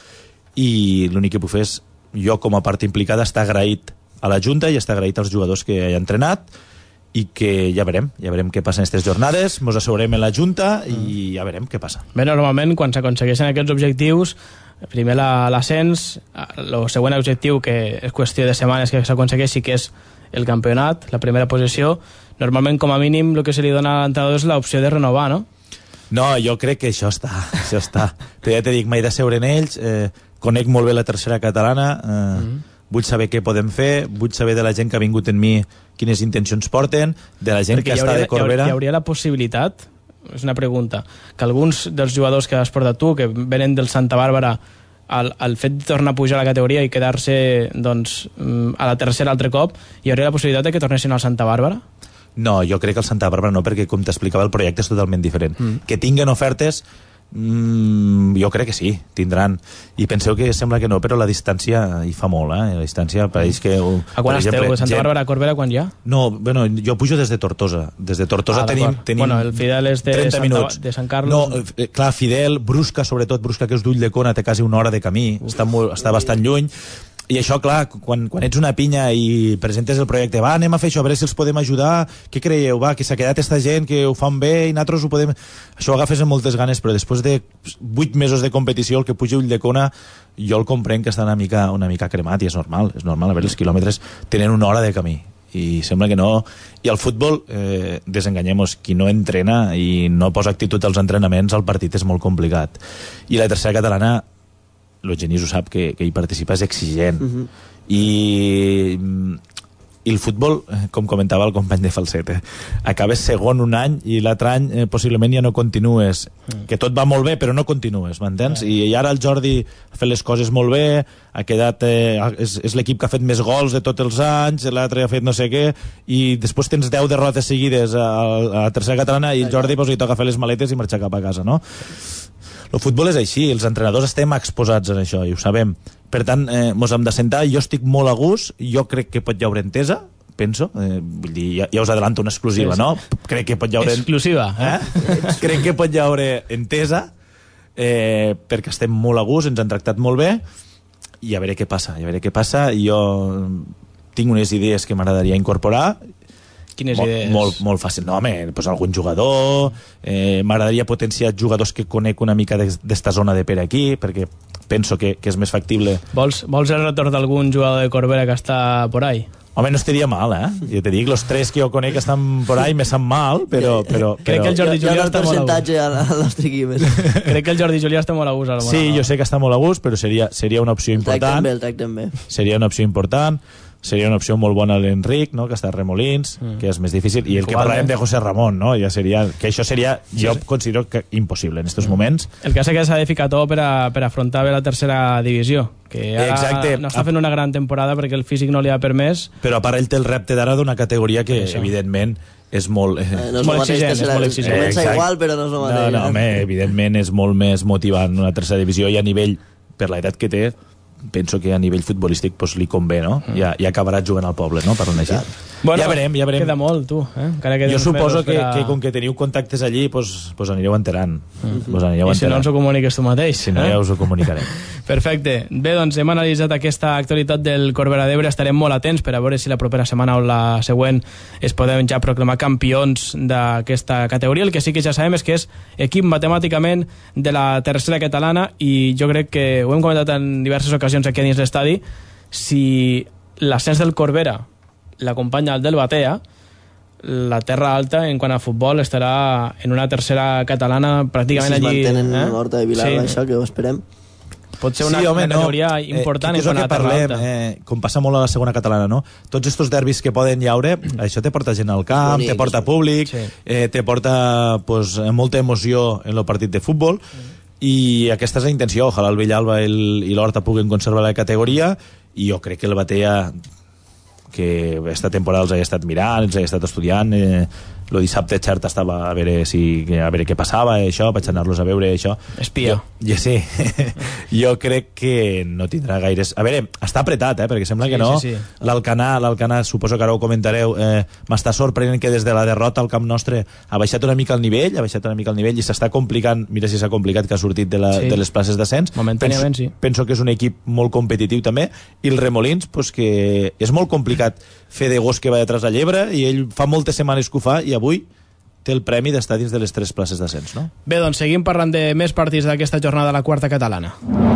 i l'únic que puc fer és, jo com a part implicada, està agraït a la Junta i està agraït als jugadors que he entrenat, i que ja veurem, ja veurem què passa en aquestes jornades, mos asseurem en la Junta i ja veurem què passa. Bé, normalment quan s'aconsegueixen aquests objectius, primer l'ascens, el següent objectiu, que és qüestió de setmanes que s'aconsegueixi, que és el campionat, la primera posició, normalment com a mínim el que se li dona a l'entrenador és l'opció de renovar, no? No, jo crec que això està, això està. Però ja t'he dit, m'he de seure en ells, eh, conec molt bé la tercera catalana, eh, mm -hmm. vull saber què podem fer, vull saber de la gent que ha vingut en mi quines intencions porten, de la gent Perquè que està de Corbera... Hi hauria la possibilitat, és una pregunta, que alguns dels jugadors que has portat tu, que venen del Santa Bàrbara, el, el fet de tornar a pujar a la categoria i quedar-se doncs, a la tercera altre cop, hi hauria la possibilitat de que tornessin al Santa Bàrbara? No, jo crec que el Santa Bàrbara no, perquè com t'explicava el projecte és totalment diferent. Mm. Que tinguen ofertes, mm, jo crec que sí, tindran. I penseu que sembla que no, però la distància hi fa molt, eh? La distància pareix que... Uh, a quan esteu? Exemple, Santa Bàrbara a Corbera, quan ja? No, bueno, jo pujo des de Tortosa. Des de Tortosa ah, tenim, tenim... Bueno, el Fidel és de, Santa, de Sant Carlos. No, eh, clar, Fidel, Brusca, sobretot, Brusca, que és d'Ulldecona, té quasi una hora de camí, està, molt, està bastant lluny. I això, clar, quan, quan ets una pinya i presentes el projecte, va, anem a fer això, a veure si els podem ajudar, què creieu, va, que s'ha quedat esta gent, que ho fan bé i nosaltres ho podem... Això ho agafes amb moltes ganes, però després de vuit mesos de competició, el que puja Ulldecona, jo el comprenc que està una mica, una mica cremat, i és normal, és normal, a veure, els quilòmetres tenen una hora de camí, i sembla que no... I al futbol, eh, desenganyem-nos, qui no entrena i no posa actitud als entrenaments, el partit és molt complicat. I la tercera catalana, el Genís ho sap, que, que hi participa és exigent. Uh-huh. I, i el futbol, com comentava el company de Falset, eh, acabes segon un any i l'altre any eh, possiblement ja no continues. Uh-huh. Que tot va molt bé, però no continues, m'entens? Uh-huh. I, I ara el Jordi ha fet les coses molt bé, ha quedat, eh, és, és l'equip que ha fet més gols de tots els anys, l'altre ha fet no sé què, i després tens deu derrotes seguides a, a la tercera catalana i el Jordi pues, li toca fer les maletes i marxar cap a casa, no? El futbol és així, els entrenadors estem exposats en això i ho sabem. Per tant, eh, mos hem de sentar, jo estic molt a gust, jo crec que pot hi haure entesa, penso, eh, vull dir, ja, ja us adelanto una exclusiva, sí, sí. no? Crec que pot hi haure... Exclusiva, eh? eh? Crec que pot hi haure entesa, eh, perquè estem molt a gust, ens han tractat molt bé, i a veure què passa, a veure què passa, i jo tinc unes idees que m'agradaria incorporar. Quines molt, idees? Molt, molt fàcil. No, home, pues algun jugador, eh, m'agradaria potenciar jugadors que conec una mica d'esta zona de per aquí, perquè penso que, que és més factible. Vols, vols el retorn d'algun jugador de Corbera que està por ahí? Home, no estaria mal, eh? Jo te dic, los tres que jo conec que estan por ahí me sap mal, però... però, però... Crec que el Jordi Julià està molt a gust. Hi ha un percentatge al nostre equip. Crec que el Jordi Julià està molt a gust. Sí, jo sé que està molt a gust, però seria, seria una opció important. El tractem bé, el tractem bé. Seria una opció important. seria una opció molt bona l'Enric, no? Que està a Remolins, mm. que és més difícil, i el que parlàvem de José Ramón, no? Ja seria, que això seria, jo sí, sí. considero que impossible en aquests mm. moments. El que passa que s'ha de ficar tot per, a, per afrontar bé la tercera divisió, que ara Exacte. no està fent una gran temporada perquè el físic no li ha permès. Però a part ell té el repte d'ara d'una categoria que, això. evidentment, és molt, eh, eh, no és molt exigent, és molt exigent. Comença eh, igual, però no és el mateix. No, no, home, evidentment és molt més motivant una tercera divisió, i a nivell, per l'edat que té, penso que a nivell futbolístic pues, li convé, no? Mm. Ja, ja acabarà jugant al poble, no? Per on així. Bueno, ja verem, ja verem. Queda molt, tu. Eh? Jo suposo que, a... que com que teniu contactes allí, pues, pues anireu enterant. Mm. Pues anireu I si enterant. no ens ho comuniques tu mateix. Si no, eh? ja us ho comunicarem. Perfecte. Bé, doncs hem analitzat aquesta actualitat del Corbera d'Ebre. Estarem molt atents per a veure si la propera setmana o la següent es podem ja proclamar campions d'aquesta categoria. El que sí que ja sabem és que és equip matemàticament de la tercera catalana, i jo crec que ho hem comentat en diverses ocasions aquí dins l'estadi. Si l'ascens del Corbera l'acompanya el del Batea, la Terra Alta en quant a futbol estarà en una tercera catalana pràcticament allí. Si es mantenen eh? l'Horta de Vilalba, sí. Això que ho esperem. Pot ser una, sí, home, una categoria no. important eh, en quant a Terra Alta. Eh, com passa molt a la segona catalana, no? Tots estos derbis que poden llaure, això te porta gent al camp, bonic, te porta públic, sí. eh, te porta pues, molta emoció en el partit de futbol, mm. i aquesta és la intenció. Ojalà el Villalba i l'Horta puguen conservar la categoria, i jo crec que el Batea, que aquesta temporada els he estat mirant, els he estat estudiant, eh, el dissabte Xart estava a veure, si, a veure què passava, això, vaig anar-los a veure això. Espia. Jo, ja sí, jo crec que no tindrà gaires... A veure, està apretat, eh, perquè sembla sí, que no. Sí, sí. L'Alcanar, l'Alcanar, suposo que ara ho comentareu, eh, m'està sorprenent que des de la derrota al camp nostre ha baixat una mica el nivell, ha baixat una mica el nivell i s'està complicant, mira si s'ha complicat que ha sortit de, la, sí. de les places d'ascens. Momentàniament, penso, sí. Penso que és un equip molt competitiu també, i el Remolins, pues, que és molt complicat fer de gos que va detrás la llebre, i ell fa moltes setmanes que ho fa, i avui té el premi d'estar dins de les tres places d'ascens, no? Bé, doncs seguim parlant de més partits d'aquesta jornada a la quarta catalana.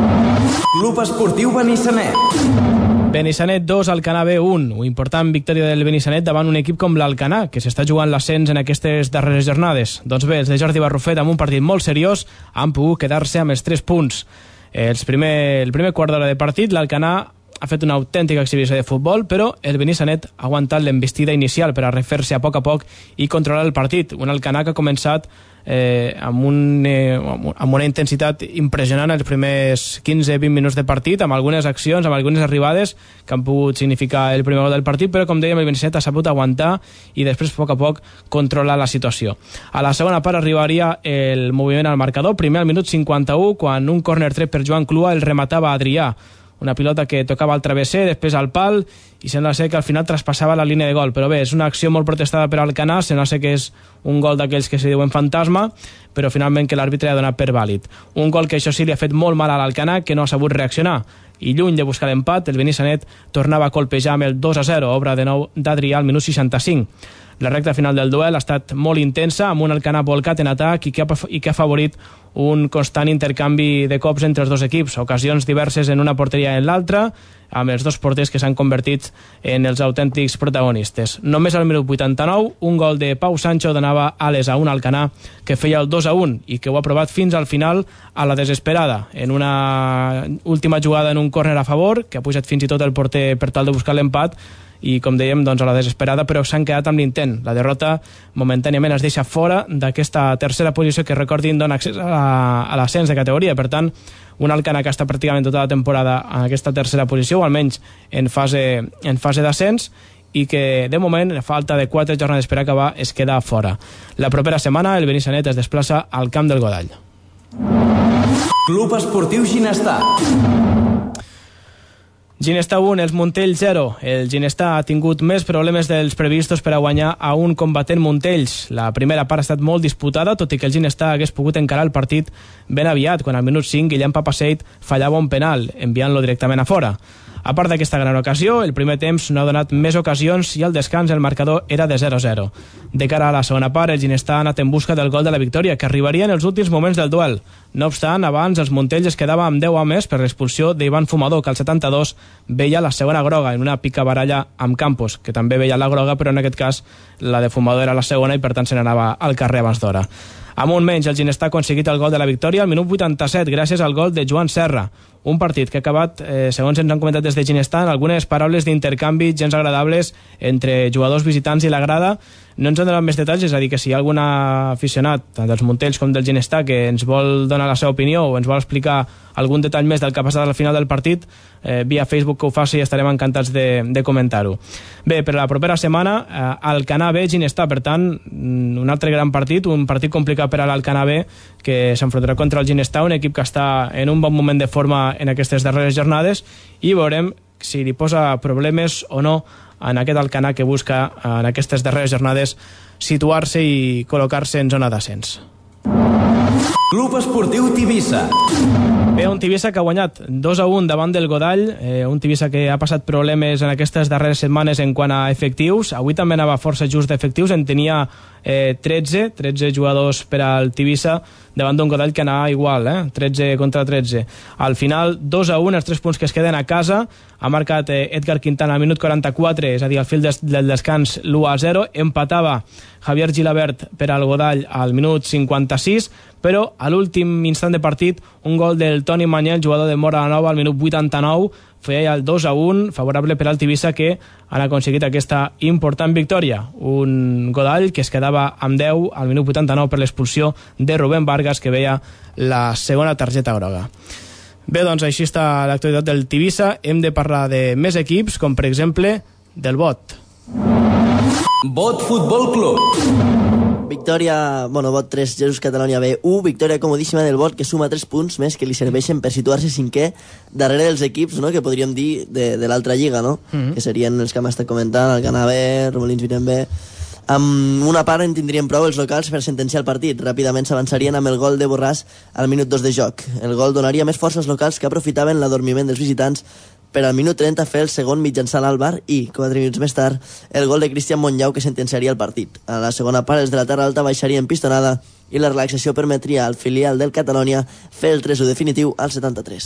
Club Esportiu Benissanet. Benissanet dos, Alcanar B un. Una important victòria del Benissanet davant un equip com l'Alcanar, que s'està jugant l'ascens en aquestes darreres jornades. Doncs bé, els de Jordi Barrufet, amb un partit molt seriós, han pogut quedar-se amb els tres punts. Els primer, el primer quart d'hora de partit, l'Alcanar ha fet una autèntica exhibició de futbol, però el Benissanet ha aguantat l'embestida inicial per a refer-se a poc a poc i controlar el partit. Un Alcanar que ha començat eh, amb, un, eh, amb una intensitat impressionant els primers quinze vint minuts de partit, amb algunes accions, amb algunes arribades que han pogut significar el primer gol del partit, però com dèiem, el Benissanet ha sabut aguantar i després a poc a poc controlar la situació. A la segona part arribaria el moviment al marcador, primer al minut cinquanta-u, quan un córner tret per Joan Clua el rematava Adrià. Una pilota que tocava al travesser, després al pal, i sembla ser que al final traspassava la línia de gol. Però bé, és una acció molt protestada per Alcanar, sembla ser que és un gol d'aquells que se diuen fantasma, però finalment que l'àrbitre ha donat per vàlid. Un gol que això sí li ha fet molt mal a l'Alcanar, que no ha sabut reaccionar. I lluny de buscar l'empat, el Benissanet tornava a colpejar amb el dos a zero, obra de nou d'Adrià al minut seixanta-cinc. La recta final del duel ha estat molt intensa, amb un Alcanar volcat en atac i que, ha, i que ha favorit un constant intercanvi de cops entre els dos equips, ocasions diverses en una porteria i en l'altra, amb els dos porters que s'han convertit en els autèntics protagonistes. Només al minut vuitanta-nou, un gol de Pau Sancho donava ales a un Alcanar que feia el dos a un i que ho ha provat fins al final a la desesperada, en una última jugada en un córner a favor, que ha pujat fins i tot el porter per tal de buscar l'empat, i com dèiem, doncs a la desesperada, però s'han quedat amb l'intent. La derrota momentàniament es deixa fora d'aquesta tercera posició que, recordin, dona accés a l'ascens de categoria. Per tant, un Alcanar que està pràcticament tota la temporada en aquesta tercera posició, o almenys en fase, en fase d'ascens, i que de moment, a falta de quatre jornades per acabar, es queda fora. La propera setmana el Benissanet es desplaça al camp del Godall. Club Esportiu Ginestar. Ginestar un, els Montell zero. El Ginestar ha tingut més problemes dels previstos per a guanyar a un combatent Montells. La primera part ha estat molt disputada, tot i que el Ginestar hagués pogut encarar el partit ben aviat, quan al minut cinc Guillem Papaseit fallava un penal, enviant-lo directament a fora. A part d'aquesta gran ocasió, el primer temps no ha donat més ocasions i al descans el marcador era de zero a zero. De cara a la segona part, el Ginestar ha anat en busca del gol de la victòria, que arribaria en els últims moments del duel. No obstant, abans els Montells es quedava amb deu homes per l'expulsió d'Ivan Fumador, que al setanta-dos veia la segona groga en una picabaralla amb Campos, que també veia la groga, però en aquest cas la de Fumador era la segona i per tant se n'anava al carrer abans d'hora. Amb un menys, el Ginestà ha aconseguit el gol de la victòria al minut vuitanta-set, gràcies al gol de Joan Serra. Un partit que ha acabat, eh, segons ens han comentat des de Ginestà, en algunes paraules d'intercanvi gens agradables entre jugadors visitants i la grada. No ens han donat més detalls, és a dir, que si hi ha algun aficionat, tant dels Montells com del Ginestà, que ens vol donar la seva opinió o ens vol explicar algun detall més del que ha passat al final del partit, eh, via Facebook que ho faci i estarem encantats de, de comentar-ho. Bé, per la propera setmana, eh, Alcanar B, Ginestà, per tant, un altre gran partit, un partit complicat per a l'Alcanar B, que s'enfrontarà contra el Ginestà, un equip que està en un bon moment de forma en aquestes darreres jornades, i veurem si li posa problemes o no en aquest Alcanar que busca en aquestes darreres jornades situar-se i col·locar-se en zona d'ascens. Club Esportiu Tivissa. Bé, un Tivissa que ha guanyat dos a un davant del Godall, eh, un Tivissa que ha passat problemes en aquestes darreres setmanes en quant a efectius. Avui també anava força just d'efectius, en tenia eh, tretze, tretze jugadors per al Tivissa davant d'un Godall que anava igual, eh? tretze contra tretze. Al final, dos a un, els tres punts que es queden a casa. Ha marcat eh, Edgar Quintana al minut quaranta-quatre, és a dir, al fil des, del descans, l'u a zero. Empatava Javier Gilabert per al Godall al minut cinquanta-sis, però a l'últim instant de partit, un gol del Toni Mañel, jugador de Mora la Nova, al minut vuitanta-nou, feia el dos a un, favorable per al Tivissa, que han aconseguit aquesta important victòria. Un Godall que es quedava amb deu al minut vuitanta-nou per l'expulsió de Rubén Vargas, que veia la segona targeta groga. Bé, doncs així està l'actualitat del Tivissa. Hem de parlar de més equips, com per exemple del Bot. Bot Futbol Club. Victòria, bueno, Bot tres, Jesús Catalonia B u, victòria comodíssima del Bot, que suma tres punts més que li serveixen per situar-se cinquè darrere dels equips, no?, que podríem dir de, de l'altra lliga, no? Mm-hmm. Que serien els que hem estat comentant, el Gana B, Remolins Virem B. Amb una part en tindrien prou els locals per sentenciar el partit. Ràpidament s'avançarien amb el gol de Borràs al minut dos de joc. El gol donaria més força als locals, que aprofitaven l'adormiment dels visitants per al minut trenta fer el segon mitjançant Álvar i, quatre minuts més tard, el gol de Cristian Monllau, que sentenciaria el partit. A la segona part, els de la Terra Alta baixarien pistonada i la relaxació permetria al filial del Catalonia fer el tres a u definitiu al setanta-tres.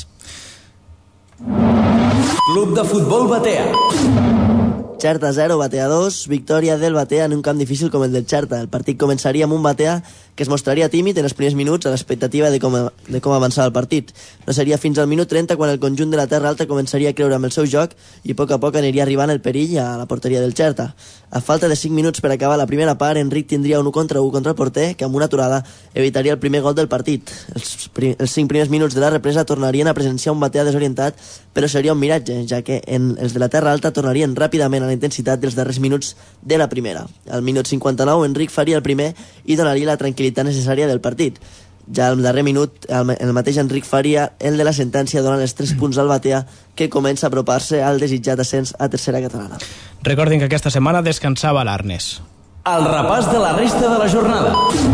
Club de Futbol Batea. Xerta zero, Batea dos, victòria del Batea en un camp difícil com el del Xerta. El partit començaria amb un Batea que es mostraria tímid en els primers minuts a l'expectativa de com, de com avançava el partit. No seria fins al minut trenta quan el conjunt de la Terra Alta començaria a creure amb el seu joc i a poc a poc aniria arribant el perill a la porteria del Xerta. A falta de cinc minuts per acabar la primera part, Enric tindria un u contra u contra el porter, que amb una aturada evitaria el primer gol del partit. Els, prim, els cinc primers minuts de la represa tornarien a presenciar un Batea desorientat, però seria un miratge, ja que en els de la Terra Alta tornarien ràpidament a la intensitat dels darrers minuts de la primera. Al minut cinquanta-nou, Enric faria el primer i donaria la tranquil·litat necessària del partit. Ja al darrer minut, el mateix Enric faria el de la sentència, donant els tres punts al Batea, que comença a apropar-se al desitjat ascens a tercera catalana. Recordin que aquesta setmana descansava l'Arnes. El repàs de la resta de la jornada.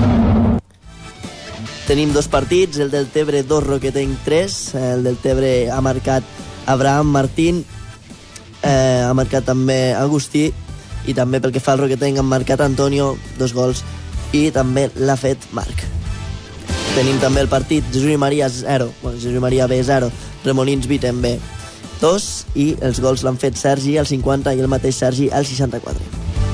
Tenim dos partits, el del Tebre dos, Roquetenc tres. El del Tebre ha marcat Abraham Martín, eh, ha marcat també Agustí, i també pel que fa al Roquetenc han marcat Antonio, dos gols, i també l'ha fet Marc. Tenim també el partit Jesús i Maria zero, bueno, Jesús i Maria B zero, Remolins Virem B dos, i els gols l'han fet Sergi al cinquanta i el mateix Sergi al seixanta-quatre.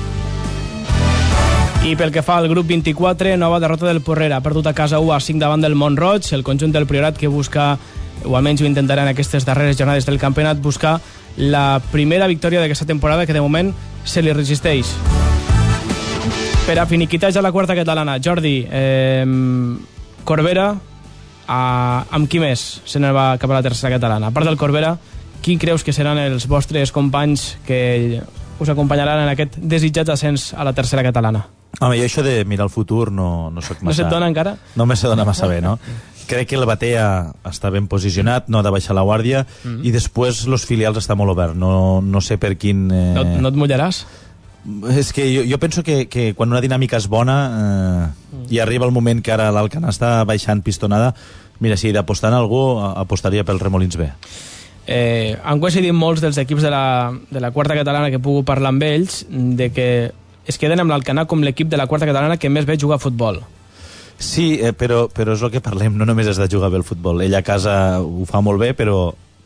I pel que fa al grup vint-i-quatre, nova derrota del Porrera. Ha perdut a casa u a cinc davant del Mont-roig. El conjunt del Priorat, que busca, o almenys ho intentarà en aquestes darreres jornades del campionat, buscar la primera victòria d'aquesta temporada, que de moment se li resisteix. Per a finiquitar ja la quarta catalana, Jordi, eh, Corbera, a, amb qui més se n'anava cap a la tercera catalana? A part del Corbera, qui creus que seran els vostres companys que us acompanyaran en aquest desitjat ascens a la tercera catalana? Home, jo això de mirar el futur no, no soc massa... No se't dona encara? No me se dona massa bé, no? Crec que el Batea està ben posicionat, no ha de baixar la guàrdia, mm-hmm. i després los filials està molt obert. No, no sé per quin... Eh... No, no et mullaràs? És que jo, jo penso que, que quan una dinàmica és bona eh, mm. i arriba el moment que ara l'Alcanar està baixant pistonada, mira, si he d'apostar en algú, apostaria pel Remolins B. Eh, han coincidit molts dels equips de la, de la quarta catalana que he pogut parlar amb ells, de que es queden amb l'Alcanar com l'equip de la quarta catalana que més ve jugar a futbol. Sí, eh, però, però és el que parlem, no només és de jugar bé el futbol. Ell a casa ho fa molt bé, però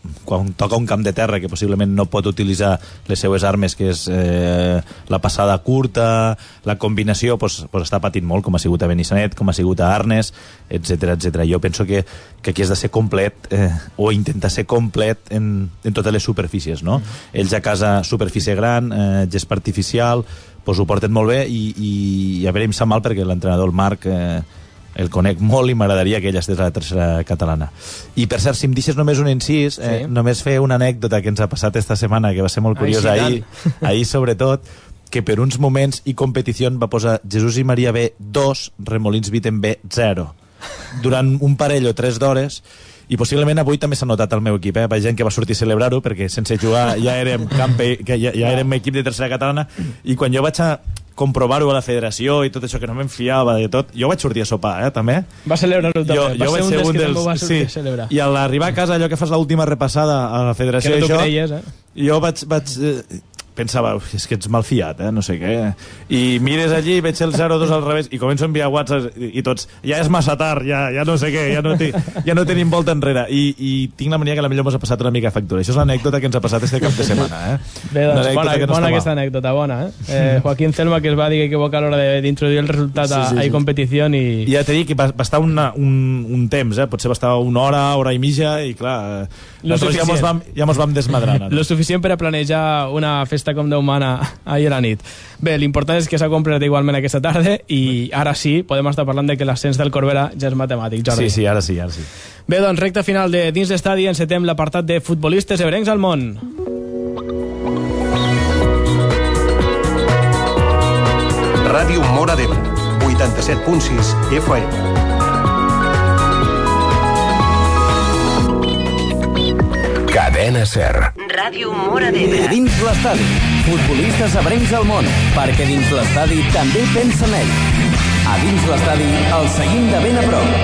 quan toca un camp de terra que possiblement no pot utilitzar les seues armes, que és eh, la passada curta, la combinació, pues, pues està patint molt, com ha sigut a Benissanet, com ha sigut a Arnes, etcètera, etcètera. Jo penso que, que aquí has de ser complet, eh, o intentar ser complet en, en totes les superfícies, no? Mm. Ells a casa, superfície gran, eh, gespa artificial, pues ho porten molt bé, i, i, i a veure, em sap mal perquè l'entrenador, el Marc, eh, el conec molt i m'agradaria que ell estigués a la tercera catalana. I per cert, si em deixes només un incís, eh, sí. només fer una anècdota que ens ha passat esta setmana, que va ser molt curiosa, ahir, ahir sobretot, que per uns moments i competició va posar Jesús i Maria B dos, Remolins Viten B zero, durant un parell o tres d'hores, i possiblement avui també s'ha notat el meu equip, eh? Va gent que va sortir a celebrar-ho perquè sense jugar ja érem, campe, que ja, ja érem equip de tercera catalana, i quan jo vaig a comprovar-ho a la federació i tot això, que no me'n fiava de tot, jo vaig sortir a sopar, eh, també. Va celebrar-ho també, jo, va jo ser un dels que dels... també va sortir sí. a celebrar. I a l'arribar a casa, allò que fas l'última repassada a la federació, que no t'ho això, creies, eh? jo vaig... vaig eh, pensava, és que ets mal fiat, eh? No sé què. I mires allí, veig el zero dos al revés, i començo a enviar whatsapps, i, i tots, ja és massa tard, ja, ja no sé què, ja no, ja no tenim volta enrere. I, i tinc la mania que potser mos ha passat una mica de factura. Això és l'anècdota que ens ha passat este cap de setmana, eh? Bé, doncs, bona, no bona aquesta anècdota, bona, eh? eh Joaquín Celma, que es va dir que equivocar a l'hora d'introduir el resultat sí, sí, a, a sí. competició i... I ja t'he dit que va, va estar una, un, un temps, eh? Potser va estar una hora, hora i mitja, i clar, nosaltres ja mos vam, ja mos vam desmadrar. No? Lo suficient per a planejar una festa com Déu mana ahir a la nit. Bé, l'important és que s'ha complet igualment aquesta tarda i ara sí, podem estar parlant de que l'ascens del Corbera ja és matemàtic, Jordi. Sí, sí, ara sí, ara sí. Bé, doncs, recta final de Dins l'Estadi, encetem l'apartat de futbolistes ebrencs al món. Ràdio Móra d'Ebre, vuitanta-set punt sis F M. Cadena Ser. Ràdio Móra d'Ebre. Dins l'estadi. Futbolistes ebrencs al món. Perquè dins l'estadi també pensa en ell. A dins l'estadi el seguim de ben a prop.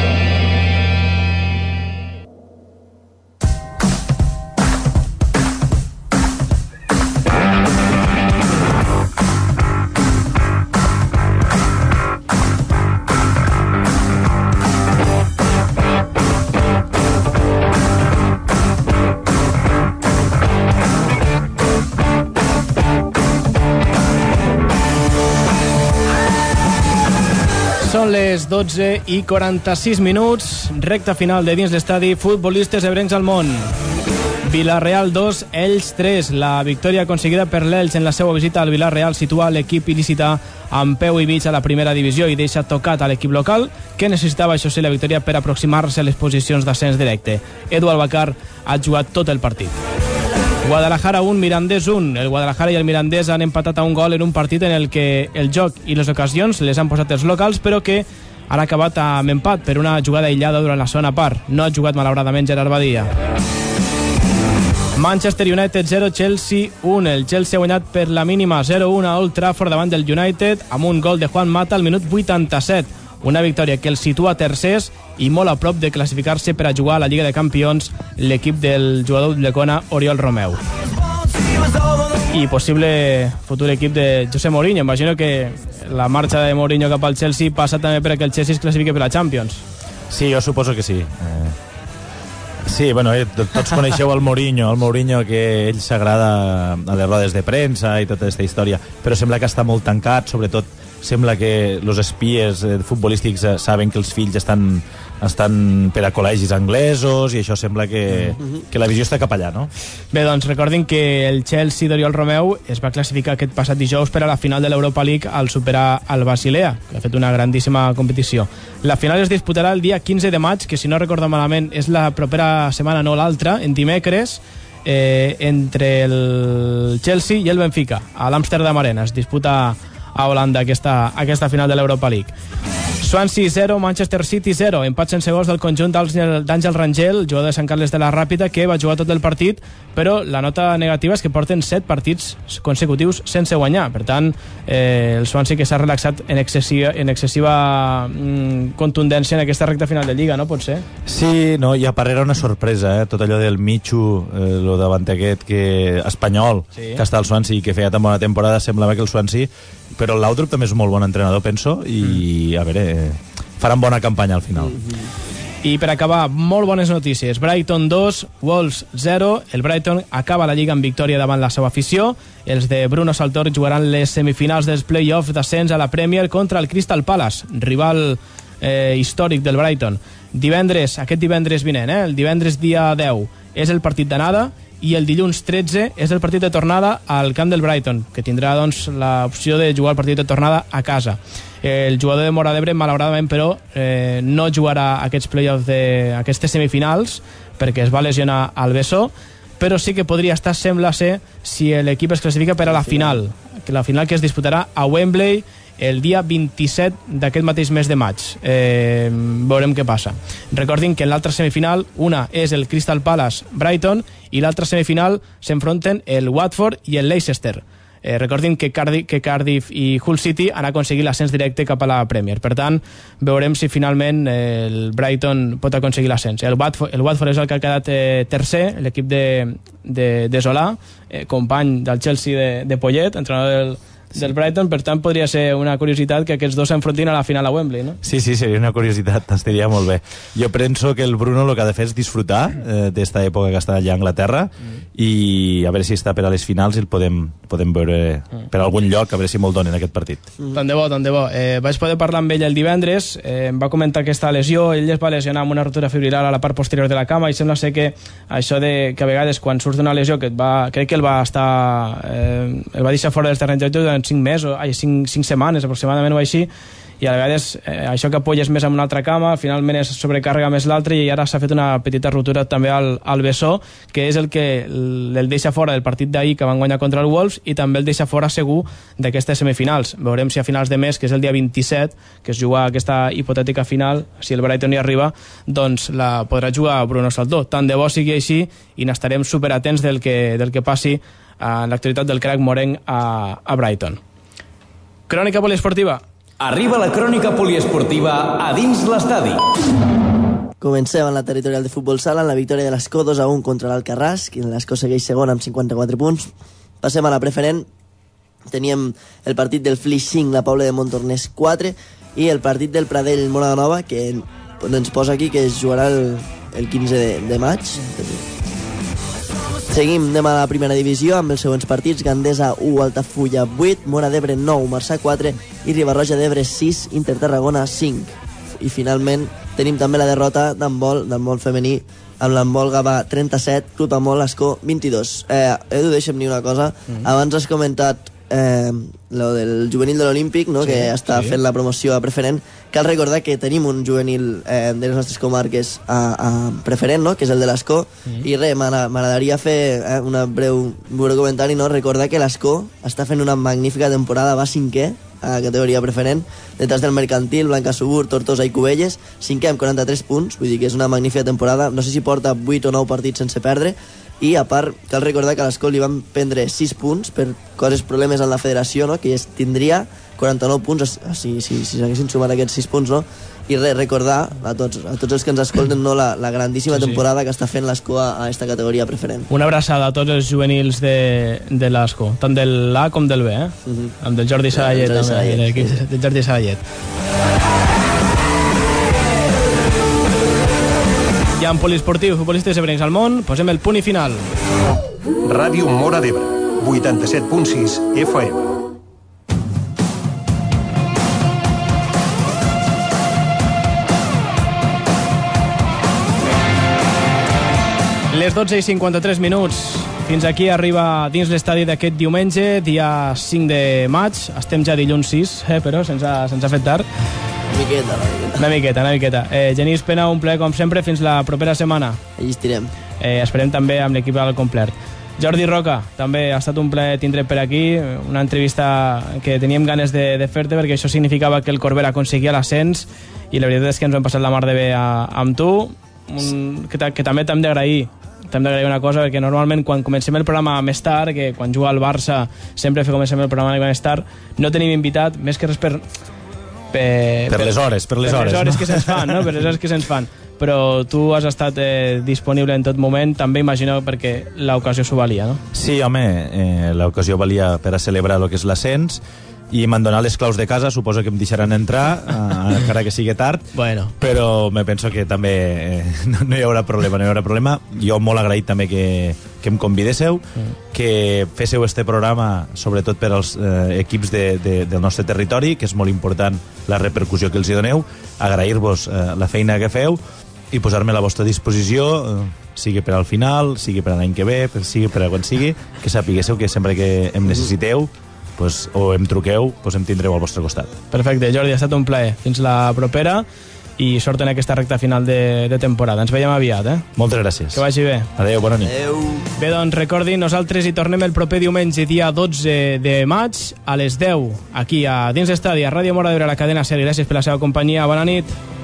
Són les dotze i quaranta-sis minuts, recta final de Dins l'Estadi, futbolistes ebrencs al món. Villarreal dos, Elx tres. La victòria aconseguida per l'Elx en la seva visita al Villarreal situa l'equip il·lícita amb peu i mig a la primera divisió i deixa tocat a l'equip local, que necessitava, això sí, la victòria per aproximar-se a les posicions d'ascens directe. Edu Albacar ha jugat tot el partit. Guadalajara un, Mirandés un. El Guadalajara i el Mirandés han empatat a un gol en un partit en el que el joc i les ocasions les han posat els locals, però que han acabat amb empat per una jugada aïllada durant la segona part. No ha jugat malauradament Gerard Badia. Manchester United zero, Chelsea un. El Chelsea ha guanyat per la mínima zero un a Old Trafford davant del United amb un gol de Juan Mata al minut vuitanta-set. Una victòria que el situa tercers i molt a prop de classificar-se per a jugar a la Lliga de Campions l'equip del jugador d'Ulldecona, Oriol Romeu. I possible futur equip de José Mourinho. Imagino que la marxa de Mourinho cap al Chelsea passa també perquè el Chelsea es classifiqui per la Champions. Sí, jo suposo que sí. Eh... Sí, bueno, eh, tots coneixeu el Mourinho, el Mourinho que ell s'agrada a les rodes de premsa i tota aquesta història, però sembla que està molt tancat, sobretot sembla que els espies eh, futbolístics eh, saben que els fills estan, estan per a col·legis anglesos i això sembla que, que la visió està cap allà, no? Bé, doncs recordin que el Chelsea d'Oriol Romeu es va classificar aquest passat dijous per a la final de l'Europa League al superar el Basilea, que ha fet una grandíssima competició. La final es disputarà el dia quinze de maig, que si no recordo malament és la propera setmana, no l'altra, en dimecres, eh, entre el Chelsea i el Benfica, a l'Amsterdam Arena. Es disputa a Holanda aquesta, aquesta final de l'Europa League. Swansea zero, Manchester City zero. Empat sense gols del conjunt d'Àngel Rangel, jugador de Sant Carles de la Ràpita, que va jugar tot el partit, però la nota negativa és que porten set partits consecutius sense guanyar. Per tant, eh, el Swansea que s'ha relaxat en excessiva, en excessiva mm, contundència en aquesta recta final de Lliga, no? Pot ser? Sí, no, i a part era una sorpresa, eh? Tot allò del Michu, eh, lo davant aquest que, espanyol, sí, que està al Swansea i que feia tan bona temporada, semblava que el Swansea, però el Laudrup també és un molt bon entrenador, penso, i mm. a veure, faran bona campanya al final. Mm-hmm. I per acabar, molt bones notícies. Brighton dos, Wolves zero. El Brighton acaba la Lliga amb victòria davant la seva afició. Els de Bruno Saltor jugaran les semifinals dels play-offs d'ascens a la Premier contra el Crystal Palace, rival eh, històric del Brighton. Divendres, aquest divendres vinent, eh, el divendres dia deu, és el partit d'anada, i el dilluns tretze és el partit de tornada al camp del Brighton, que tindrà doncs, l'opció de jugar el partit de tornada a casa. El jugador de Móra d'Ebre, malauradament, però, eh, no jugarà aquests play-offs d'aquestes semifinals perquè es va lesionar al bessó, però sí que podria estar, sembla ser, si l'equip es classifica per a la final, que la final que es disputarà a Wembley el dia vint-i-set d'aquest mateix mes de maig. Eh, veurem què passa. Recordin que en l'altra semifinal, una és el Crystal Palace Brighton i l'altra semifinal s'enfronten el Watford i el Leicester. Eh, recordin que Cardiff, que Cardiff i Hull City han aconseguit l'ascens directe cap a la Premier. Per tant, veurem si finalment el Brighton pot aconseguir l'ascens. El Watford, el Watford és el que ha quedat eh, tercer, l'equip de, de, de Solà, eh, company del Chelsea de, de Poyet, entrenador del, del Brighton. Per tant, podria ser una curiositat que aquests dos s'enfrontin a la final a Wembley, no? Sí, sí, seria una curiositat, estaria molt bé. Jo penso que el Bruno el que ha de fer és disfrutar eh, d'esta època que està allà a Anglaterra mm. i a veure si està per a les finals i el podem, podem veure mm. per algun lloc, a veure si molt donen aquest partit. Mm. Tant de bo, tant de bo. Eh, vaig poder parlar amb ell el divendres, eh, em va comentar aquesta lesió, ell es va lesionar amb una rotura fibrilar a la part posterior de la cama i sembla ser que això de que a vegades quan surts d'una lesió que et va, crec que el va estar eh, el va deixar fora del terreny de joc durant cinc mesos, ai, cinc, cinc setmanes aproximadament o així, i a vegades eh, això que apoyes més en una altra cama finalment es sobrecàrrega més l'altra i ara s'ha fet una petita rotura també al, al bessó, que és el que el deixa fora del partit d'ahir que van guanyar contra el Wolves i també el deixa fora segur d'aquestes semifinals. Veurem si a finals de mes, que és el dia vint-i-set, que es juga aquesta hipotètica final, si el Brighton hi arriba, doncs la podrà jugar Bruno Saltor. Tant de bo sigui així i n'estarem superatents del que, del que passi en l'actualitat del crack morenc a, a Brighton. Crònica poliesportiva. Arriba la crònica poliesportiva a dins l'estadi. Comencem en la territorial de futbol sala, en la victòria de l'Escó dos a un contra l'Alcarràs, que l'Escó segueix segon amb cinquanta-quatre punts. Passem a la preferent. Teníem el partit del Flix cinc, la Pobla de Montornès quatre, i el partit del Pradell Mora de Nova, que ens posa aquí que es jugarà el, el quinze de, de maig. Seguim, anem a la primera divisió amb els següents partits: Gandesa u, Altafulla vuit, Móra d'Ebre nou, Marçà quatre i Ribarroja d'Ebre sis, Inter Tarragona cinc. I finalment tenim també la derrota d'handbol, d'handbol femení, amb l'handbol Gavà trenta-set, Club Handbol Escó vint-i-dos. Eh, Edu, deixa'm dir una cosa. Mm. Abans has comentat eh, lo del juvenil de l'Olímpic, no? Sí, que està sí. fent la promoció a preferent. Cal recordar que tenim un juvenil eh, de les nostres comarques a, a preferent, no? Que és el de l'Escó, mm. i res, m'agradaria fer eh, una breu, un breu comentari, no? Recordar que l'Escó està fent una magnífica temporada, va cinquè a categoria preferent, detrás del Mercantil, Blanca Subur, Tortosa i Cubelles, cinquè amb quaranta-tres punts, vull dir que és una magnífica temporada. No sé si porta vuit o nou partits sense perdre, i a part cal recordar que a l'Escó li van prendre sis punts per coses, problemes en la federació, no? Que es tindria quaranta-nou punts si, si, si s'haguessin sumat aquests sis punts, no? I res, recordar a tots, a tots els que ens escolten, no? la, la grandíssima sí, sí. temporada que està fent l'Escó a, a esta categoria preferent. Una abraçada a tots els juvenils de, de l'Escó, tant del A com del B, eh? Uh -huh. Amb del Jordi Saballet, ja, també, l'equip sí. del Jordi Saballet. Ja en poliesportiu, futbolistes ebrencs al món, posem el punt i final. Ràdio Móra d'Ebre, vuitanta-set punt sis F M. Les dotze i cinquanta-tres minuts. Fins aquí arriba dins l'estadi d'aquest diumenge, dia cinc de maig. Estem ja dilluns sis, eh, però se'ns ha, se'ns ha fet tard. Una miqueta, una miqueta. Una miqueta, una miqueta. Eh, Genís Pena, un plaer com sempre, fins la propera setmana. Allí estirem. Eh, esperem també amb l'equip al complet. Jordi Roca, també ha estat un plaer tindre per aquí, una entrevista que teníem ganes de, de fer-te perquè això significava que el Corbera aconseguia l'ascens i la veritat és que ens ho hem passat la mar de bé a, amb tu, un, que, que també t'hem d'agrair t'hem d'agrair una cosa, perquè normalment quan comencem el programa més tard, que quan juga el Barça sempre comencem el programa més tard, no tenim invitat, més que res per per, per les hores, per les per hores, les hores no? que se'ns fan, no? Per les hores que se'ns fan. Però tu has estat eh, disponible en tot moment, també imagino perquè l'ocasió s'ho valia, no? Sí, home, eh, l'ocasió valia per a celebrar el que és l'ascens, i m'han donat les claus de casa, suposo que em deixaran entrar, eh, encara que sigui tard, bueno. però me penso que també eh, no, no hi haurà problema, no hi haurà problema. Jo molt agraït també que, que em convidéssiu, mm. que féssiu este programa, sobretot per als eh, equips de, de, del nostre territori, que és molt important la repercussió que els hi doneu, agrair-vos eh, la feina que feu i posar-me a la vostra disposició, eh, sigui per al final, sigui per l'any que ve, per, sigui per a quan sigui, que sapiguéssiu que sempre que em necessiteu pues, o em truqueu, pues em tindreu al vostre costat. Perfecte, Jordi, ha estat un plaer. Fins la propera i sort en aquesta recta final de, de temporada. Ens veiem aviat, eh? Moltes gràcies. Que vagi bé. Adéu, bona nit. Adéu. Bé, doncs recordin, nosaltres hi tornem el proper diumenge, dia dotze de maig, a les deu, aquí a dins d'estadi, a Ràdio Mora d'Ebre, a la cadena SER. Gràcies per la seva companyia. Bona nit.